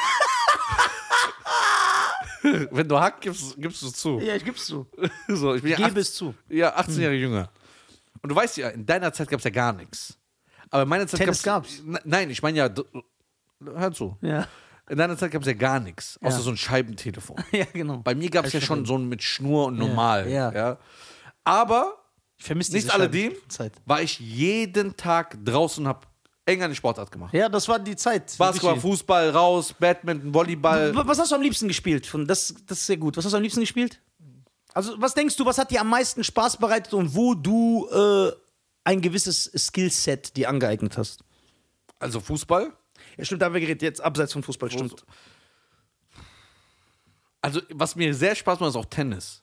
Wenn du Hack gibst, gibst du es zu. Ja, ich gib's zu. So, ich bin ja Gebe acht- es zu. Ja, achtzehn Jahre jünger. Und du weißt ja, in deiner Zeit gab es ja gar nichts. Aber in meiner Zeit Tennis gab's. gab's. Nein, ich meine ja, d- hör zu. Ja. In deiner Zeit gab es ja gar nichts, außer Ja. so ein Scheibentelefon. Ja, genau. Bei mir gab es ja schon so ein mit Schnur und normal. ja. Ja. Aber Ich vermisse diese nicht alledem Zeit. war ich jeden Tag draußen und habe eng an die Sportart gemacht. Ja, das war die Zeit. Basketball, Wirklich. Fußball, raus, Badminton, Volleyball. W- Was hast du am liebsten gespielt? Von- Das, das ist sehr gut. Was hast du am liebsten gespielt? Also, was denkst du, was hat dir am meisten Spaß bereitet und wo du äh, ein gewisses Skillset dir angeeignet hast? Also Fußball. Ja, stimmt, da haben wir geredet, jetzt abseits von Fußball, stimmt. Also was mir sehr Spaß macht, ist auch Tennis.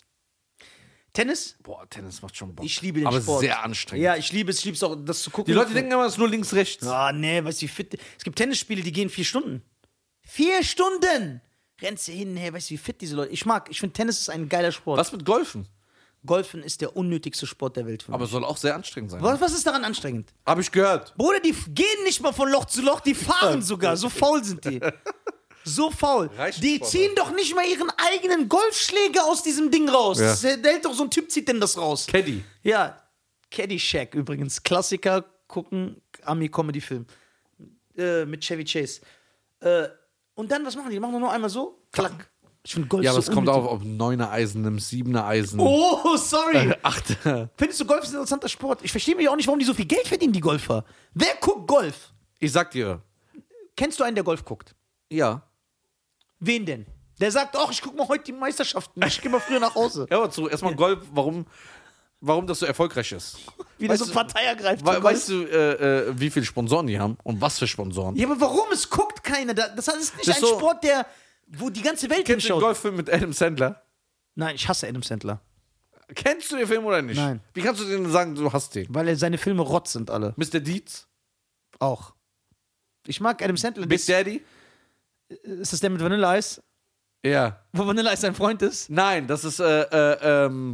Tennis? Boah, Tennis macht schon Bock. Ich liebe den Aber Sport. sehr anstrengend. Ja, ich liebe es, ich liebe es auch, das zu gucken. Die Leute denken immer, es ist nur links, rechts. Ah, nee, weißt du, wie fit. Es gibt Tennisspiele, die gehen vier Stunden. Vier Stunden! Rennst du hin, hey, weißt du, wie fit diese Leute. Ich mag, ich finde, Tennis ist ein geiler Sport. Was mit Golfen? Golfen ist der unnötigste Sport der Welt für mich. Aber soll auch sehr anstrengend sein. Was, was ist daran anstrengend? Habe ich gehört. Bruder, die f- gehen nicht mal von Loch zu Loch, die fahren sogar. So faul sind die. So faul. Reicht Die Sport, ziehen doch nicht mal ihren eigenen Golfschläger aus diesem Ding raus. Ja. Das, der hält doch so ein Typ, zieht denn das raus. Caddy. Ja, Caddyshack übrigens. Klassiker, gucken, Ami-Comedy-Film. Äh, mit Chevy Chase. Äh, und dann, was machen die? Die machen nur einmal so, klack. Ich finde Golf Ja, aber so es kommt unnötig. auch auf neuner Eisen, einem siebener Eisen. Oh, sorry. Achter. Findest du Golf ist ein interessanter Sport? Ich verstehe mich auch nicht, warum die so viel Geld verdienen, die Golfer. Wer guckt Golf? Ich sag dir. Kennst du einen, der Golf guckt? Ja. Wen denn? Der sagt, ach, ich guck mal heute die Meisterschaften. Ich gehe mal früher nach Hause. Ja, aber zu erstmal Golf, warum, warum das so erfolgreich ist. Wie der Weißt so du- Partei ergreift. We für weißt Golf. du, äh, äh, wie viele Sponsoren die haben und was für Sponsoren? Ja, aber warum? Es guckt keiner. Da- Das ist nicht Das ist ein so- Sport, der, wo die ganze Welt Kennst du den hinschaut. Golffilm mit Adam Sandler? Nein, ich hasse Adam Sandler. Kennst du den Film oder nicht? Nein. Wie kannst du denn sagen, du hast den? Weil er seine Filme rot sind alle. Mister Deeds? Auch. Ich mag Adam Sandler. Big Das, Daddy? ist das der mit Vanilla Ice? Ja. Wo Vanilla Ice sein Freund ist? Nein, das ist, äh, äh, ähm,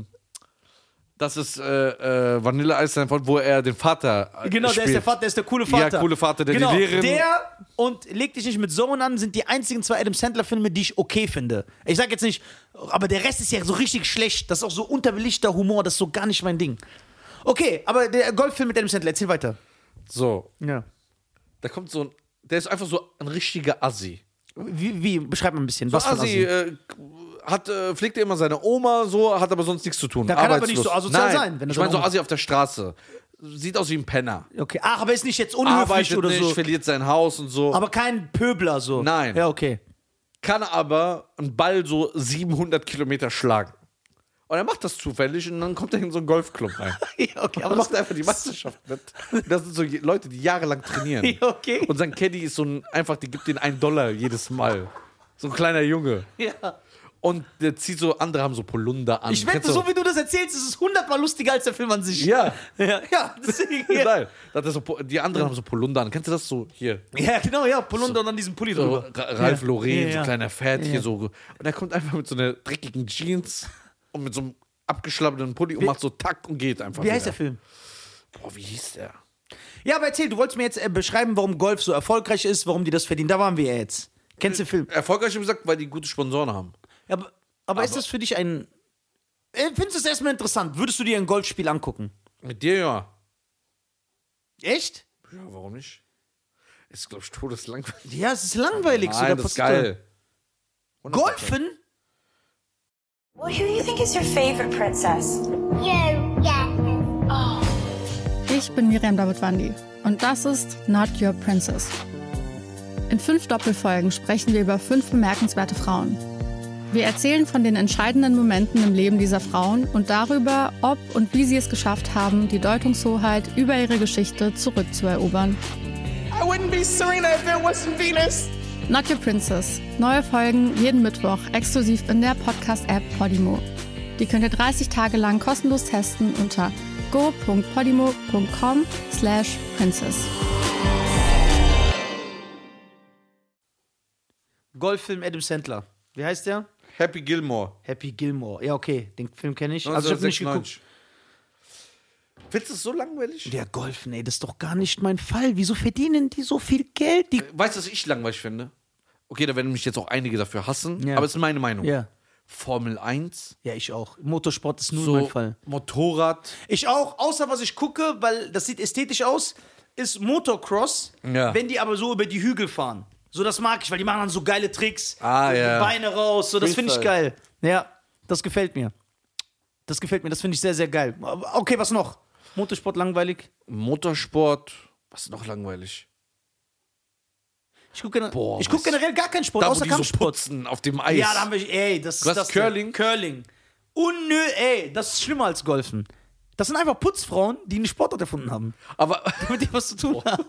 das ist, äh, äh, Vanilla Ice, sein Freund, wo er den Vater äh, Genau, der spielt. ist der Vater, der ist der coole Vater. Ja, coole Vater, der genau, die Lehrerin... Der und Leg dich nicht mit Sohn an sind die einzigen zwei Adam Sandler-Filme, die ich okay finde. Ich sag jetzt nicht, aber der Rest ist ja so richtig schlecht. Das ist auch so unterbelichter Humor, das ist so gar nicht mein Ding. Okay, aber der Golffilm mit Adam Sandler, erzähl weiter. So, Ja. da kommt so ein, der ist einfach so ein richtiger Assi. Wie, wie? Beschreib mal ein bisschen. Was für ein Assi, Assi? äh, hat, äh, pflegt immer seine Oma, so, hat aber sonst nichts zu tun. Da kann aber Arbeitslos. nicht so asozial Nein, sein, wenn er ich meine seine so Oma- Assi auf der Straße. Sieht aus wie ein Penner. Okay, ach, aber ist nicht jetzt unhöflich Arbeitet oder nicht, so. verliert sein Haus und so. Aber kein Pöbler so. Nein. Ja, okay. Kann aber einen Ball so siebenhundert Kilometer schlagen. Und er macht das zufällig und dann kommt er in so einen Golfclub rein. Ja, okay, Aber aber macht einfach die Meisterschaft mit. Das sind so je- Leute, die jahrelang trainieren. Ja, okay. Und sein Caddy ist so ein, einfach, die gibt den einen Dollar jedes Mal. So ein kleiner Junge. Ja. Und der zieht so, andere haben so Polunder an. Ich wette, Kennst du- so wie du das erzählst, ist es hundertmal lustiger als der Film an sich. Ja. Ja, ja deswegen. Ja, Nein. Da hat er so, Po- die anderen haben so Polunder an. Kennst du das so? Hier. ja genau, ja. Polunder und dann diesen Pulli So, drüber. Ra- Ralf Ja. Lauren, Ja, so ja. kleiner Fett Ja. hier so. Und er kommt einfach mit so einer dreckigen Jeans und mit so einem abgeschlappenen Pulli und macht so Tack und geht einfach. Wie heißt der wieder. Film? Boah, wie hieß der? Ja, aber erzähl, du wolltest mir jetzt äh, beschreiben, warum Golf so erfolgreich ist, warum die das verdienen. Da waren wir ja jetzt. Kennst du den Film? Erfolgreich, wie gesagt, weil die gute Sponsoren haben. Ja, aber, aber ist das für dich ein. Äh, Findest du es erstmal interessant? Würdest du dir ein Golfspiel angucken? Mit dir ja. Echt? Ja, warum nicht? Ist, glaube ich, todeslangweilig. Ja, es ist langweilig. so, da Nein, das ist passiert geil. doch- Golfen? Well, who do you think is your favorite princess? You, yeah. Ich bin Miriam Davidwandi und das ist Not Your Princess. In fünf Doppelfolgen sprechen wir über fünf bemerkenswerte Frauen. Wir erzählen von den entscheidenden Momenten im Leben dieser Frauen und darüber, ob und wie sie es geschafft haben, die Deutungshoheit über ihre Geschichte zurückzuerobern. I wouldn't be Serena if there wasn't Venus. Not Your Princess. Neue Folgen jeden Mittwoch exklusiv in der Podcast-App Podimo. Die könnt ihr dreißig Tage lang kostenlos testen unter go punkt podimo punkt com slash princess. Golffilm Adam Sandler. Wie heißt der? Happy Gilmore. Happy Gilmore. Ja, okay, den Film kenne ich. Also ich habe nicht geguckt. Findest du es so langweilig? Der Golfen, ey, das ist doch gar nicht mein Fall. Wieso verdienen die so viel Geld? Die Weißt du, was ich langweilig finde? Okay, da werden mich jetzt auch einige dafür hassen, Ja. aber es ist meine Meinung. Ja. Formel eins, Ja, ich auch. Motorsport ist nur so mein Fall. Motorrad. Ich auch, außer was ich gucke, weil das sieht ästhetisch aus, ist Motocross, Ja. wenn die aber so über die Hügel fahren. So, das mag ich, weil die machen dann so geile Tricks. Ah, so ja. Beine raus, so, das finde ich Freestyle. geil. Ja, das gefällt mir. Das gefällt mir, das finde ich sehr, sehr geil. Okay, was noch? Motorsport langweilig? Motorsport, was ist noch langweilig? Ich gucke gener Boah, ich guck was- generell gar keinen Sport, Da, wo außer die so Kampfsport. putzen auf dem Eis. Ja, da haben wir, ey, das ist Was, das Curling? Curling. Unnö, ey, das ist schlimmer als Golfen. Das sind einfach Putzfrauen, die einen Sportart erfunden haben. Aber, Mit dem was zu tun haben.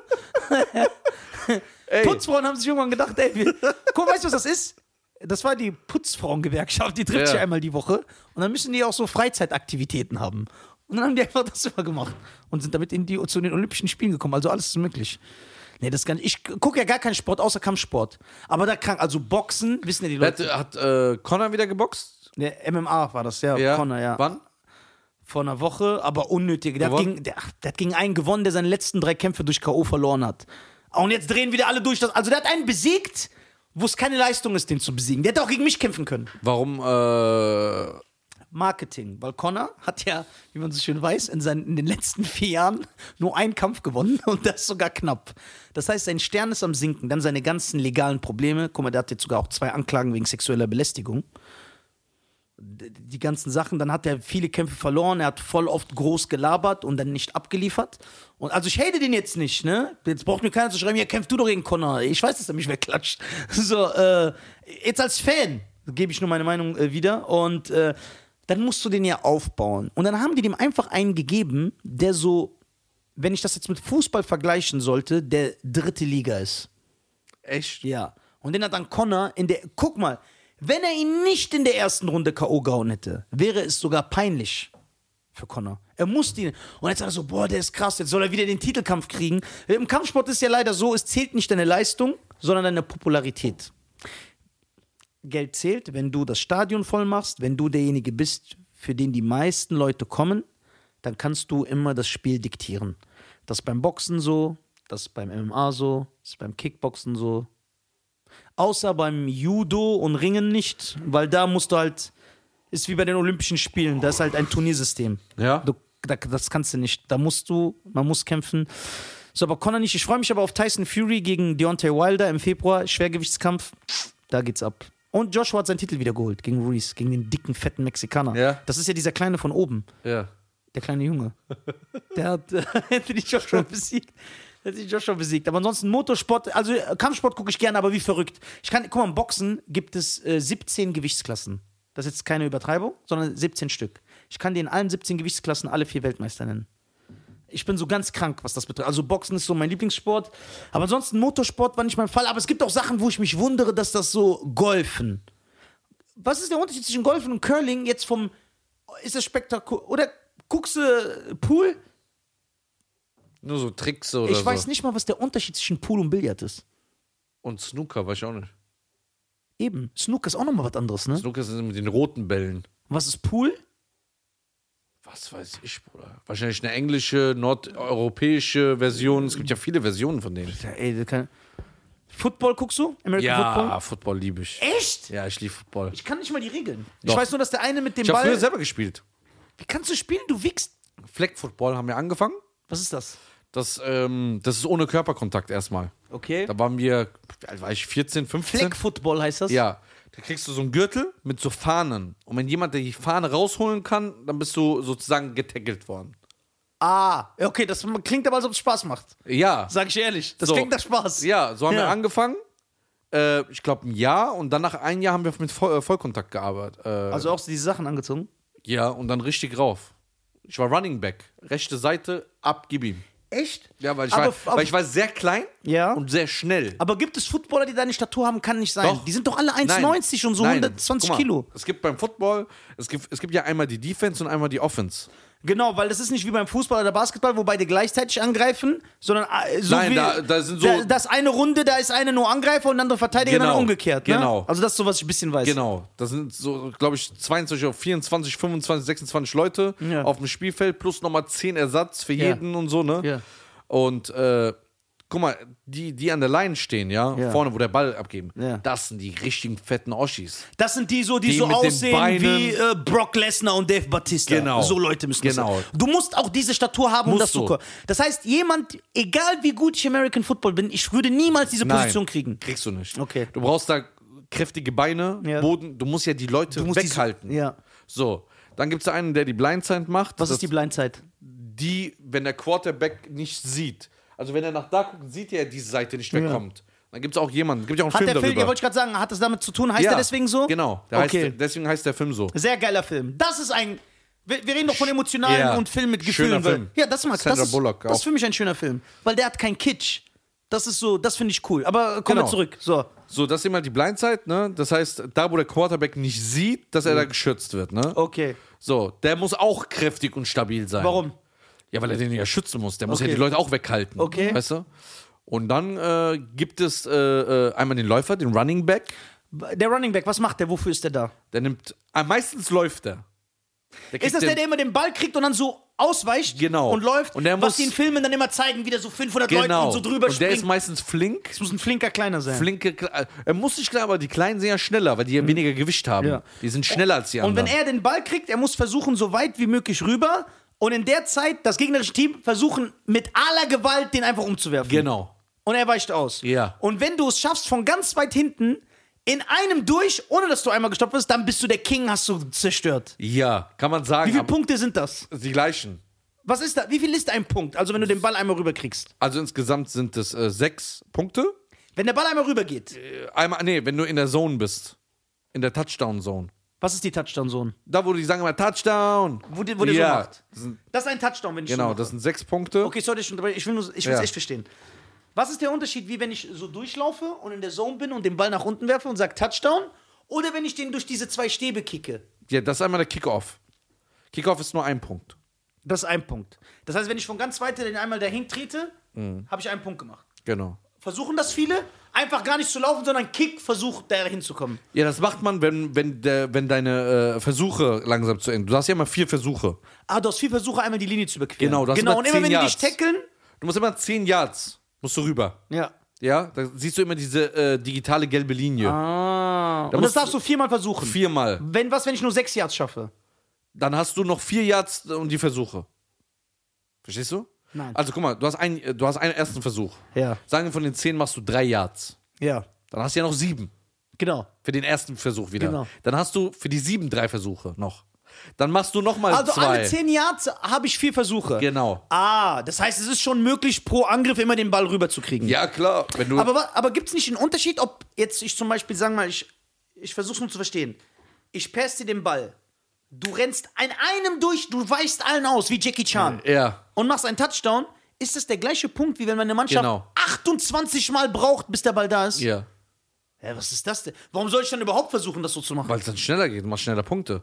ey, Putzfrauen haben sich irgendwann gedacht, ey, wir, guck, weißt du, was das ist? Das war die Putzfrauengewerkschaft, die trifft Ja. sich einmal die Woche und dann müssen die auch so Freizeitaktivitäten haben. Und dann haben die einfach das immer gemacht und sind damit in die, zu den Olympischen Spielen gekommen. Also alles ist möglich. Nee, das kann ich gucke ja gar keinen Sport, außer Kampfsport. Aber da kann, also Boxen, wissen ja die hat, Leute. hat äh, Conor wieder geboxt? Der M M A war das, ja, Ja. Conor, ja. Wann? Vor einer Woche, aber unnötig. Der hat, Gewonnen? gegen, der, der hat gegen einen gewonnen, der seine letzten drei Kämpfe durch K O verloren hat. Und jetzt drehen wieder alle durch. Das, also der hat einen besiegt, wo es keine Leistung ist, den zu besiegen. Der hätte auch gegen mich kämpfen können. Warum, äh, Marketing, weil Conor hat ja, wie man so schön weiß, in, seinen, in den letzten vier Jahren nur einen Kampf gewonnen und das sogar knapp. Das heißt, sein Stern ist am Sinken, dann seine ganzen legalen Probleme. Guck mal, der hat jetzt sogar auch zwei Anklagen wegen sexueller Belästigung. D- Die ganzen Sachen, dann hat er viele Kämpfe verloren, er hat voll oft groß gelabert und dann nicht abgeliefert. Und also ich hate den jetzt nicht, ne? Jetzt braucht mir keiner zu schreiben, ja, kämpf du doch gegen Conor. Ich weiß, dass er mich wegklatscht. So, äh, jetzt als Fan gebe ich nur meine Meinung äh, wieder und äh, dann musst du den ja aufbauen. Und dann haben die dem einfach einen gegeben, der so, wenn ich das jetzt mit Fußball vergleichen sollte, der dritte Liga ist. echt? Ja. Und den hat dann Conor in der. Guck mal, wenn er ihn nicht in der ersten Runde K O gehauen hätte, wäre es sogar peinlich für Conor. Er musste ihn. Und jetzt sagt er so, boah, der ist krass, jetzt soll er wieder den Titelkampf kriegen. Im Kampfsport ist ja leider so, es zählt nicht deine Leistung, sondern deine Popularität. Geld zählt, wenn du das Stadion voll machst, wenn du derjenige bist, für den die meisten Leute kommen, dann kannst du immer das Spiel diktieren. Das ist beim Boxen so, das ist beim M M A so, das ist beim Kickboxen so. Außer beim Judo und Ringen nicht, weil da musst du halt, ist wie bei den Olympischen Spielen, da ist halt ein Turniersystem. Ja. Du, da, das kannst du nicht. Da musst du, man muss kämpfen. So, aber Conor nicht. Ich freue mich aber auf Tyson Fury gegen Deontay Wilder im Februar. Schwergewichtskampf. Da geht's ab. Und Joshua hat seinen Titel wieder geholt gegen Ruiz, gegen den dicken, fetten Mexikaner. Ja. Das ist ja dieser Kleine von oben. Ja. Der kleine Junge. Der hat äh, Anthony Joshua besiegt. Der hat sich Joshua besiegt. Aber ansonsten Motorsport, also äh, Kampfsport gucke ich gerne, aber wie verrückt. Ich kann, guck mal, im Boxen gibt es äh, siebzehn Gewichtsklassen. Das ist jetzt keine Übertreibung, sondern siebzehn Stück. Ich kann dir in allen siebzehn Gewichtsklassen alle vier Weltmeister nennen. Ich bin so ganz krank, was das betrifft. Also Boxen ist so mein Lieblingssport. Aber ansonsten Motorsport war nicht mein Fall. Aber es gibt auch Sachen, wo ich mich wundere, dass das so Golfen. Was ist der Unterschied zwischen Golfen und Curling jetzt vom... Ist es spektakulär? Oder guckst du Pool? Nur so Tricks oder Ich so. weiß nicht mal, was der Unterschied zwischen Pool und Billard ist. Und Snooker, weiß ich auch nicht. Eben. Snooker ist auch nochmal was anderes, ne? Snooker sind mit den roten Bällen. Was ist Pool? Was weiß ich, Bruder. Wahrscheinlich eine englische, nordeuropäische Version. Es gibt ja viele Versionen von denen. Ja, ey, das kann... Football guckst du? American Ja, Football? Football liebe ich. Echt? Ja, ich liebe Football. Ich kann nicht mal die Regeln. Ich Doch. weiß nur, dass der eine mit dem Ich habe Ball... früher selber gespielt. Wie kannst du spielen? Du wickst. Flag Football haben wir angefangen. Was ist das? Das, ähm, das ist ohne Körperkontakt erstmal. Okay. Da waren wir, wie alt war ich, vierzehn, fünfzehn? Flag Football heißt das? Ja. Da kriegst du so einen Gürtel mit so Fahnen. Und wenn jemand die Fahne rausholen kann, dann bist du sozusagen getackelt worden. Ah, okay, das klingt aber, als ob es Spaß macht. Ja. Sag ich ehrlich. Das So. klingt nach Spaß. Ja, so haben Ja. wir angefangen. Äh, ich glaube ein Jahr und dann nach einem Jahr haben wir mit Voll äh, Vollkontakt gearbeitet. Äh, Also auch diese Sachen angezogen? ja, und dann richtig rauf. Ich war Running Back. Rechte Seite, ab, gib ihm. Echt? Ja, weil ich, Aber- war, aber- weil ich war sehr klein Ja. und sehr schnell. Aber gibt es Footballer, die deine Statur haben? Kann nicht sein. Doch. Die sind doch alle eins Nein. neunzig und so Nein. hundertzwanzig Guck mal, Kilo. Es gibt beim Football, es gibt, es gibt ja einmal die Defense und einmal die Offense. Genau, weil das ist nicht wie beim Fußball oder Basketball, wo beide gleichzeitig angreifen, sondern äh, so Nein, wie da- da sind so- da, das eine Runde, da ist eine nur Angreifer und der andere Verteidiger, Genau, dann umgekehrt. Ne? genau. Also das ist so, was ich ein bisschen weiß. Genau, das sind so, glaube ich, zweiundzwanzig, oder vierundzwanzig, fünfundzwanzig, sechsundzwanzig Leute Ja. auf dem Spielfeld, plus nochmal zehn Ersatz für Ja. jeden und so, ne? Ja. Und äh, guck mal, die, die an der Line stehen, ja, Ja. vorne, wo der Ball abgeben, Ja. das sind die richtigen fetten Oschis. Das sind die so, die, Die so mit den aussehen Beinen. wie äh, Brock Lesnar und Dave Bautista. Genau. So Leute müssen das Genau. sein. Du musst auch diese Statur haben, um Musst das zu du. können. Das heißt, jemand, egal wie gut ich American Football bin, ich würde niemals diese Position kriegen. kriegst du nicht. Okay. Du brauchst da kräftige Beine, Ja. Boden, du musst ja die Leute musst diese- weghalten. ja. So, dann gibt es einen, der die Blindside macht. Was Das- ist die Blindzeit? die, wenn der Quarterback nicht sieht. Also wenn er nach da guckt, sieht er diese Seite nicht wegkommt. Dann gibt es auch jemanden, gibt ja auch einen Hat Film der Film, darüber. ja, wollte ich gerade sagen, hat das damit zu tun? Heißt ja, der deswegen so? Genau, der Okay. heißt, deswegen heißt der Film so. Sehr geiler Film. Das ist ein. Wir, wir reden doch von emotionalen Ja. und Film mit Schöner Gefühlen. Weil, Film. ja, das mag das Sandra ist, Bullock Das ist auch. für mich ein schöner Film. Weil der hat keinen Kitsch. Das ist so, das finde ich cool. Aber kommen wir Genau. zurück. So. So, das ist immer die Blindside, ne? Das heißt, da wo der Quarterback nicht sieht, dass er da geschützt wird, ne? Okay. So, der muss auch kräftig und stabil sein. Warum? Ja, weil er den ja schützen muss. Der muss Okay. ja die Leute auch weghalten. Okay. Weißt du? Und dann äh, gibt es äh, äh, einmal den Läufer, den Running Back. Der Running Back, was macht der? Wofür ist der da? Der nimmt, äh, meistens läuft er. Der kriegt Ist das der, den- der immer den Ball kriegt und dann so ausweicht Genau. und läuft? Und der was muss- die in Filmen dann immer zeigen, wie der so fünfhundert Leute Genau. und so drüber und der ist springt. meistens flink. Das muss ein flinker Kleiner sein. Flinke, Kle- er muss nicht klar, aber die Kleinen sind ja schneller, weil die ja weniger Gewicht haben. Ja. Die sind schneller als die Und wenn anderen. er den Ball kriegt, er muss versuchen, so weit wie möglich rüber und in der Zeit das gegnerische Team versuchen, mit aller Gewalt den einfach umzuwerfen. Genau. Und er weicht aus. Ja. Und wenn du es schaffst, von ganz weit hinten in einem durch, ohne dass du einmal gestoppt wirst, dann bist du der King, hast du zerstört. Ja, kann man sagen. Wie viele aber Punkte sind das? die gleichen. Was ist da? Wie viel ist ein Punkt? Also wenn du den Ball einmal rüberkriegst. Also insgesamt sind es äh, sechs Punkte. Wenn der Ball einmal rübergeht, Äh, Einmal, nee, wenn du in der Zone bist. In der Touchdown-Zone. was ist die Touchdown-Zone? Da, wo die sagen immer Touchdown. Wo der, wo der ja, so macht. das sind, Das ist ein Touchdown, wenn ich so genau, mache. das sind sechs Punkte. Okay, sorry, ich will es nur- ich will's Ja. echt verstehen. Was ist der Unterschied, wie wenn ich so durchlaufe und in der Zone bin und den Ball nach unten werfe und sage Touchdown? Oder wenn ich den durch diese zwei Stäbe kicke? Ja, das ist einmal der Kickoff. Kickoff ist nur ein Punkt. Das ist ein Punkt. Das heißt, wenn ich von ganz weit den einmal dahin trete, Mhm. habe ich einen Punkt gemacht. Genau. Versuchen das viele? Einfach gar nicht zu laufen, sondern Kick versucht, da hinzukommen. Ja, das macht man, wenn, wenn, der, wenn deine äh, Versuche langsam zu Ende. Du hast ja immer vier Versuche. Ah, du hast vier Versuche, einmal die Linie zu überqueren. Genau, du hast genau. immer Und immer zehn wenn die dich Yards. tackeln, Du musst immer zehn Yards, musst du rüber. ja. Ja, da siehst du immer diese äh, digitale gelbe Linie. Ah. Und das musst darfst du viermal versuchen. Viermal. Wenn was, wenn ich nur sechs Yards schaffe? Dann hast du noch vier Yards und die Versuche. Verstehst du? Nein. Also guck mal, du hast, ein, du hast einen ersten Versuch. Ja. Sagen wir, von den zehn machst du drei Yards. Ja. Dann hast du ja noch sieben. Genau. Für den ersten Versuch wieder. Genau. Dann hast du für die sieben drei Versuche noch. Dann machst du nochmal Also zwei. alle zehn Yards habe ich vier Versuche. Genau. Ah, das heißt, es ist schon möglich, pro Angriff immer den Ball rüberzukriegen. Ja, klar. Wenn du Aber, wa- aber gibt es nicht einen Unterschied, ob jetzt ich zum Beispiel, sagen wir mal, ich, ich versuche nur zu verstehen. Ich passe dir den Ball. Du rennst an einem durch, du weichst allen aus, wie Jackie Chan. Ja. Und machst einen Touchdown. Ist das der gleiche Punkt, wie wenn meine Mannschaft Genau. achtundzwanzig Mal braucht, bis der Ball da ist? Ja. Ja, was ist das denn? Warum soll ich dann überhaupt versuchen, das so zu machen? Weil es dann schneller geht, du machst schneller Punkte.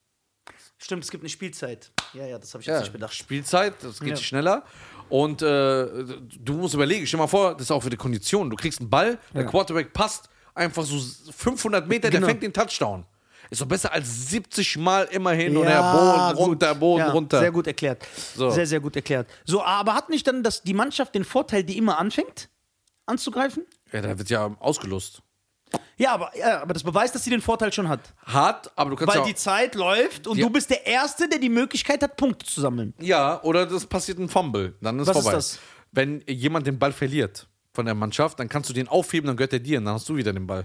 Stimmt, es gibt eine Spielzeit. Ja, ja, das habe ich Ja, jetzt nicht bedacht. Spielzeit, das geht Ja. schneller. Und äh, du musst überlegen, stell dir mal vor, das ist auch für die Kondition. Du kriegst einen Ball, der Quarterback passt einfach so fünfhundert Meter, Genau. der fängt den Touchdown. Ist doch besser als siebzig Mal immer hin und Ja, her, Boden gut. runter, Boden Ja, runter. Sehr gut erklärt. So. Sehr, sehr gut erklärt. So, aber hat nicht dann das, die Mannschaft den Vorteil, die immer anfängt, anzugreifen? Ja, da wird ja ausgelost. Ja, aber, ja, aber das beweist, dass sie den Vorteil schon hat. Hart, aber du kannst Weil ja auch, die Zeit läuft und Ja. du bist der Erste, der die Möglichkeit hat, Punkte zu sammeln. Ja, oder das passiert ein Fumble, dann ist Was ist vorbei. das? Wenn jemand den Ball verliert von der Mannschaft, dann kannst du den aufheben, dann gehört er dir und dann hast du wieder den Ball.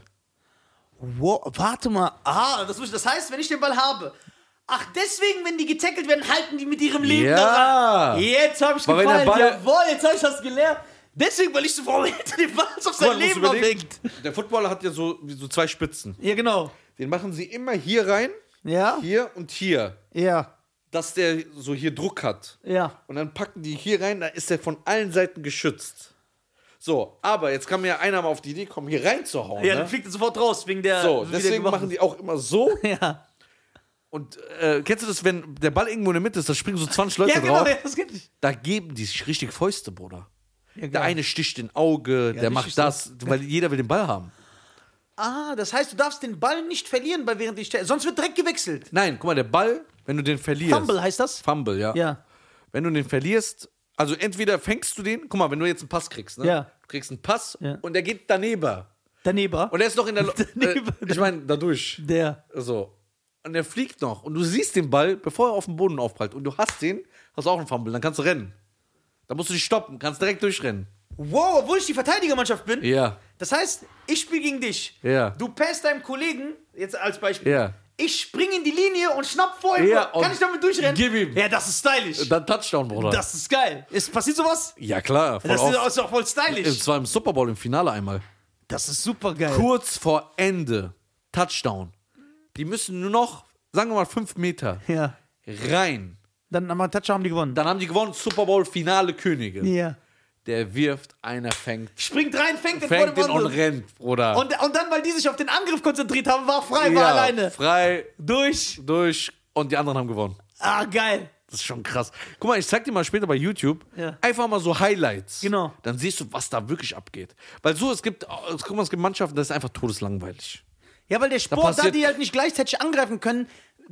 Wow, warte mal. Ah, das, muss- das heißt, wenn ich den Ball habe. Ach, deswegen, wenn die getackelt werden, halten die mit ihrem Leben Ja. daran. Jetzt habe ich Weil wenn gefallen. der Ball- Jawohl, jetzt habe ich das gelernt. Deswegen, weil ich so warum hinter dem Ball auf Guck sein mal, du musst Leben überlegen, abhängt. der Footballer hat ja so, wie so zwei Spitzen. Ja, genau. Den machen sie immer hier rein, Ja? hier und hier. Ja. dass der so hier Druck hat. Ja. Und dann packen die hier rein, dann ist der von allen Seiten geschützt. So, aber jetzt kann mir ja einer mal auf die Idee kommen, hier reinzuhauen. Ja, ne? dann fliegt er sofort raus, wegen der. So, wie der deswegen gemacht machen die auch immer so. ist. Ja. Und äh, kennst du das, wenn der Ball irgendwo in der Mitte ist, da springen so zwanzig Leute Ja, genau, drauf? ja, das geht nicht. Da geben die sich richtig Fäuste, Bruder. Ja, Der geil. eine sticht in Auge, der macht richtig das, weil jeder will den Ball haben. Ah, das heißt, du darfst den Ball nicht verlieren, bei während ich. Sonst wird direkt gewechselt. Nein, guck mal, der Ball, wenn du den verlierst. Fumble heißt das? Fumble, ja. Ja. Wenn du den verlierst, also entweder fängst du den, guck mal, wenn du jetzt einen Pass kriegst, ne? Ja. Du kriegst einen Pass Ja. und der geht daneben. Daneben. Und der ist noch in der. Lo- äh, Daneben. ich meine, dadurch. Der. So. Und der fliegt noch. Und du siehst den Ball, bevor er auf den Boden aufprallt. Und du hast den, hast auch einen Fumble, dann kannst du rennen. Da musst du dich stoppen, kannst direkt durchrennen. Wow, obwohl ich die Verteidigermannschaft bin. Ja. Das heißt, ich spiele gegen dich. Ja. Du passt deinem Kollegen, jetzt als Beispiel. Ja. Ich springe in die Linie und schnapp vor ihm. Ja, Kann und ich damit durchrennen? gib ihm. Ja, das ist stylisch. Dann Touchdown, Bruder. Das ist geil. Ist, passiert sowas? ja, klar. Voll Das oft. ist auch voll stylisch. Es war im Super Bowl im Finale einmal. Das ist super geil. Kurz vor Ende. Touchdown. Die müssen nur noch, sagen wir mal, fünf Meter Ja. rein. Dann haben wir Touchdown, haben die gewonnen. Dann haben die gewonnen, Super Bowl Finale Könige. Ja. Der wirft, einer fängt, Springt rein, fängt den fängt vor den dem und anderen. rennt, Bruder. Und, und dann, weil die sich auf den Angriff konzentriert haben, war frei, ja, war alleine. frei, Durch. durch und die anderen haben gewonnen. Ah, geil. Das ist schon krass. Guck mal, ich zeig dir mal später bei YouTube Ja. einfach mal so Highlights. Genau. Dann siehst du, was da wirklich abgeht. Weil so, es gibt, guck mal, es gibt Mannschaften, das ist einfach todeslangweilig. Ja, weil der Sport, da, passiert- die halt nicht gleichzeitig angreifen können,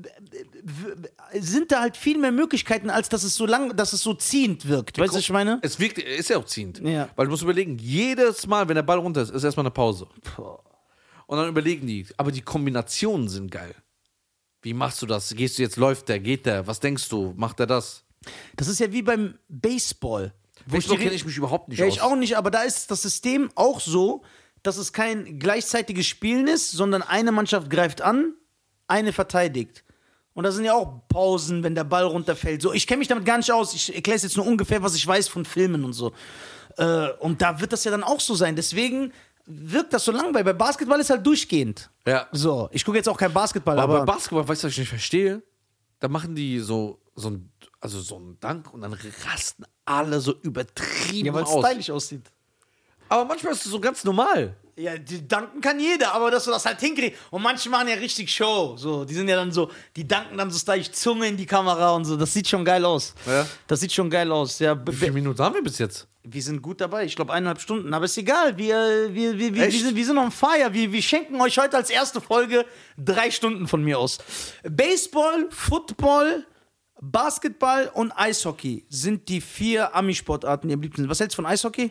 w- sind da halt viel mehr Möglichkeiten, als dass es so lang, dass es so ziehend wirkt. Weißt du, was ich meine? Es wirkt, ist ja auch ziehend. Ja. Weil du musst überlegen, jedes Mal, wenn der Ball runter ist, ist erstmal eine Pause. Und dann überlegen die, aber die Kombinationen sind geil. Wie machst du das? Gehst du jetzt, läuft der, geht der? Was denkst du? Macht er das? Das ist ja wie beim Baseball. Wo Baseball die- kenne ich mich überhaupt nicht Ja, aus. ich auch nicht, aber da ist das System auch so, dass es kein gleichzeitiges Spielen ist, sondern eine Mannschaft greift an, eine verteidigt. Und da sind ja auch Pausen, wenn der Ball runterfällt. So, ich kenne mich damit gar nicht aus. Ich erkläre es jetzt nur ungefähr, was ich weiß von Filmen und so. Äh, und da wird das ja dann auch so sein. Deswegen wirkt das so langweilig. Bei Basketball ist halt durchgehend. Ja. So, ich gucke jetzt auch kein Basketball, Aber aber, bei Basketball, weißt du, was ich nicht verstehe? Da machen die so, so ein, also so einen Dank und dann rasten alle so übertrieben ja, weil es aus. stylisch aussieht. Aber manchmal ist es so ganz normal. Ja, die danken kann jeder, aber dass du das halt hinkriegst. Und manche machen ja richtig Show. So, die sind ja dann so, die danken dann so stylisch Zunge in die Kamera und so. Das sieht schon geil aus. Ja. Das sieht schon geil aus. Ja, Wie viele Minuten haben wir bis jetzt? wir sind gut dabei. Ich glaube eineinhalb Stunden. Aber ist egal. Wir, wir, wir, wir, Echt? wir, sind, wir sind on fire. Wir, wir schenken euch heute als erste Folge drei Stunden von mir aus. Baseball, Football, Basketball und Eishockey sind die vier Ami-Sportarten, die am liebsten sind. Was hältst du von Eishockey?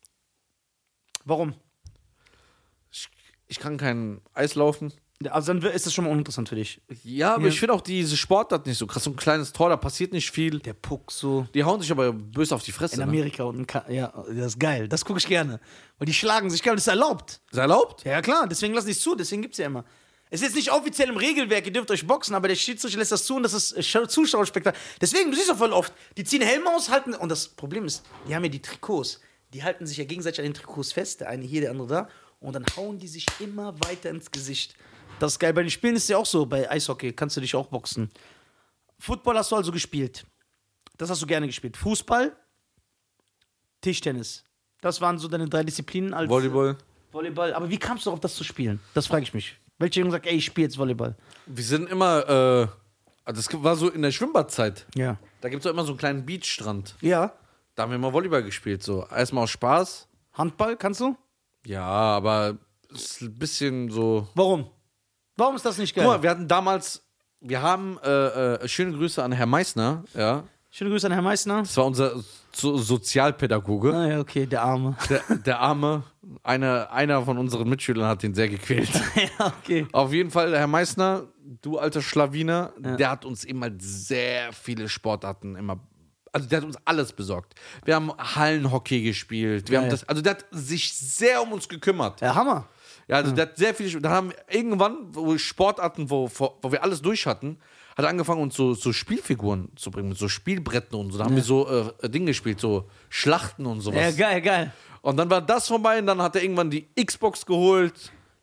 Warum? Ich, ich kann kein Eis laufen. Also dann ist das schon mal uninteressant für dich. Ja, aber Ja. ich finde auch diese Sportart nicht so krass. So ein kleines Tor, da passiert nicht viel. Der Puck so. Die hauen sich aber böse auf die Fresse. In Ne? Amerika und in Ka ja, das ist geil. Das gucke ich gerne. Weil die schlagen sich geil, das ist erlaubt. Ist erlaubt? Ja, klar, deswegen lassen die es zu, deswegen gibt's ja immer. Es ist jetzt nicht offiziell im Regelwerk, ihr dürft euch boxen, aber der Schiedsrichter lässt das zu und das ist äh, Zuschauerspektakel. Deswegen, du siehst auch voll oft, die ziehen Helme aus, halten, und das Problem ist, die haben ja die Trikots. Die halten sich ja gegenseitig an den Trikots fest, der eine hier, der andere da, und dann hauen die sich immer weiter ins Gesicht. Das ist geil. Bei den Spielen ist es ja auch so, bei Eishockey kannst du dich auch boxen. Football hast du also gespielt. Das hast du gerne gespielt. Fußball, Tischtennis. Das waren so deine drei Disziplinen als Volleyball. Volleyball. Aber wie kamst du darauf, das zu spielen? Das frage ich mich. Welcher Junge sagt, ey, ich spiele jetzt Volleyball? Wir sind immer, äh, also das war so in der Schwimmbadzeit. Ja. Da gibt es auch immer so einen kleinen Beachstrand. Ja. Da haben wir immer Volleyball gespielt. So. Erstmal aus Spaß. Handball, kannst du? Ja, aber es ist ein bisschen so. Warum? Warum ist das nicht geil? Guck mal, wir hatten damals, wir haben, äh, äh, schöne Grüße an Herrn Meissner, ja. Schöne Grüße an Herrn Meissner. Das war unser so Sozialpädagoge. Ah ja, okay, der Arme. Der, der Arme, eine, einer von unseren Mitschülern hat ihn sehr gequält. ja, okay. Auf jeden Fall, Herr Meissner, du alter Schlawiner, der hat uns immer sehr viele Sportarten immer. Also der hat uns alles besorgt. Wir haben Hallenhockey gespielt. Wir Ja, haben ja. das, also der hat sich sehr um uns gekümmert. Ja, Hammer. Ja, also der hat sehr viel. Da haben wir irgendwann, wo Sportarten, wo, wo wir alles durch hatten, hat er angefangen, uns so, so Spielfiguren zu bringen, mit so Spielbretten und so. Da haben wir so äh, Dinge gespielt, so Schlachten und sowas. Ja, geil, geil. Und dann war das vorbei und dann hat er irgendwann die Xbox geholt.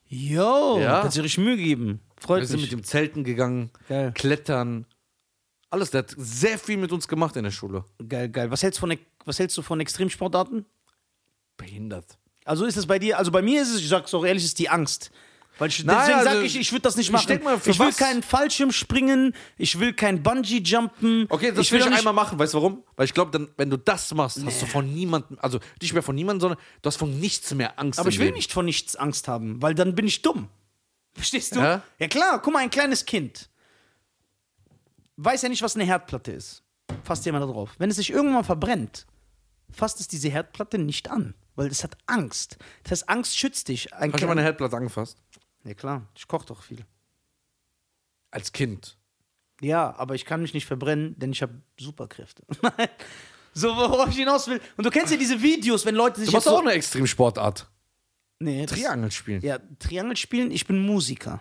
Jo, Ja. hat sich richtig Mühe gegeben. Freut Wir sind mich. mit dem Zelten gegangen, Geil. Klettern. Alles, der hat sehr viel mit uns gemacht in der Schule. Geil, geil. Was hältst, von, was hältst du von Extremsportarten? Behindert. Also ist es bei dir, also bei mir ist es, ich sag's auch ehrlich, ist die Angst. Weil ich, Nein, deswegen also, sag ich, ich würde das nicht machen. ich denk mal, für ich will was? keinen Fallschirm springen, ich will kein Bungee-Jumpen. Okay, das ich will ich auch nicht- einmal machen. Weißt du warum? Weil ich glaube, wenn du das machst, hast du von niemandem, also nicht mehr von niemandem, sondern du hast von nichts mehr Angst. Aber im ich will Leben. nicht vor nichts Angst haben, weil dann bin ich dumm. Verstehst du? Ja? Ja klar, guck mal, ein kleines Kind weiß ja nicht, was eine Herdplatte ist. Fasst jemand da drauf. Wenn es sich irgendwann mal verbrennt, fasst es diese Herdplatte nicht an, weil es hat Angst. Das heißt, Angst schützt dich. Ein Hast du klein- meine Herdplatte angefasst? Ja klar, ich koche doch viel. Als Kind. Ja, aber ich kann mich nicht verbrennen, denn ich habe Superkräfte. Nein. So, worauf ich hinaus will. Und du kennst ja diese Videos, wenn Leute sich Du machst jetzt auch so... eine Extremsportart. Nee, das- Triangel spielen. Ja, Triangel spielen, ich bin Musiker.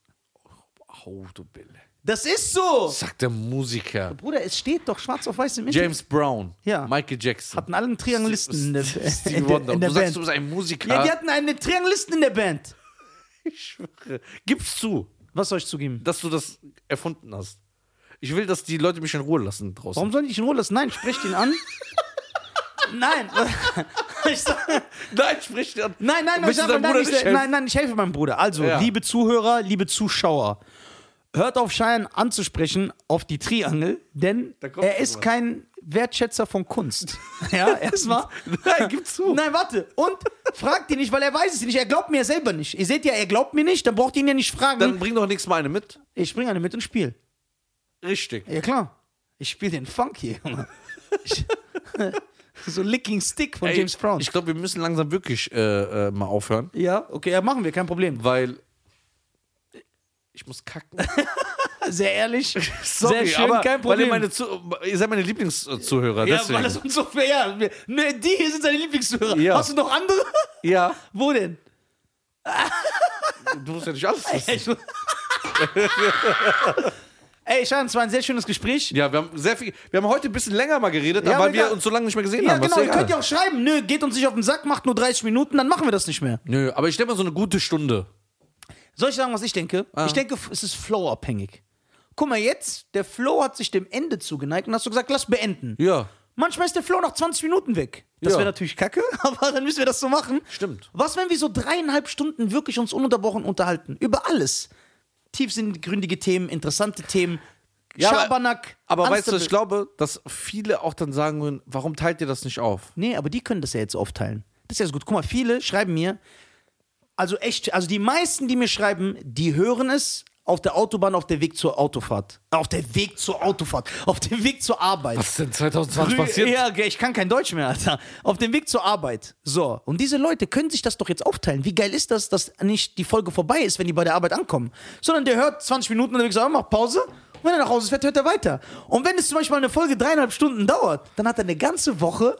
Oh, du Bille. Das ist so! Sagt der Musiker. Bruder, es steht doch schwarz auf weiß im Internet. James Brown. Ja. Michael Jackson. Hatten alle einen Triangelisten in der, Stevie in der, Wonder. in der Du Band. sagst, du bist ein Musiker. Ja, die hatten einen Triangelisten in der Band. Ich schwöre. Gib's zu, Was soll ich zugeben? dass du das erfunden hast. Ich will, dass die Leute mich in Ruhe lassen draußen. Warum soll ich in Ruhe lassen? Nein, sprich den an. Nein. Ich sag, Nein, sprich dir an. nein, nein, nein, ich Willst du sag, deinem nein, Bruder ich, nicht helfen? nein, nein, ich helfe meinem Bruder. Also, Ja. liebe Zuhörer, liebe Zuschauer, hört auf Cheyenne anzusprechen auf die Triangel, denn Da kommt er ist irgendwas. kein Wertschätzer von Kunst. Ja, erstmal. Nein, gib zu. Nein, warte. Und fragt ihn nicht, weil er weiß es nicht. Er glaubt mir selber nicht. Ihr seht ja, er glaubt mir nicht, dann braucht ihr ihn ja nicht fragen. Dann bring doch nächstes Mal eine mit. ich bringe eine mit ins Spiel. Richtig. Ja, klar. Ich spiele den Funk hier, Junge. Ich, so Licking Stick von Ey, James Brown. Ich glaube, wir müssen langsam wirklich äh, äh, mal aufhören, ja, okay, ja, machen wir, kein Problem. weil ich muss kacken. Sehr ehrlich. Sorry, sehr schön, aber kein Weil ihr, Problem. meine Zu ihr seid meine Lieblingszuhörer, ja, deswegen. weil das uns so fair, ja. wir- Ne, die hier sind seine Lieblingszuhörer. Ja. Hast du noch andere? Ja, Wo denn? du musst ja nicht alles wissen. Ey, Schein, es war ein sehr schönes Gespräch. Ja, wir haben sehr viel. Wir haben heute ein bisschen länger mal geredet, Ja, weil aber wir egal. uns so lange nicht mehr gesehen Ja, haben. genau, Was ihr ist könnt ja egal. auch schreiben, nö, geht uns nicht auf den Sack, macht nur dreißig Minuten, dann machen wir das nicht mehr. Nö, aber ich denke mal so eine gute Stunde. Soll ich sagen, was ich denke? Ah. Ich denke, es ist Flow-abhängig. Guck mal, jetzt, der Flow hat sich dem Ende zugeneigt und hast du gesagt, lass beenden. Ja, Manchmal ist der Flow nach zwanzig Minuten weg. Das Ja. wäre natürlich kacke, aber dann müssen wir das so machen. Stimmt. Was, wenn wir so dreieinhalb Stunden wirklich uns ununterbrochen unterhalten? Über alles. Tiefsinngründige Themen, interessante Themen, Ja, aber- Schabernack. aber weißt du, Unstable- ich glaube, dass viele auch dann sagen würden, warum teilt ihr das nicht auf? Nee, aber die können das ja jetzt aufteilen. Das ist ja so gut. Guck mal, viele schreiben mir, also echt, also die meisten, die mir schreiben, die hören es auf der Autobahn auf der Weg zur Autofahrt. Auf der Weg zur Autofahrt. Auf dem Weg zur Arbeit. Was ist denn zwanzig zwanzig Früh- passiert? Ja, ich kann kein Deutsch mehr, Alter. Auf dem Weg zur Arbeit. So, und diese Leute können sich das doch jetzt aufteilen. Wie geil ist das, dass nicht die Folge vorbei ist, wenn die bei der Arbeit ankommen, sondern der hört zwanzig Minuten und der sagt, macht Pause. Und wenn er nach Hause fährt, hört er weiter. Und wenn es zum Beispiel eine Folge dreieinhalb Stunden dauert, dann hat er eine ganze Woche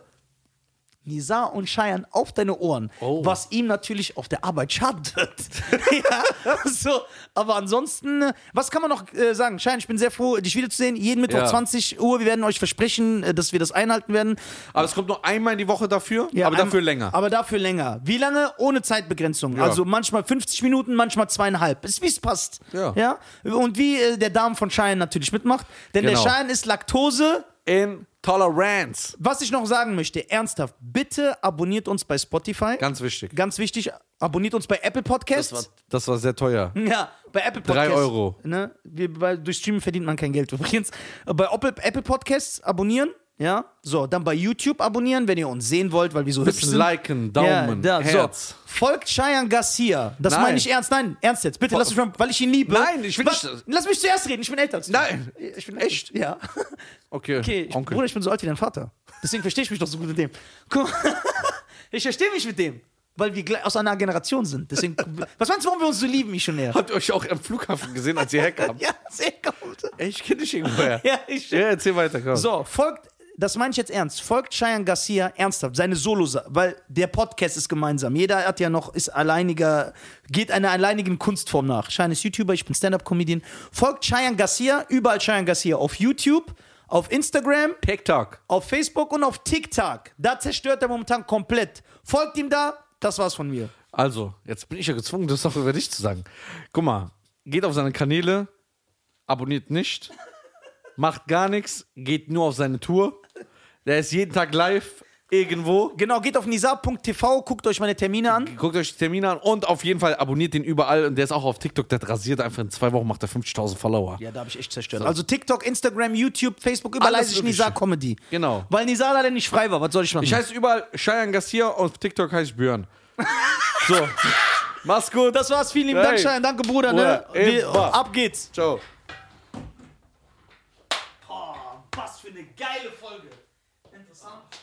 Nizar und Cheyenne auf deine Ohren, Oh. was ihm natürlich auf der Arbeit schaden wird. Ja, so, aber ansonsten, äh, was kann man noch äh, sagen? Cheyenne, ich bin sehr froh, dich wiederzusehen. Jeden Mittwoch Ja. zwanzig Uhr. Wir werden euch versprechen, äh, dass wir das einhalten werden. Aber es kommt nur einmal in die Woche dafür, Ja, aber einmal- dafür länger. Aber dafür länger. Wie lange? Ohne Zeitbegrenzung. Ja. Also manchmal fünfzig Minuten, manchmal zweieinhalb. Ist wie es passt. Ja. ja. Und wie äh, der Darm von Cheyenne natürlich mitmacht. Denn Genau. der Cheyenne ist Laktose. Intoleranz. Was ich noch sagen möchte, ernsthaft, bitte abonniert uns bei Spotify. Ganz wichtig. Ganz wichtig, abonniert uns bei Apple Podcasts. Das war, das war sehr teuer. Ja, bei Apple Drei Podcasts. Euro. Ne? Wir, bei, durch Streamen verdient man kein Geld übrigens. Bei Apple, Apple Podcasts abonnieren. Ja, so, dann bei YouTube abonnieren, wenn ihr uns sehen wollt, weil wir so hübsch Bisschen sind. liken, Daumen, ja, da, Herz. So. Folgt Cheyenne Garcia. Das Nein. meine ich ernst. Nein, ernst jetzt. Bitte, lass mich mal, weil ich ihn liebe. Nein, ich will Was? nicht- Lass mich zuerst reden. Ich bin älter als du. Nein. Ich bin Echt? Ja. Okay, Okay, ich, Onkel. Bruder, ich bin so alt wie dein Vater. Deswegen verstehe ich mich doch so gut mit dem. Guck mal. Ich verstehe mich mit dem. Weil wir gleich aus einer Generation sind. Deswegen, was meinst du, warum wir uns so lieben, ich schon näher? Habt ihr euch auch am Flughafen gesehen, als ihr herkamt? Ja, sehr gut. Ey, ich kenne dich irgendwoher. Ja, ich Ja, erzähl weiter, komm. So, folgt, das meine ich jetzt ernst, folgt Cheyenne Garcia ernsthaft, seine Solo, weil der Podcast ist gemeinsam. Jeder hat ja noch, ist alleiniger, geht einer alleinigen Kunstform nach. Cheyenne ist YouTuber, ich bin Stand-Up-Comedian. Folgt Cheyenne Garcia, überall Cheyenne Garcia, auf YouTube, auf Instagram, TikTok. auf Facebook und auf TikTok. Da zerstört er momentan komplett. Folgt ihm da, das war's von mir. Also, jetzt bin ich ja gezwungen, das auch über dich zu sagen. Guck mal, geht auf seine Kanäle, abonniert nicht. macht gar nichts, geht nur auf seine Tour. Der ist jeden Tag live irgendwo. Genau, geht auf nizar punkt t v, guckt euch meine Termine an. Guckt euch die Termine an und auf jeden Fall abonniert den überall. Und der ist auch auf TikTok, der hat rasiert einfach in zwei Wochen, macht er fünfzigtausend Follower. Ja, da habe ich echt zerstört. So. Also TikTok, Instagram, YouTube, Facebook, überall Alles heiße ich Mögliche. Nizar Comedy. Genau. Weil Nizar leider nicht frei war, was soll ich machen? Ich heiße überall Cheyenne Garcia und auf TikTok heiße ich Björn. So, mach's gut. Das war's, vielen lieben Hey. Dank, Schein. Danke, Bruder. Ne? Bruder, Wir, immer. ab geht's. Ciao. Oh, was für eine geile Folge. Interessant.